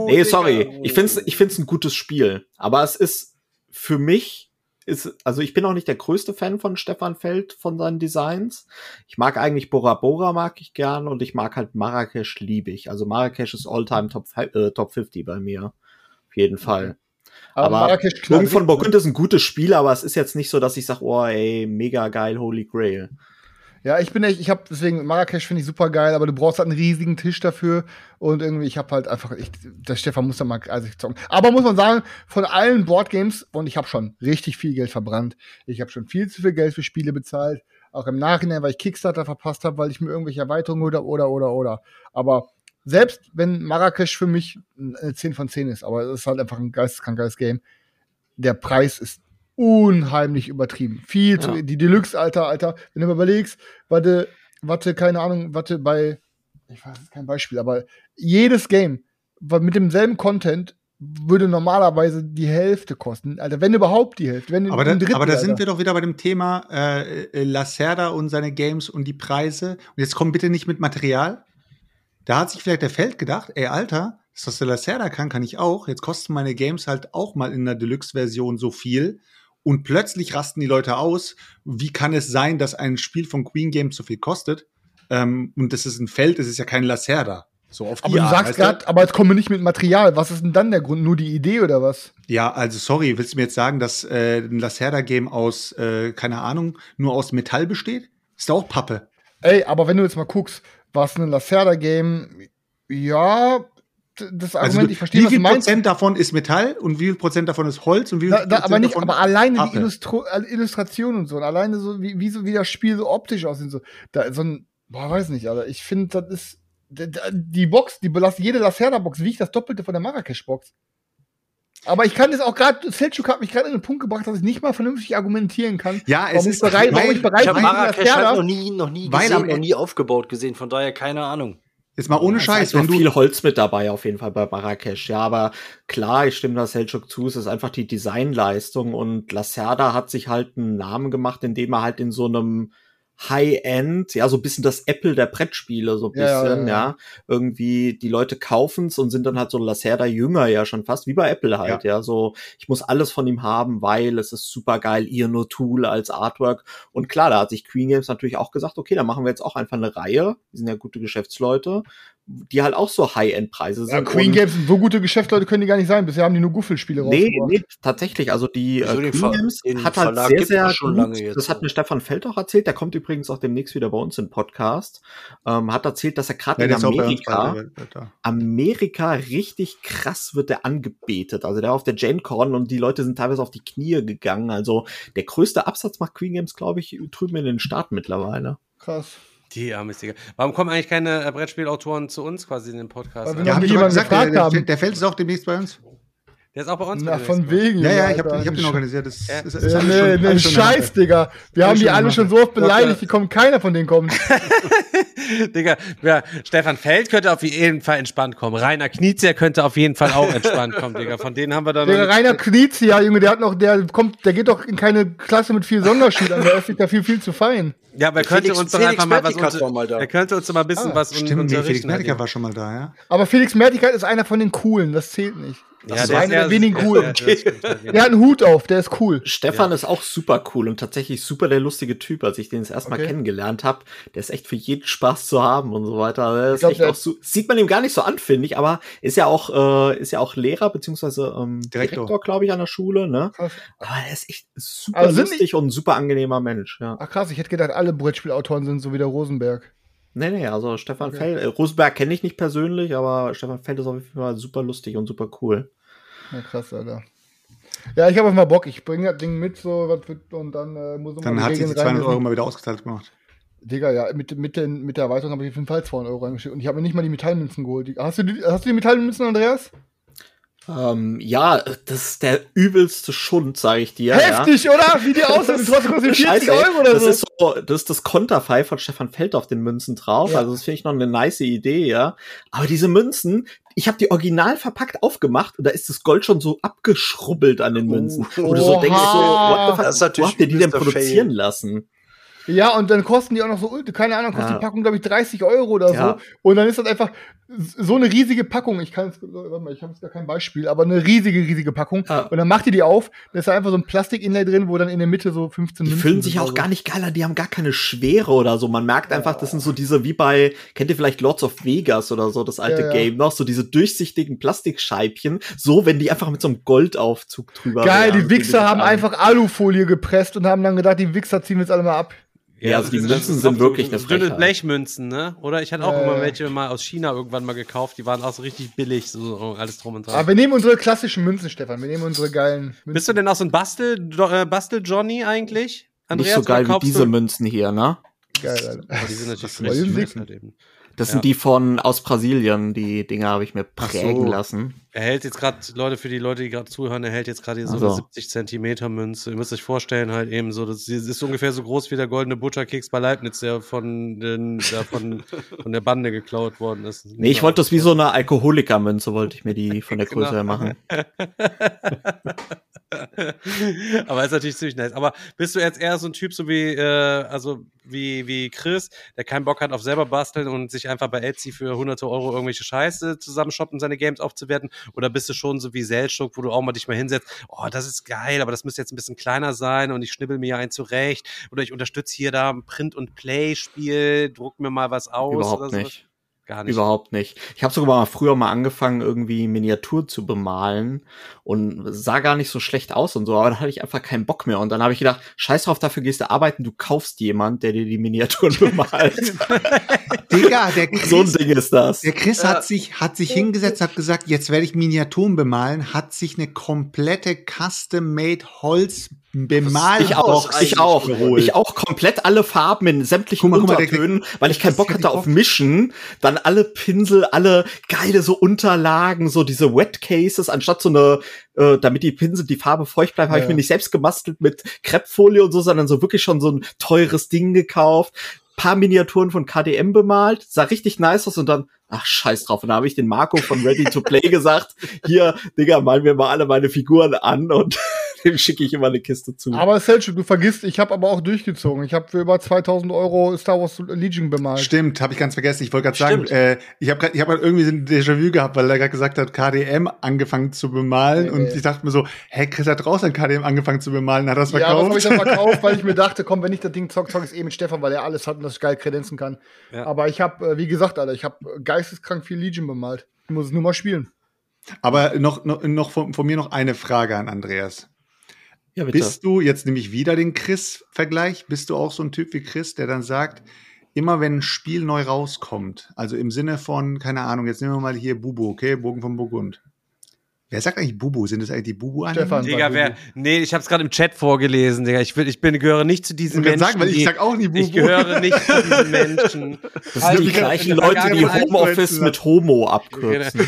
Nee, sorry. Ich find's ein gutes Spiel. Aber es ist für mich, also ich bin auch nicht der größte Fan von Stefan Feld, von seinen Designs. Ich mag eigentlich Bora Bora, mag ich gern, und ich mag halt Marrakesch, liebe ich. Also Marrakesch ist Alltime Top 50 bei mir. Auf jeden Fall. Aber Burgen von Burgund ist ein gutes Spiel, aber es ist jetzt nicht so, dass ich sage, oh ey, mega geil, Holy Grail. Ja, deswegen, Marrakesch finde ich super geil, aber du brauchst halt einen riesigen Tisch dafür und irgendwie, ich habe halt einfach, der Stefan muss da mal zocken. Aber muss man sagen, von allen Boardgames, und ich habe schon richtig viel Geld verbrannt, ich habe schon viel zu viel Geld für Spiele bezahlt, auch im Nachhinein, weil ich Kickstarter verpasst habe, weil ich mir irgendwelche Erweiterungen oder. Aber selbst wenn Marrakesch für mich eine 10 von 10 ist, aber es ist halt einfach ein geisteskrankes Game, der Preis ist unheimlich übertrieben. Viel zu, die Deluxe, Alter, wenn du mal überlegst, warte, keine Ahnung, bei, ich weiß, das ist kein Beispiel, aber jedes Game mit demselben Content würde normalerweise die Hälfte kosten. Alter, wenn überhaupt die Hälfte. Aber da sind wir doch wieder bei dem Thema Lacerda und seine Games und die Preise. Und jetzt komm bitte nicht mit Material. Da hat sich vielleicht der Feld gedacht, ey, Alter, das, was der Lacerda kann ich auch. Jetzt kosten meine Games halt auch mal in der Deluxe-Version so viel. Und plötzlich rasten die Leute aus. Wie kann es sein, dass ein Spiel von Queen Games so viel kostet? Und das ist ein Feld, das ist ja kein Lacerda. So auf die aber Art, du sagst gerade, aber jetzt kommen wir nicht mit Material. Was ist denn dann der Grund? Nur die Idee oder was? Ja, also sorry, willst du mir jetzt sagen, dass ein Lacerda-Game aus, keine Ahnung, nur aus Metall besteht? Ist da auch Pappe. Ey, aber wenn du jetzt mal guckst, was ein Lacerda-Game, ja, das Argument, also ich verstehe, was du meinst. Wie viel Prozent davon ist Metall und wie viel Prozent davon ist Holz und wie viel Prozent aber nicht, davon aber alleine Pappe. die Illustration und so, und alleine so, wie das Spiel so optisch aussieht, so, da, so ein, weiß nicht, Alter, ich finde, das ist, die Box, jede Lacerda-Box wiegt das Doppelte von der Marrakesch-Box. Aber ich kann das auch gerade, Selçuk hat mich gerade in den Punkt gebracht, dass ich nicht mal vernünftig argumentieren kann. Ja, es ist bereit, ich habe Marrakesch halt noch nie gesehen, noch nie aufgebaut gesehen, von daher keine Ahnung. Jetzt mal ohne Scheiß, wenn du viel Holz mit dabei auf jeden Fall bei Marrakesch. Ja, aber klar, ich stimme da Selçuk zu, es ist einfach die Designleistung, und Lacerda hat sich halt einen Namen gemacht, indem er halt in so einem High-End, ja, so ein bisschen das Apple der Brettspiele, so ein bisschen, ja. Irgendwie, die Leute kaufen's und sind dann halt so Lacerda-Jünger, ja, schon fast, wie bei Apple halt, ja, so, ich muss alles von ihm haben, weil es ist super geil, Ian O'Toole als Artwork, und klar, da hat sich Queen Games natürlich auch gesagt, okay, dann machen wir jetzt auch einfach eine Reihe, die sind ja gute Geschäftsleute, die halt auch so High-End-Preise sind. Ja, Queen Games, so gute Geschäftsleute können die gar nicht sein. Bisher haben die nur Guffelspiele rausgebracht. Nee, tatsächlich. Also die Queen Games hat halt sehr gut, das hat mir Stefan Feld auch erzählt, der kommt übrigens auch demnächst wieder bei uns im Podcast, hat erzählt, dass er gerade in Amerika richtig krass wird der angebetet. Also der auf der Gen-Con, und die Leute sind teilweise auf die Knie gegangen. Also der größte Absatz macht Queen Games, glaube ich, drüben in den Staaten mittlerweile. Krass. Die arme Digga. Warum kommen eigentlich keine Brettspielautoren zu uns quasi in den Podcast? Weil wir noch nie jemanden gefragt haben. Der Feld ist auch demnächst bei uns. Der ist auch bei uns. Na, von wegen. Ja, ich hab den organisiert. Das ist nee, Scheiß, Digga. Wir haben die alle schon so oft beleidigt, keiner von denen kommt. Digga, ja, Stefan Feld könnte auf jeden Fall entspannt kommen. Rainer Knizia könnte auf jeden Fall auch entspannt kommen, Digga. Von denen haben wir dann. Der Rainer Knizia, Junge, der geht doch in keine Klasse mit 4 Sonderschülern, der ist da viel zu fein. Ja, aber er könnte uns doch einfach mal was er könnte uns mal ein bisschen was unterrichten. Felix Mertiker war schon mal da, ja. Aber Felix Mertiker ist einer von den Coolen, das zählt nicht. Das ist einer der wenigen Coolen. Der hat einen Hut auf, der ist cool. Stefan ist auch super cool und tatsächlich super der lustige Typ, als ich den das erstmal kennengelernt habe. Der ist echt für jeden Spaß zu haben und so weiter. Der ist echt auch sieht man ihm gar nicht so an, finde ich, aber ist ja auch Lehrer beziehungsweise Direktor, glaube ich, an der Schule, ne? Krass. Aber er ist echt super lustig und ein super angenehmer Mensch, ja. Ach krass, ich hätte gedacht, alle Brettspielautoren sind so wie der Rosenberg. Nee, also Stefan Feld, Rosenberg kenne ich nicht persönlich, aber Stefan Feld ist auf jeden Fall super lustig und super cool. Ja, krass, Alter. Ja, ich habe mal Bock. Ich bringe das Ding mit, so was und dann muss man. Dann hat sich die 200 Euro mal wieder ausgezahlt gemacht. Digga, ja, mit der Erweiterung habe ich auf jeden Fall 200 Euro reingeschickt. Und ich habe mir nicht mal die Metallmünzen geholt. Hast du die Metallmünzen, Andreas? Ja, das ist der übelste Schund, sage ich dir. Heftig, ja. Oder? Wie die aussehen, das kostet 40 Euro oder so. Das ist das Konterfei von Stefan Feld auf den Münzen drauf. Ja. Also das finde ich noch eine nice Idee, ja. Aber diese Münzen, ich habe die original verpackt aufgemacht und da ist das Gold schon so abgeschrubbelt an den Münzen. Und du so denkst so, what the fuck, wo habt ihr die denn produzieren lassen? Ja, und dann kosten die auch noch so, keine Ahnung, kostet die Packung, glaube ich, 30 € oder so. Und dann ist das einfach so eine riesige Packung. Ich habe jetzt gar kein Beispiel, aber eine riesige Packung. Ja. Und dann macht die auf, da ist da einfach so ein Plastik-Inlay drin, wo dann in der Mitte so 15 Die fühlen sich auch gar nicht geil an, die haben gar keine Schwere oder so. Man merkt einfach, das sind so diese, wie bei, kennt ihr vielleicht Lords of Vegas oder so, das alte Game noch, so diese durchsichtigen Plastikscheibchen, so, wenn die einfach mit so einem Goldaufzug drüber geil, die Wichser haben einfach Alufolie gepresst und haben dann gedacht, die Wichser ziehen jetzt alle mal ab. Ja, also die Münzen sind wirklich eine Frechheit. Dünne Blechmünzen, ne? Oder ich hatte auch immer welche mal aus China irgendwann mal gekauft, die waren auch so richtig billig, so alles drum und dran. Aber wir nehmen unsere klassischen Münzen, Stefan, wir nehmen unsere geilen Münzen. Bist du denn auch so ein Bastel-Johnny eigentlich? Andreas, nicht so geil wie diese Münzen hier, ne? Geil, Alter. Aber die sind natürlich halt eben. Das sind die aus Brasilien, die Dinger habe ich mir prägen lassen. Er hält jetzt gerade, für die Leute, die gerade zuhören, er hält jetzt gerade so eine 70 Zentimeter Münze. Ihr müsst euch vorstellen, halt eben so, das ist ungefähr so groß wie der goldene Butcherkeks bei Leibniz, der von der Bande geklaut worden ist. Nee, ich wollte das wie so eine Alkoholikermünze, wollte ich mir die von der Größe her machen. Aber ist natürlich ziemlich nice. Aber bist du jetzt eher so ein Typ, so wie Chris, der keinen Bock hat auf selber basteln und sich einfach bei Etsy für hunderte Euro irgendwelche Scheiße zusammenshoppen, um seine Games aufzuwerten? Oder bist du schon so wie Selchuk, wo du auch mal dich mal hinsetzt, oh, das ist geil, aber das müsste jetzt ein bisschen kleiner sein und ich schnibbel mir einen zurecht oder ich unterstütze hier da ein Print-and-Play-Spiel, druck mir mal was aus. Überhaupt oder so. nicht. Gar nicht. Überhaupt nicht. Ich habe sogar früher mal angefangen, irgendwie Miniaturen zu bemalen und sah gar nicht so schlecht aus und so, aber da hatte ich einfach keinen Bock mehr. Und dann habe ich gedacht, scheiß drauf, dafür gehst du arbeiten, du kaufst jemand, der dir die Miniaturen bemalt. Digga, der Chris, so ein Ding ist das. Der Chris hat sich hingesetzt, hat gesagt, jetzt werde ich Miniaturen bemalen, hat sich eine komplette Custom-Made Holz bemalt. Ich auch komplett alle Farben in sämtlichen Untertönen, weil ich keinen Bock hatte auf Mischen. Dann alle Pinsel, alle geile so Unterlagen, so diese Wet Cases, anstatt so eine, damit die Pinsel, die Farbe feucht bleibt, habe ich mir nicht selbst gebastelt mit Kreppfolie und so, sondern so wirklich schon so ein teures Ding gekauft. Paar Miniaturen von KDM bemalt, sah richtig nice aus und dann, ach, scheiß drauf. Und da habe ich den Marco von Ready to Play gesagt, hier, Digga, malen wir mal alle meine Figuren an und dem schicke ich immer eine Kiste zu. Aber Selchuk, du vergisst, ich habe aber auch durchgezogen. Ich habe für über 2.000 € Star Wars Legion bemalt. Stimmt, habe ich ganz vergessen. Ich wollte gerade sagen, ich habe irgendwie so ein Déjà-vu gehabt, weil er gerade gesagt hat, KDM angefangen zu bemalen. Und ich dachte mir so, Chris hat draußen KDM angefangen zu bemalen, hat das verkauft? Ja, das habe ich dann verkauft, weil ich mir dachte, komm, wenn ich das Ding zock ich mit Stefan, weil er alles hat und das geil kredenzen kann. Ja. Aber ich habe, wie gesagt, Alter, ich habe geisteskrank viel Legion bemalt. Ich muss es nur mal spielen. Aber noch von mir noch eine Frage an Andreas. Ja, bitte. Bist du jetzt nämlich wieder den Chris-Vergleich? Bist du auch so ein Typ wie Chris, der dann sagt, immer wenn ein Spiel neu rauskommt, also im Sinne von, keine Ahnung, jetzt nehmen wir mal hier Bubu, okay, Bogen von Burgund. Wer sagt eigentlich Bubu? Sind das eigentlich die Bubu-Anhänger? Digga, nee, ich hab's gerade im Chat vorgelesen, Digga. Ich gehöre nicht zu diesen Menschen. Sagen, weil ich sag auch nie Bubu. Ich gehöre nicht zu diesen Menschen. Das sind die gleichen Leute, die Homeoffice mit Homo abkürzen.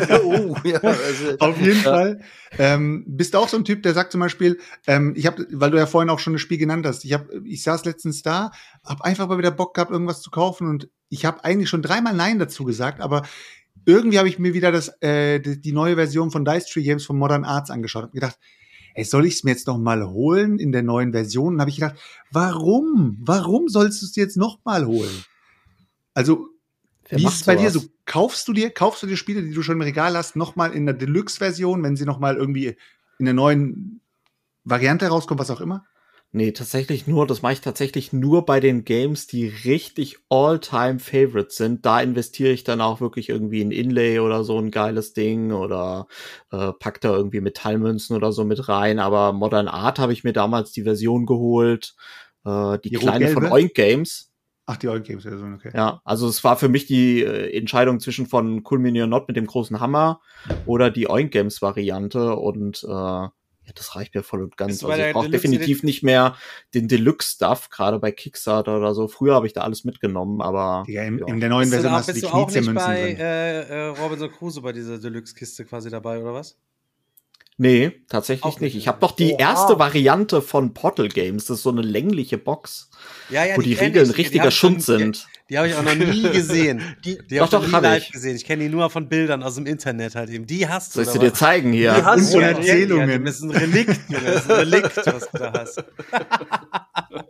Auf jeden Fall. Bist du auch so ein Typ, der sagt zum Beispiel, weil du ja vorhin auch schon das Spiel genannt hast, ich saß letztens da, hab einfach mal wieder Bock gehabt, irgendwas zu kaufen und ich habe eigentlich schon 3-mal Nein dazu gesagt, aber irgendwie habe ich mir wieder die neue Version von Dice Tree Games von Modern Arts angeschaut und gedacht, ey, soll ich es mir jetzt noch mal holen in der neuen Version? Und habe ich gedacht, warum? Warum sollst du es jetzt noch mal holen? Also, wie ist es bei dir so? Kaufst du dir Spiele, die du schon im Regal hast, noch mal in der Deluxe-Version, wenn sie noch mal irgendwie in der neuen Variante rauskommen, was auch immer? Nee, das mache ich tatsächlich nur bei den Games, die richtig All-Time-Favorites sind. Da investiere ich dann auch wirklich irgendwie in Inlay oder so ein geiles Ding oder pack da irgendwie Metallmünzen oder so mit rein. Aber Modern Art habe ich mir damals die Version geholt, die kleine von Oink Games. Ach, die Oink Games Version, okay. Ja, also es war für mich die Entscheidung zwischen von Cool Mini or Not mit dem großen Hammer oder die Oink Games Variante und ja, das reicht mir voll und ganz. Also ich brauche definitiv nicht mehr den Deluxe-Stuff, gerade bei Kickstarter oder so. Früher habe ich da alles mitgenommen, aber ja, in der neuen Version hast du die Knizia-Münzen drin. Bist du auch nicht bei Robinson Crusoe bei dieser Deluxe-Kiste quasi dabei, oder was? Nee, tatsächlich nicht. Ich habe doch die erste Variante von Portal Games. Das ist so eine längliche Box, wo die Regeln richtiger Schund sind. Die habe ich auch noch nie gesehen. Die habe ich nie live gesehen. Ich kenne die nur von Bildern aus dem Internet halt eben. Die hast du. Soll ich sie dir zeigen hier? Die hast du. Erzählungen. Das ist ein Relikt, Junge. Das ist ein Relikt, was du da hast.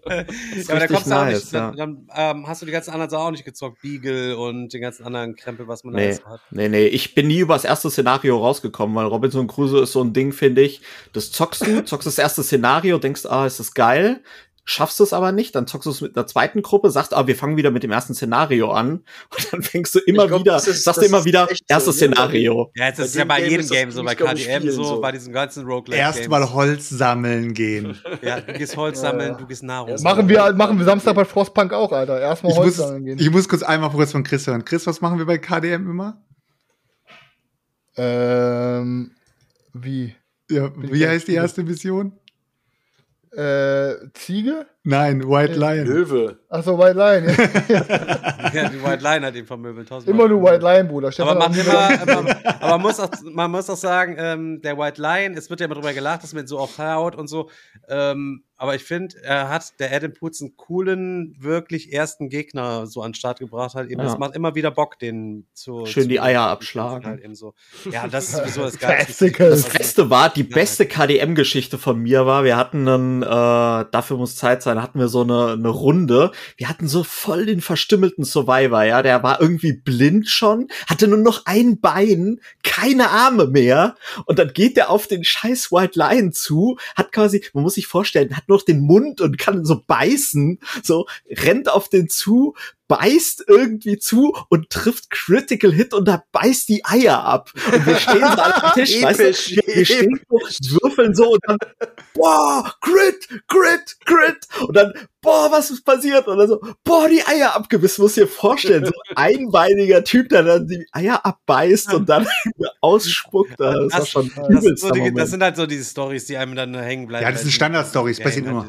aber da kommst du auch nice, nicht. Dann hast du die ganzen anderen Sachen auch nicht gezockt. Beagle und den ganzen anderen Krempel, was man da alles hat. Nee. Ich bin nie über das erste Szenario rausgekommen, weil Robinson Crusoe ist so ein Ding, finde ich. Das zockst das erste Szenario, denkst, ist das geil. Schaffst du es aber nicht, dann zockst du es mit einer zweiten Gruppe, sagst, wir fangen wieder mit dem ersten Szenario an und dann fängst du immer erstes Szenario. Ja, jetzt ist es ja bei jedem Game so, bei KDM so, bei diesen ganzen Roguelike-Games. Erstmal Holz sammeln gehen. Ja, du gehst Holz sammeln, du gehst Nahrung. Machen wir Samstag bei Frostpunk auch, Alter. Erstmal Holz sammeln gehen. Ich muss kurz von Chris hören. Chris, was machen wir bei KDM immer? Wie? Ja, wie heißt die erste Mission? Ziege? Nein, White Lion. Löwe. Achso, White Lion. Ja, die White Lion hat ihn vermöbelt. Immer nur White Lion, Bruder. Aber man muss auch sagen, der White Lion, es wird ja immer drüber gelacht, dass man ihn so oft haut und so. Aber ich finde, der Adam Poots einen coolen, wirklich ersten Gegner so an den Start gebracht hat. Eben, das macht immer wieder Bock, den schön die Eier abschlagen. Halt eben so. Ja, das ist sowieso das Geilste. Das Beste war, die beste KDM-Geschichte von mir war, wir hatten einen, dafür muss Zeit sein, hatten wir so eine Runde. Wir hatten so voll den verstümmelten Survivor, ja. Der war irgendwie blind schon, hatte nur noch ein Bein, keine Arme mehr. Und dann geht der auf den scheiß White Lion zu, hat quasi, man muss sich vorstellen, hat nur noch den Mund und kann so beißen, so rennt auf den zu, beißt irgendwie zu und trifft Critical Hit und da beißt die Eier ab. Und wir stehen so alle am Tisch, weißt du? Wir stehen so, würfeln so und dann, Crit! Und dann, was ist passiert? Und dann so, die Eier abgebissen. Musst dir vorstellen, so ein einbeiniger Typ, der dann die Eier abbeißt und dann ausspuckt. Das war schon übelst. Das sind halt so diese Storys, die einem dann hängen bleiben. Ja, das sind Standard-Stories, passiert immer.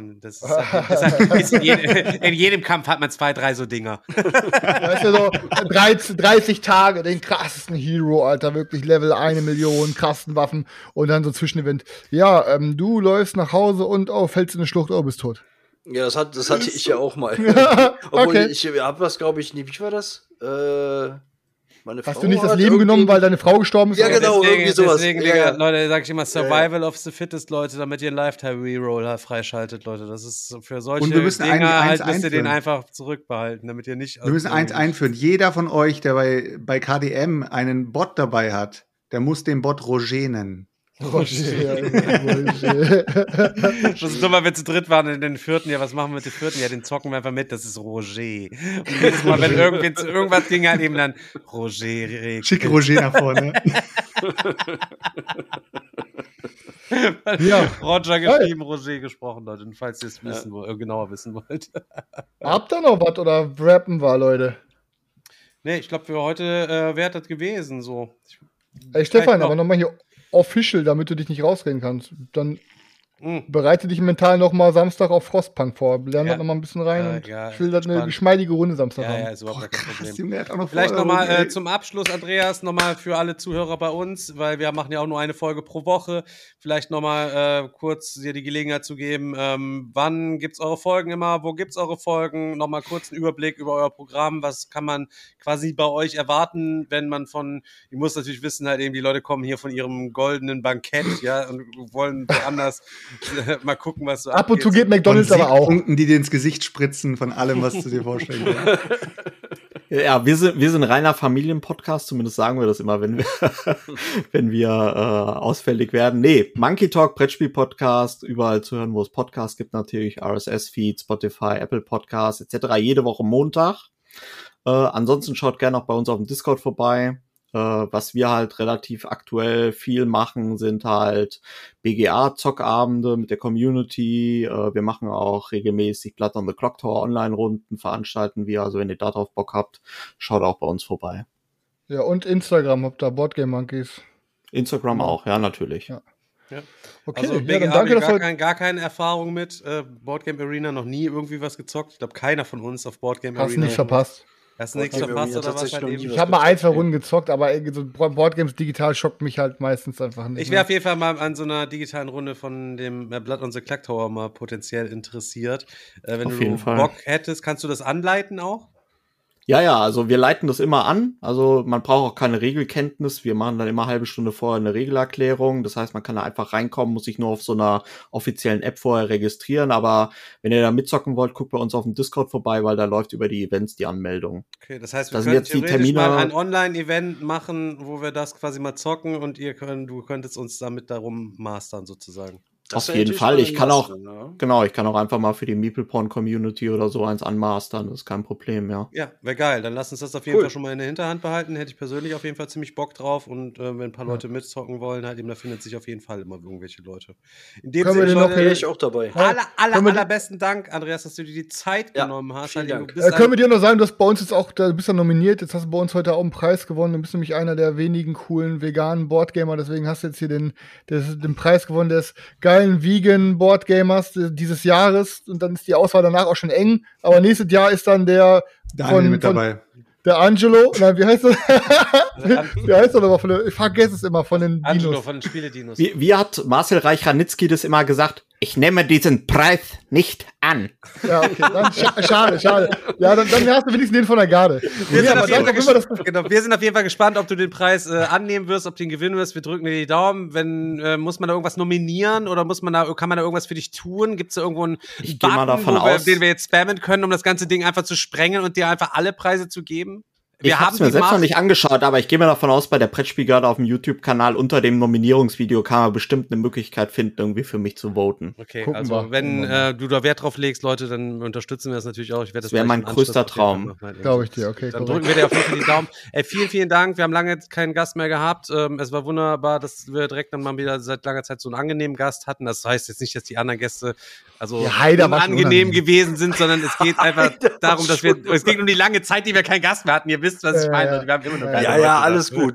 In jedem Kampf hat man 2, 3 so Dinger. Weißt du, so 30 Tage, den krassesten Hero, Alter, wirklich Level 1 Million, krassen Waffen und dann so Zwischenevent. Ja, du läufst nach Hause und fällst in eine Schlucht, bist tot. Ja, das hatte ich ja auch mal. Obwohl, okay. Ich hab was, glaube ich, wie war das? Meine Hast du nicht das Leben genommen, weil deine Frau gestorben ist? Ja, genau, irgendwie sowas. Deswegen, Digga, Leute, sag ich immer Survival of the Fittest, Leute, damit ihr einen Lifetime-Reroll freischaltet, Leute. Das ist für solche Dinge müsst ihr den einfach zurückbehalten, damit ihr nicht... Wir müssen eins einführen. Jeder von euch, der bei KDM einen Bot dabei hat, der muss den Bot Roger nennen. Roger. Das ist dummer, wenn wir zu dritt waren in den vierten. Ja, was machen wir mit dem vierten? Ja, den zocken wir einfach mit. Das ist Roger. Und jedes Mal, wenn irgendwas ging, halt eben dann Roger. Schicke Roger nach vorne. Ja. Roger geschrieben, Roger gesprochen, Leute. Falls ihr es genauer wissen wollt. Habt ihr noch was oder rappen wir, Leute? Nee, ich glaube, für heute wäre das gewesen. So. Ey, Stefan, aber nochmal hier official, damit du dich nicht rausreden kannst. Dann bereite dich mental nochmal Samstag auf Frostpunk vor. Lern da nochmal ein bisschen rein. Und ich will das eine geschmeidige Runde Samstag haben. Ja, ist überhaupt kein Problem. Vielleicht nochmal zum Abschluss, Andreas, nochmal für alle Zuhörer bei uns, weil wir machen ja auch nur eine Folge pro Woche. Vielleicht nochmal kurz dir die Gelegenheit zu geben, wann gibt's eure Folgen immer, wo gibt's eure Folgen? Nochmal kurz einen Überblick über euer Programm. Was kann man quasi bei euch erwarten, wenn man ich muss natürlich wissen, halt eben, die Leute kommen hier von ihrem goldenen Bankett, ja, und wollen woanders mal gucken, was so ab und zu geht McDonald's aber auch. Punkten, die dir ins Gesicht spritzen von allem, was du dir vorstellen kannst. Ja, wir sind reiner Familienpodcast, zumindest sagen wir das immer, wenn wir ausfällig werden. Nee, Monkey Talk, Brettspiel-Podcast, überall zu hören, wo es Podcasts gibt natürlich, RSS-Feed, Spotify, Apple Podcasts etc. Jede Woche Montag. Ansonsten schaut gerne auch bei uns auf dem Discord vorbei. Was wir halt relativ aktuell viel machen, sind halt BGA-Zockabende mit der Community. Wir machen auch regelmäßig Blood on the Clock Tower Online-Runden, veranstalten wir. Also wenn ihr darauf Bock habt, schaut auch bei uns vorbei. Ja, und Instagram, habt ihr Boardgame Monkeys. Instagram auch, ja, natürlich. Ja. Okay, also BGA dann danke, gar keine Erfahrung mit Boardgame Arena, noch nie irgendwie was gezockt. Ich glaube, keiner von uns auf Boardgame Arena. Hast nichts verpasst. Hast du nichts verpasst oder was halt eben? Ich habe mal 1, 2 Runden gezockt, aber so Boardgames digital schockt mich halt meistens einfach nicht. Ich wäre auf jeden Fall mal an so einer digitalen Runde von dem Blood on the Clock Tower mal potenziell interessiert. Wenn du Bock hättest, kannst du das anleiten auch? Ja, also wir leiten das immer an. Also man braucht auch keine Regelkenntnis. Wir machen dann immer 1/2 Stunde vorher eine Regelerklärung. Das heißt, man kann da einfach reinkommen, muss sich nur auf so einer offiziellen App vorher registrieren. Aber wenn ihr da mitzocken wollt, guckt bei uns auf dem Discord vorbei, weil da läuft über die Events die Anmeldung. Okay, das heißt, wir Da sind können jetzt die theoretisch Termine- mal ein Online-Event machen, wo wir das quasi mal zocken und du könntest uns damit darum mastern sozusagen. Das Auf wär jeden natürlich Fall. mal Ich kann auch, was, ne? genau, ich kann auch einfach mal für die Meeple-Porn-Community oder so eins anmastern. Das ist kein Problem, ja. Ja, wäre geil. Dann lass uns das auf jeden Cool. Fall schon mal in der Hinterhand behalten. Hätte ich persönlich auf jeden Fall ziemlich Bock drauf. Und wenn ein paar Leute mitzocken wollen, halt eben, da findet sich auf jeden Fall immer irgendwelche Leute. In dem Können wir Sinne, denn noch- Wäre Leute, ich auch dabei. Können wir- allerbesten Dank, Andreas, dass du dir die Zeit Ja, genommen hast. vielen Halt eben, Dank. du bist Können wir dir noch sagen, du hast bei uns jetzt auch, du bist ja nominiert, jetzt hast du bei uns heute auch einen Preis gewonnen, du bist nämlich einer der wenigen coolen veganen Boardgamer, deswegen hast du jetzt hier den Preis gewonnen des geilen Vegan Boardgamers dieses Jahres und dann ist die Auswahl danach auch schon eng, aber nächstes Jahr ist dann der Daniel mit dabei. der Angelo, nein, wie heißt er? Wie heißt er nochmal von der, ich vergesse es immer, von den Angelo Dinos. von den Spieledinos. Wie hat Marcel Reich-Ranitzky das immer gesagt? Ich nehme diesen Preis nicht an. Ja, okay, dann schade. Ja, dann hast du wenigstens den von der Garde. Wir, Nee, sind aber auf jeden dann Fall können wir das- genau, wir sind auf jeden Fall gespannt, ob du den Preis annehmen wirst, ob du ihn gewinnen wirst. Wir drücken dir die Daumen. Wenn muss man da irgendwas nominieren oder kann man da irgendwas für dich tun? Gibt es da irgendwo einen Ich gehe mal davon wo wir, aus. den wir jetzt spammen können, um das ganze Ding einfach zu sprengen und dir einfach alle Preise zu geben? Ich habe es mir selbst noch nicht angeschaut, aber ich gehe mir davon aus, bei der Brettspielgarde auf dem YouTube-Kanal unter dem Nominierungsvideo kann man bestimmt eine Möglichkeit finden, irgendwie für mich zu voten. Okay, Gucken also wir. wenn du da Wert drauf legst, Leute, dann unterstützen wir das natürlich auch. Ich werde Das wäre gleich mein im Anschluss größter auf jeden Fall Traum. machen. Glaube ich dir, okay, Dann korrekt. drücken wir dir auf jeden Fall die Daumen. Vielen, vielen Dank. Wir haben lange keinen Gast mehr gehabt. Es war wunderbar, dass wir direkt dann mal wieder seit langer Zeit so einen angenehmen Gast hatten. Das heißt jetzt nicht, dass die anderen Gäste Ja, Haider war schon unangenehm unangenehm. gewesen sind, sondern es geht einfach darum, dass es geht um die lange Zeit, die wir keinen Gast mehr hatten. Ihr wisst, was ich meine. ja. Wir haben immer noch Ja, keine Ja, Leute ja, da. alles gut.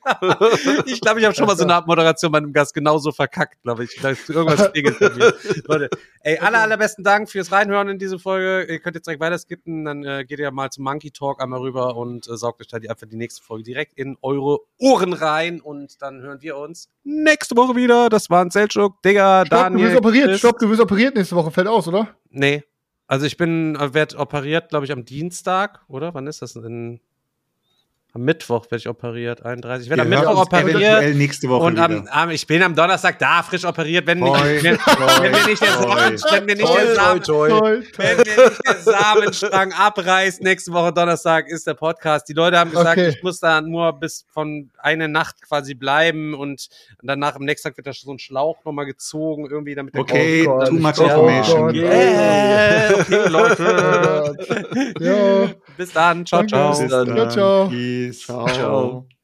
Ich glaube, ich habe schon mal so eine Abmoderation bei einem Gast genauso verkackt, glaube ich. Da ist irgendwas klingelt bei mir. Leute, ey, allerbesten Dank fürs Reinhören in diese Folge. Ihr könnt jetzt direkt weiter skippen, dann geht ihr mal zum Monkey Talk einmal rüber und saugt euch da einfach die nächste Folge direkt in eure Ohren rein und dann hören wir uns nächste Woche wieder. Das war ein Seltschuk, Digga, Stopp, Daniel. du wirst operiert. Chris. Stopp, du wirst operiert nächste Woche. Fällt aus, oder? Nee. Also ich werde operiert, glaube ich, am Dienstag, oder? Wann ist das denn? Am Mittwoch werde ich operiert, 31. Ich werde am Wir hören Mittwoch uns operiert. eventuell nächste Woche Und wieder. ich bin am Donnerstag da, frisch operiert, wenn mir Toi, nicht der Toll. Samenstrang abreißt. Nächste Woche Donnerstag ist der Podcast. Die Leute haben gesagt, Okay. ich muss da nur bis von eine Nacht quasi bleiben und danach am nächsten Tag wird da so ein Schlauch nochmal gezogen, irgendwie damit der Okay, Oh Gott, too much oh information. Gott. Okay, Leute. Ja. Bis dann. Ciao, Danke. ciao. Bis dann. Ciao, ciao. Peace. Ciao.